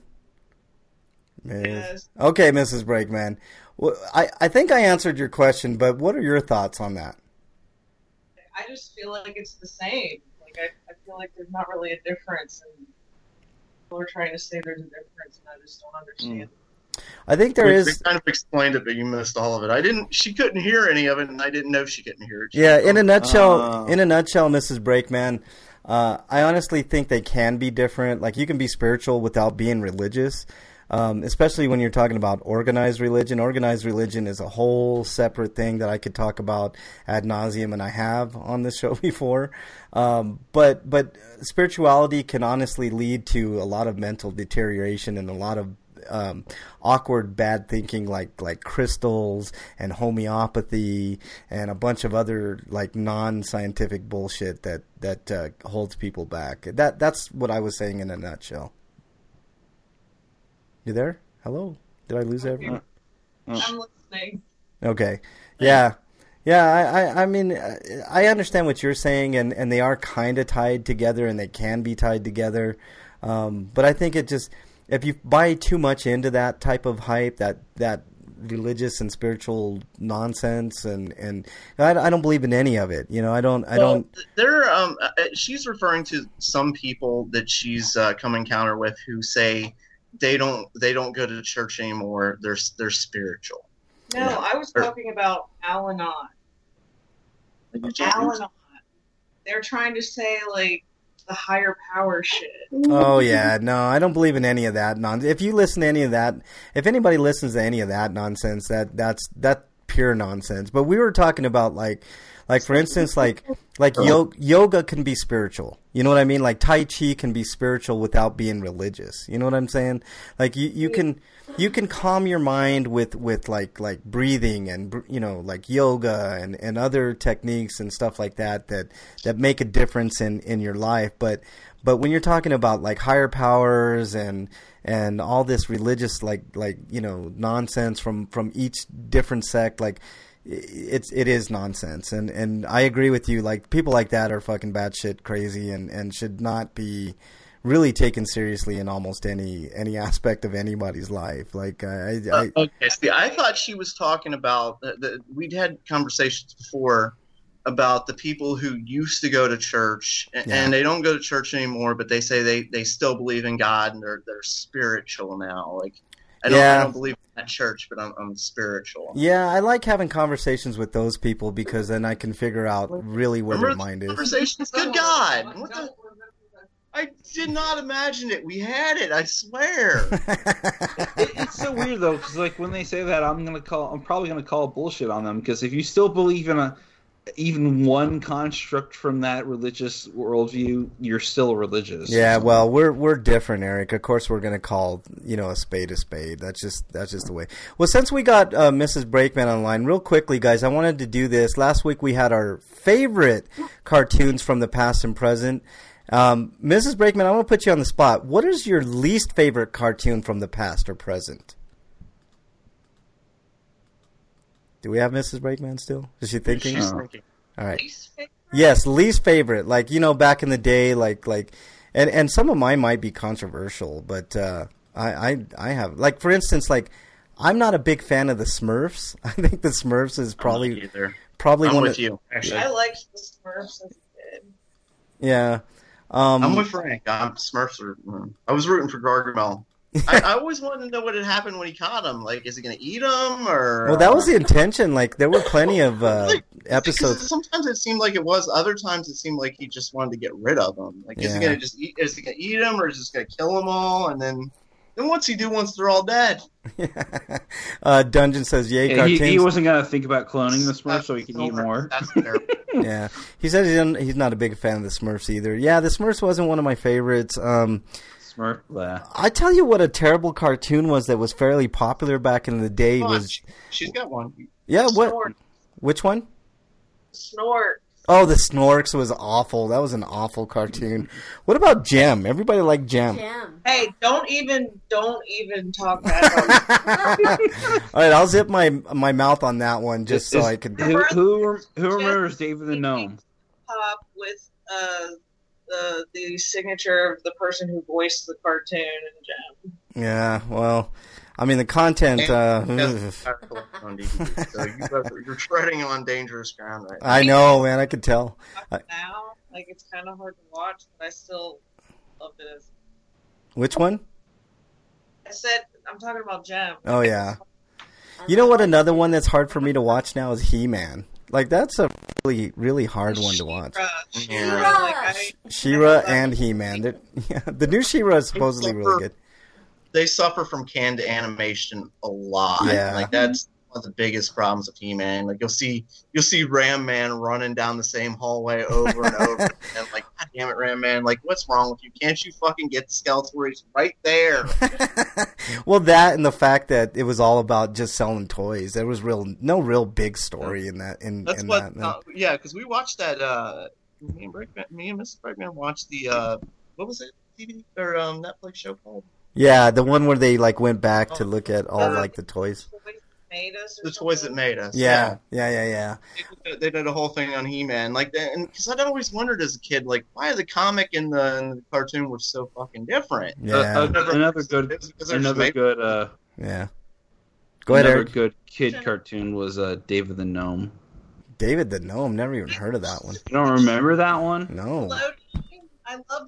Yes. Okay, Missus Brakeman. Well, I, I think I answered your question, but what are your thoughts on that? I just feel like it's the same. Like I, I feel like there's not really a difference, and people are trying to say there's a difference, and I just don't understand. I think there we, is. We kind of explained it, but you missed all of it. I didn't. She couldn't hear any of it, and I didn't know she couldn't hear it. She Yeah, in a nutshell, Uh, in a nutshell, Missus Brakeman, uh, I honestly think they can be different. Like you can be spiritual without being religious. Um, especially when you're talking about organized religion. Organized religion is a whole separate thing that I could talk about ad nauseum, and I have on this show before. Um, but but spirituality can honestly lead to a lot of mental deterioration and a lot of um, awkward bad thinking, like like crystals and homeopathy and a bunch of other like non-scientific bullshit that that uh, holds people back. That that's what I was saying in a nutshell. You there? Hello? Did I lose everyone? I'm listening. Okay. Yeah. Yeah, I, I, I mean, I understand what you're saying, and, and they are kind of tied together, and they can be tied together. Um, but I think it just, if you buy too much into that type of hype, that, that religious and spiritual nonsense, and, and I, I don't believe in any of it. You know, I don't, I well, don't. There, um, she's referring to some people that she's uh, come encounter with who say they don't, they don't go to church anymore. They're, they're spiritual. No, Yeah. I was Or- talking about Al-Anon. Al-Anon. They're trying to say, like, the higher power shit. Oh yeah, no, I don't believe in any of that nonsense. If you listen to any of that, if anybody listens to any of that nonsense, that that's that pure nonsense. But we were talking about like Like for instance, like like yo- yoga can be spiritual. You know what I mean? Like Tai Chi can be spiritual without being religious. You know what I'm saying? Like you, you can you can calm your mind with, with like like breathing and you know like yoga and, and other techniques and stuff like that that, that make a difference in, in your life. But but when you're talking about like higher powers and and all this religious like like you know nonsense from, from each different sect, like it's it is nonsense. And, and I agree with you. Like people like that are fucking batshit crazy and, and should not be really taken seriously in almost any any aspect of anybody's life. Like I, I, uh, okay, see, I thought she was talking about the, the, we'd had conversations before about the people who used to go to church and, Yeah. and they don't go to church anymore, but they say they, they still believe in God and they're they're spiritual now. Like I don't Yeah. I don't believe in that church, but I'm I'm spiritual. yeah, I like having conversations with those people because then I can figure out really where Remember their the mind is. conversations? Good God! What the? I did not imagine it. We had it. I swear. It, it's so weird though, because like when they say that, I'm gonna call. I'm probably gonna call bullshit on them because if you still believe in a even one construct from that religious worldview, you're still religious. Yeah, well, we're we're different, Eric. Of course, we're gonna call you know a spade a spade. That's just that's just the way. Well, since we got uh, Missus Brakeman online, real quickly, guys, I wanted to do this. Last week we had our favorite cartoons from the past and present. Um, Missus Brakeman, I'm gonna put you on the spot. What is your least favorite cartoon from the past or present? Do we have Missus Brakeman still? Is she thinking? She's Oh. thinking. All right. Yes, least favorite. Like, you know, back in the day, like, like, and, and some of mine might be controversial, but, uh, I, I, I have, like, for instance, like, I'm not a big fan of the Smurfs. I think the Smurfs is probably, I'm not either. probably I'm one with of, you. Actually, I liked the Smurfs as a kid. yeah. Um, I'm with Frank. I'm Smurfs are. mm. I was rooting for Gargamel. I, I always wanted to know what had happened when he caught him. Like, is he going to eat him or? well, that uh, was the intention. Like, there were plenty of, uh, Like, episodes. because sometimes it seemed like it was. Other times it seemed like he just wanted to get rid of them. Like, is he Yeah. going to just eat? Is he going to eat them or is he just going to kill them all? And then, then what's he do once they're all dead? uh, Dungeon says, yay, Yeah, cartoons. he, he wasn't gonna think about cloning the Smurf so he could eat Over. more. That's terrible. Yeah, he says he's not, he's not a big fan of the Smurfs either. Yeah, the Smurfs wasn't one of my favorites. Um, Smurf, blah. I tell you what, a terrible cartoon was that was fairly popular back in the day Come on, was she, she's got one. yeah. What? Snort. Which one? Snort. Oh, the Snorks was awful. That was an awful cartoon. What about Jem? Everybody liked Jem. Jim. Hey, don't even, don't even talk bad about All right, I'll zip my my mouth on that one just so Is- I could. Who, who, who remembers David the Gnome? Pop with uh, the the signature of the person who voiced the cartoon and Jim. Yeah, well, I mean the content. Uh, Yes, on D V D, so you better- you're treading on dangerous ground right now. I know, man. I could tell. I- Now, like it's kind of hard to watch, but I still love it. As Which one? I said, I'm talking about Jim. Oh yeah. You know what? Another one that's hard for me to watch now is He-Man. Like that's a really, really hard one to watch. She-Ra, Yeah. She-Ra, like, I, She-Ra and He-Man. They're- Yeah, the new She-Ra is supposedly really good. They suffer from canned animation a lot. Yeah. Like that's one of the biggest problems of He-Man. Like you'll see you'll see Ram Man running down the same hallway over and over and like, God damn it, Ram Man, like what's wrong with you? Can't you fucking get Skeletor? He's right there. Well, that and the fact that it was all about just selling toys. There was real no real big story in that. In, That's in what that. uh, yeah, because we watched that uh me and Breakman, me and Missus Breakman watched the uh what was it? T V or um Netflix show called? Yeah, the one where they like went back to look at all like the toys. Toys That Made Us. Or The Toys That something. Made Us. Yeah, yeah, yeah, yeah. They did, they did a whole thing on He-Man, like, that, and because I'd always wondered as a kid, like, why the comic and the, and the cartoon were so fucking different. Yeah, Uh, uh, another good, It's because they're another just made- good, uh, yeah. Go ahead, another Eric. good kid cartoon was uh, David the Gnome. David the Gnome. Never even heard of that one. You don't remember that one? No. Nickelodeon? I loved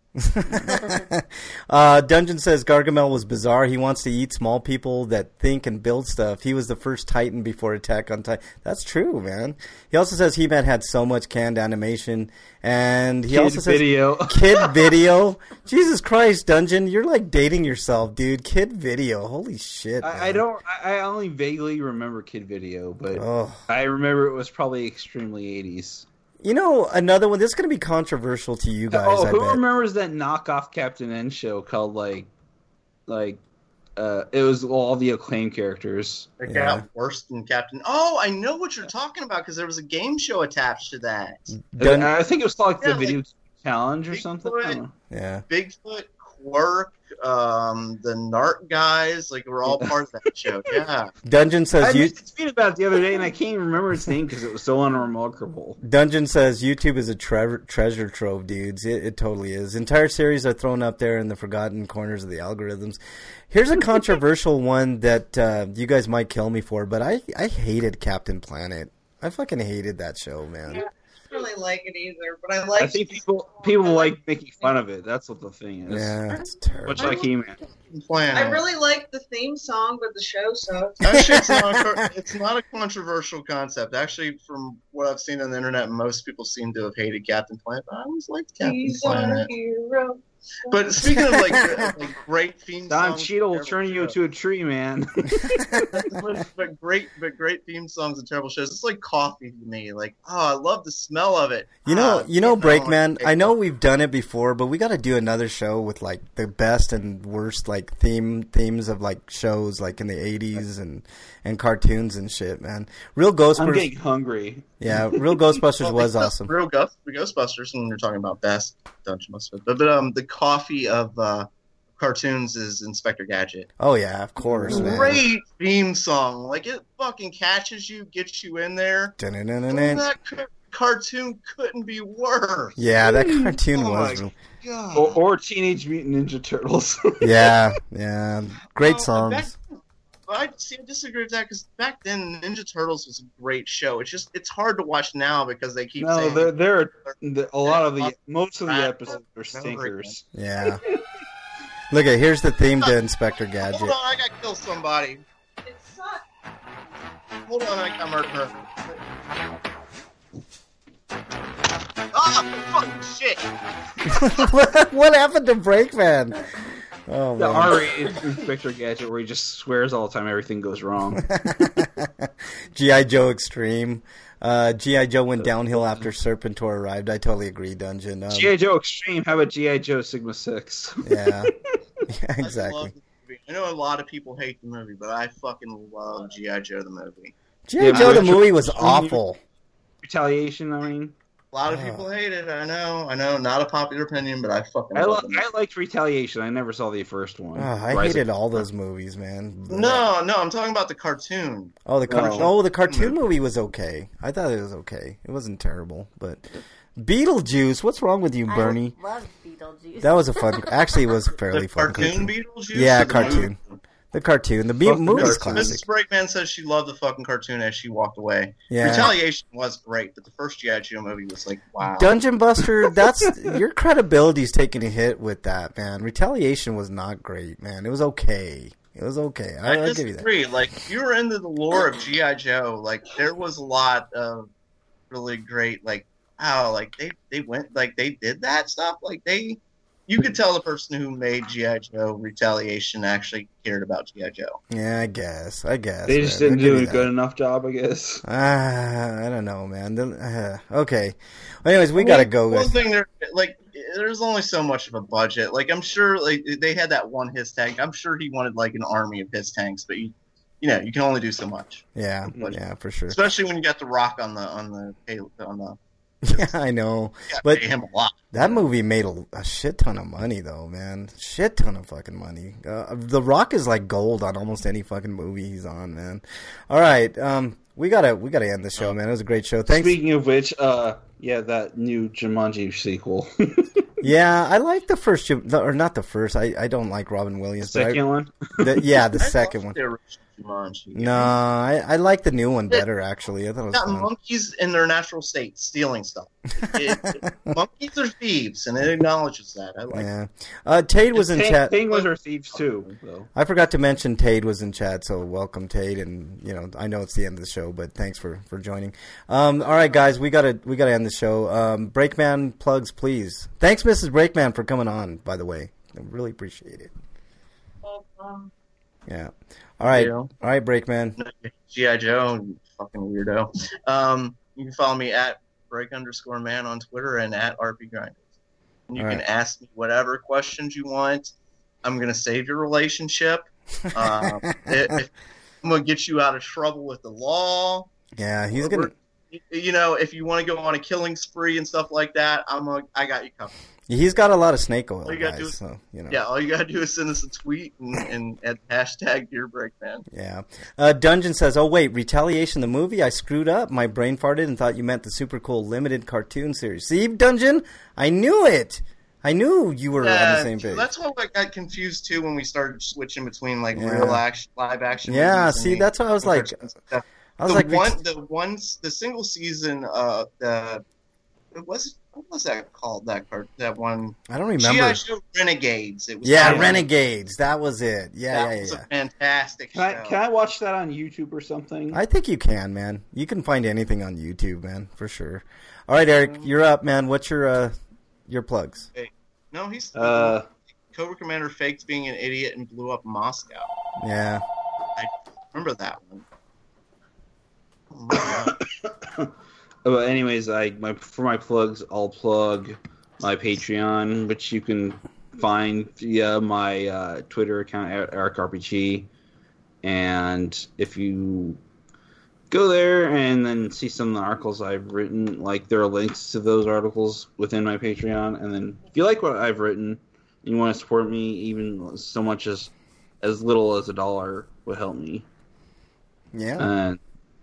that. uh, Dungeon says Gargamel was bizarre. He wants to eat small people that think and build stuff. He was the first Titan before Attack on Titan. That's true, man. He also says He-Man had so much canned animation. And he Kid also says video. Kid Video. Jesus Christ, Dungeon, you're like dating yourself, dude. Kid Video. Holy shit. man. I, I don't. I I only vaguely remember Kid Video, but Oh. I remember it was probably extremely eighties. You know, another one, this is going to be controversial to you guys, Oh, I who bet. remembers that knockoff Captain N show called like, like, uh, it was all the acclaimed characters. It Yeah. got worse than Captain. Oh, I know what you're talking about because there was a game show attached to that. Dun- I think it was called like Yeah, the Video like Challenge or Bigfoot. something. I don't know. yeah. Bigfoot, Quirk, um, the Narc guys, like we're all part of that show. Yeah. Dungeon I says you. made a tweet about it the other day, and I can't even remember its name because it was so unremarkable. Dungeon says YouTube is a tre- treasure trove, dudes. It, it totally is. Entire series are thrown up there in the forgotten corners of the algorithms. Here's a controversial one that uh, you guys might kill me for, but I, I hated Captain Planet. I fucking hated that show, man. Yeah, I don't really like it either, but I like. I think people people like making fun of it. That's what the thing is. Yeah, it's terrible. Much like He-Man. Plan. I really like the theme song, but the show sucks. Actually, it's not, a, it's not a controversial concept. Actually, from what I've seen on the internet, most people seem to have hated Captain Planet. But I always liked Captain He's our Planet. hero. But speaking of like, like great theme Don songs, Cheadle will and turn you terrible into a tree, man. but, but great, but great theme songs and terrible shows. It's like coffee to me. Like, oh, I love the smell of it. You know, Ah, you know, I don't Breakman. like I know we've done it before, but we got to do another show with like the best and worst like theme themes of like shows like in the eighties and and cartoons and shit, man. Real I'm Ghostbusters. getting hungry. Yeah, Real Ghostbusters Well, was the- awesome. Real Ghost, the Ghostbusters, when you're talking about best Dungeon Master, but, but um, the coffee of uh, cartoons is Inspector Gadget. Oh yeah, of course, man. Great theme song, like it fucking catches you, gets you in there. Dun-dun-dun-dun-dun. That ca- cartoon couldn't be worse. Yeah, that cartoon Oh was. my real- God. Or, or Teenage Mutant Ninja Turtles. Yeah, yeah, great Well, songs. back- I see. I disagree with that because back then Ninja Turtles was a great show. It's just it's hard to watch now because they keep No, saying there, there are the- a lot of the most of the Bad- episodes are stinkers. Yeah. Look at here's the theme to Inspector Gadget. Hold on, I gotta kill somebody. It sucks. Hold on, I gotta murder her. Ah, fucking shit! what, what happened to Breakman? Oh The man. R-rated Inspector Gadget where he just swears all the time everything goes wrong. G I. Joe Extreme. Uh, G I. Joe went downhill after Serpentor arrived. I totally agree, Dungeon. Um, G I. Joe Extreme, how about G I. Joe Sigma six? Yeah. Yeah, I exactly. love the movie. I know a lot of people hate the movie, but I fucking love G I. Joe the movie. G I. Yeah, Joe the Retro- movie was awful. Retaliation, I mean. A lot of Oh. people hate it. I know. I know. Not a popular opinion, but I fucking I, love lo- it. I liked Retaliation. I never saw the first one. Oh, I Rise hated of- all those movies, man. No, no, I'm talking about the cartoon. Oh, the car- No. oh, the cartoon movie was okay. I thought it was okay. It wasn't terrible, but Beetlejuice. What's wrong with you, Bernie? I love Beetlejuice. That was a fun. Actually, it was a fairly The fun. cartoon Beetlejuice? Yeah, or the cartoon. movie? The cartoon. The be- Fuck the movie's cartoon. classic. Missus Breakman says she loved the fucking cartoon as she walked away. Yeah. Retaliation was great, but the first G I. Joe movie was like, wow. Dungeon Buster, that's your credibility's taking a hit with that, man. Retaliation was not great, man. It was okay. It was okay. I, I I'll give you that. disagree. Like, if you were into the lore of G I. Joe, like, there was a lot of really great, like, wow, like, they, they went, like, they did that stuff. Like, they, you could tell the person who made G I. Joe Retaliation actually cared about G I. Joe. Yeah, I guess. I guess. They just man. I'll didn't give do you a that. good enough job, I guess. Ah, I don't know, man. The- uh, okay. Well, anyways, we I gotta mean, go. One Guys. thing, there, like, there's only so much of a budget. Like, I'm sure, like, they had that one his tank. I'm sure he wanted like an army of his tanks, but you, you know, you can only do so much. Yeah, But- yeah, for sure. Especially when you got the Rock on the on the pay- on the. Yeah, I know. You gotta But pay him a lot. that movie made a, a shit ton of money, though, man. Shit ton of fucking money. Uh, the Rock is like gold on almost any fucking movie he's on, man. All right, um, we gotta we gotta end the show, man. It was a great show. Thanks. Speaking of which, uh, yeah, that new Jumanji sequel. Yeah, I like the first, Jim- or not the first. I, I don't like Robin Williams. but I- Second one? the, yeah, the I second loved one. the original Jumanji. No, I, I like the new one better, actually. I thought it was Got fun. monkeys in their natural state stealing stuff. It, it, monkeys are thieves, and it acknowledges that. I like Yeah. Uh, Tade was in Peng- chat. Penguins are thieves too. Though. I forgot to mention Tade was in chat, so welcome, Tade. And you know, I know it's the end of the show, but thanks for, for joining. Um, all right, guys, we gotta we gotta end the show. Um, Breakman plugs, please. Thanks, Missus Breakman, for coming on. By the way, I really appreciate it. Um, Yeah. All right, Yeah. all right, Breakman. G I. Joe, you fucking weirdo. Um, you can follow me at break underscore man on Twitter and at R P Grinders. And you All can right. ask me whatever questions you want. I'm gonna save your relationship. Um, it, it- I'm gonna get you out of trouble with the law. Yeah, he's We're- gonna. we're- You know, if you want to go on a killing spree and stuff like that, I'm a, I got you covered. He's got a lot of snake oil, All you gotta guys. do is- So you know. Yeah, all you gotta do is send us a tweet and, and add hashtag Dear Breakman. Yeah. Uh, Dungeon says, oh, wait, Retaliation, the movie? I screwed up. My brain farted and thought you meant the super cool limited cartoon series. See, Dungeon? I knew it. I knew you were on the same page. That's why I got confused too when we started switching between like Yeah. real action, live action. Yeah, movies see, and that's what I was like. cartoons and stuff. I was the like, one, the ones, the single season, uh, the it was what was that called? That part, that one. I don't G I. remember. Joe Renegades. It was Yeah, called- Renegades. That was it. Yeah, that yeah, was yeah. a fantastic Can I show. can I watch that on YouTube or something? I think you can, man. You can find anything on YouTube, man, for sure. All right, Eric, you're up, man. What's your uh, your plugs? Hey, no, he's Uh, Cobra Commander faked being an idiot and blew up Moscow. Yeah. I remember that one. Oh my God. But anyways, I my for my plugs, I'll plug my Patreon, which you can find via my uh, Twitter account at Eric R P G. And if you go there and then see some of the articles I've written, like there are links to those articles within my Patreon. And then if you like what I've written and you want to support me, even so much as as little as a dollar would help me. Yeah. And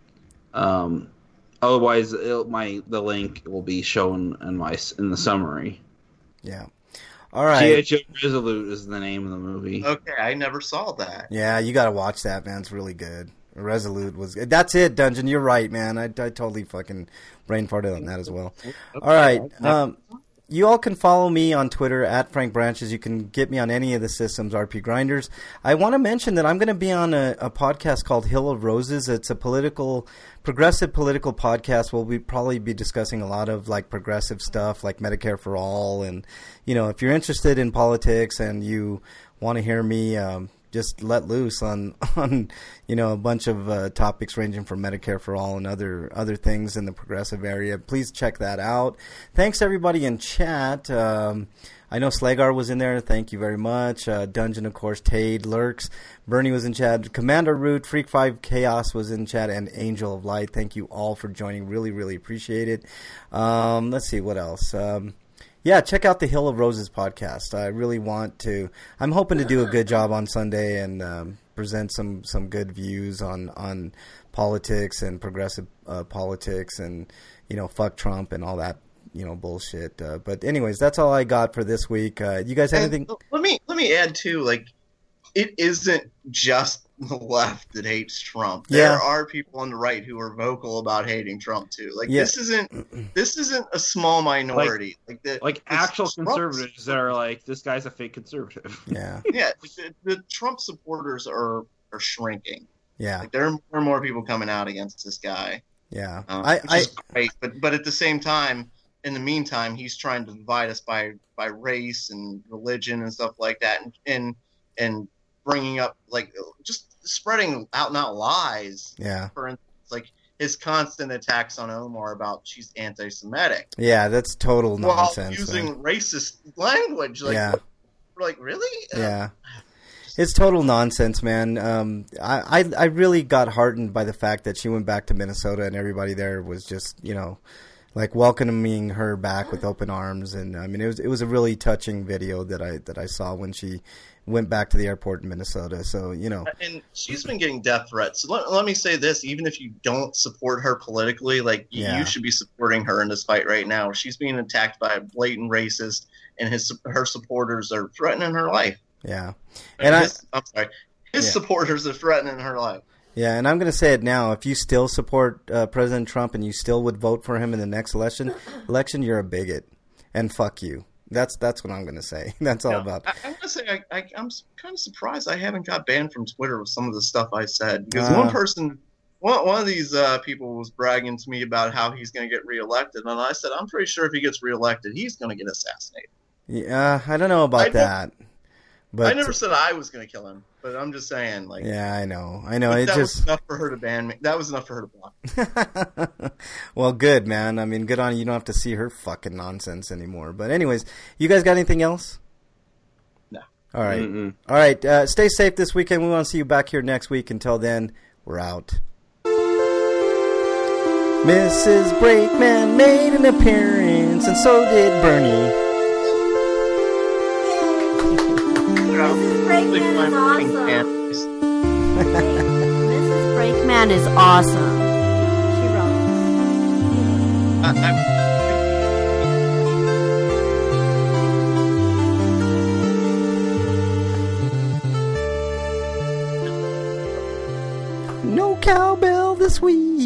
um, otherwise, it'll, my the link will be shown in my in the summary. Yeah. All right. G I. Joe Resolute is the name of the movie. Okay, I never saw that. Yeah, you got to watch that, man. It's really good. Resolute was good. That's it, Dungeon. You're right, man. I, I totally fucking brain farted on that as well. All right. Um, you all can follow me on Twitter at Frank Branches. You can get me on any of the systems, R P Grinders. I want to mention that I'm going to be on a, a podcast called Hill of Roses. It's a political, progressive political podcast. We'll be probably be discussing a lot of like progressive stuff, like Medicare for All, and you know, if you're interested in politics and you want to hear me. Um, Just let loose on, on you know, a bunch of uh, topics ranging from Medicare for All and other other things in the progressive area. Please check that out. Thanks, everybody in chat. Um, I know Slagar was in there. Thank you very much. Uh, Dungeon, of course, Tade, Lurks. Bernie was in chat. Commander Root, Freak five Chaos was in chat, and Angel of Light. Thank you all for joining. Really, really appreciate it. Um, let's see, what else? Um, Yeah, check out the Hill of Roses podcast. I really want to. I'm hoping to do a good job on Sunday and um, present some, some good views on, on politics and progressive uh, politics and, you know, fuck Trump and all that, you know, bullshit. Uh, but anyways, that's all I got for this week. Uh, you guys have And anything? let me let me add too. Like, it isn't just the left that hates Trump. There Yeah. are people on the right who are vocal about hating Trump too. Like Yeah. this isn't this isn't a small minority. Like, the, Like the actual Trump- conservatives that are like, this guy's a fake conservative. Yeah. Yeah, like the, the Trump supporters are are shrinking. Yeah. Like there are more and more people coming out against this guy. Yeah. Uh, I, which I, is great, but but at the same time, in the meantime, he's trying to divide us by by race and religion and stuff like that, and and, and bringing up like just spreading out and out lies. Yeah. For instance, like his constant attacks on Omar about she's anti-Semitic. yeah, that's total While nonsense. using man. racist language. Like, Yeah. we're like, really? Uh, Yeah. It's total nonsense, man. Um, I, I I really got heartened by the fact that she went back to Minnesota and everybody there was just, you know, like welcoming her back with open arms. And I mean, it was it was a really touching video that I that I saw when she went back to the airport in Minnesota. So, you know, And she's been getting death threats. So let, let me say this: even if you don't support her politically, like you, Yeah. you should be supporting her in this fight right now. She's being attacked by a blatant racist, and his her supporters are threatening her life. yeah. And I his, I'm sorry, His Yeah. supporters are threatening her life. Yeah, and I'm going to say it now. If you still support uh, President Trump and you still would vote for him in the next election, election, you're a bigot, and fuck you. That's that's what I'm going to say. That's all Yeah. about. I, I'm going to say I, I, I'm kind of surprised I haven't got banned from Twitter with some of the stuff I said. Because Uh. one person, one, one of these uh, people was bragging to me about how he's going to get reelected. And I said, I'm pretty sure if he gets reelected, he's going to get assassinated. Yeah, I don't know about I that. But I never said I was going to kill him. But I'm just saying, like, yeah, I know, I know. but It that just was enough for her to ban me. That was enough for her to block. well, good man. I mean, good on you. You don't have to see her fucking nonsense anymore. But anyways, you guys got anything else? No. All right, Mm-mm. all right. Uh, stay safe this weekend. We want to see you back here next week. Until then, we're out. Missus Brakeman made an appearance, and so did Bernie. Missus Brakeman is awesome. Missus Brakeman is awesome. She rocks. I, I, No cowbell this week.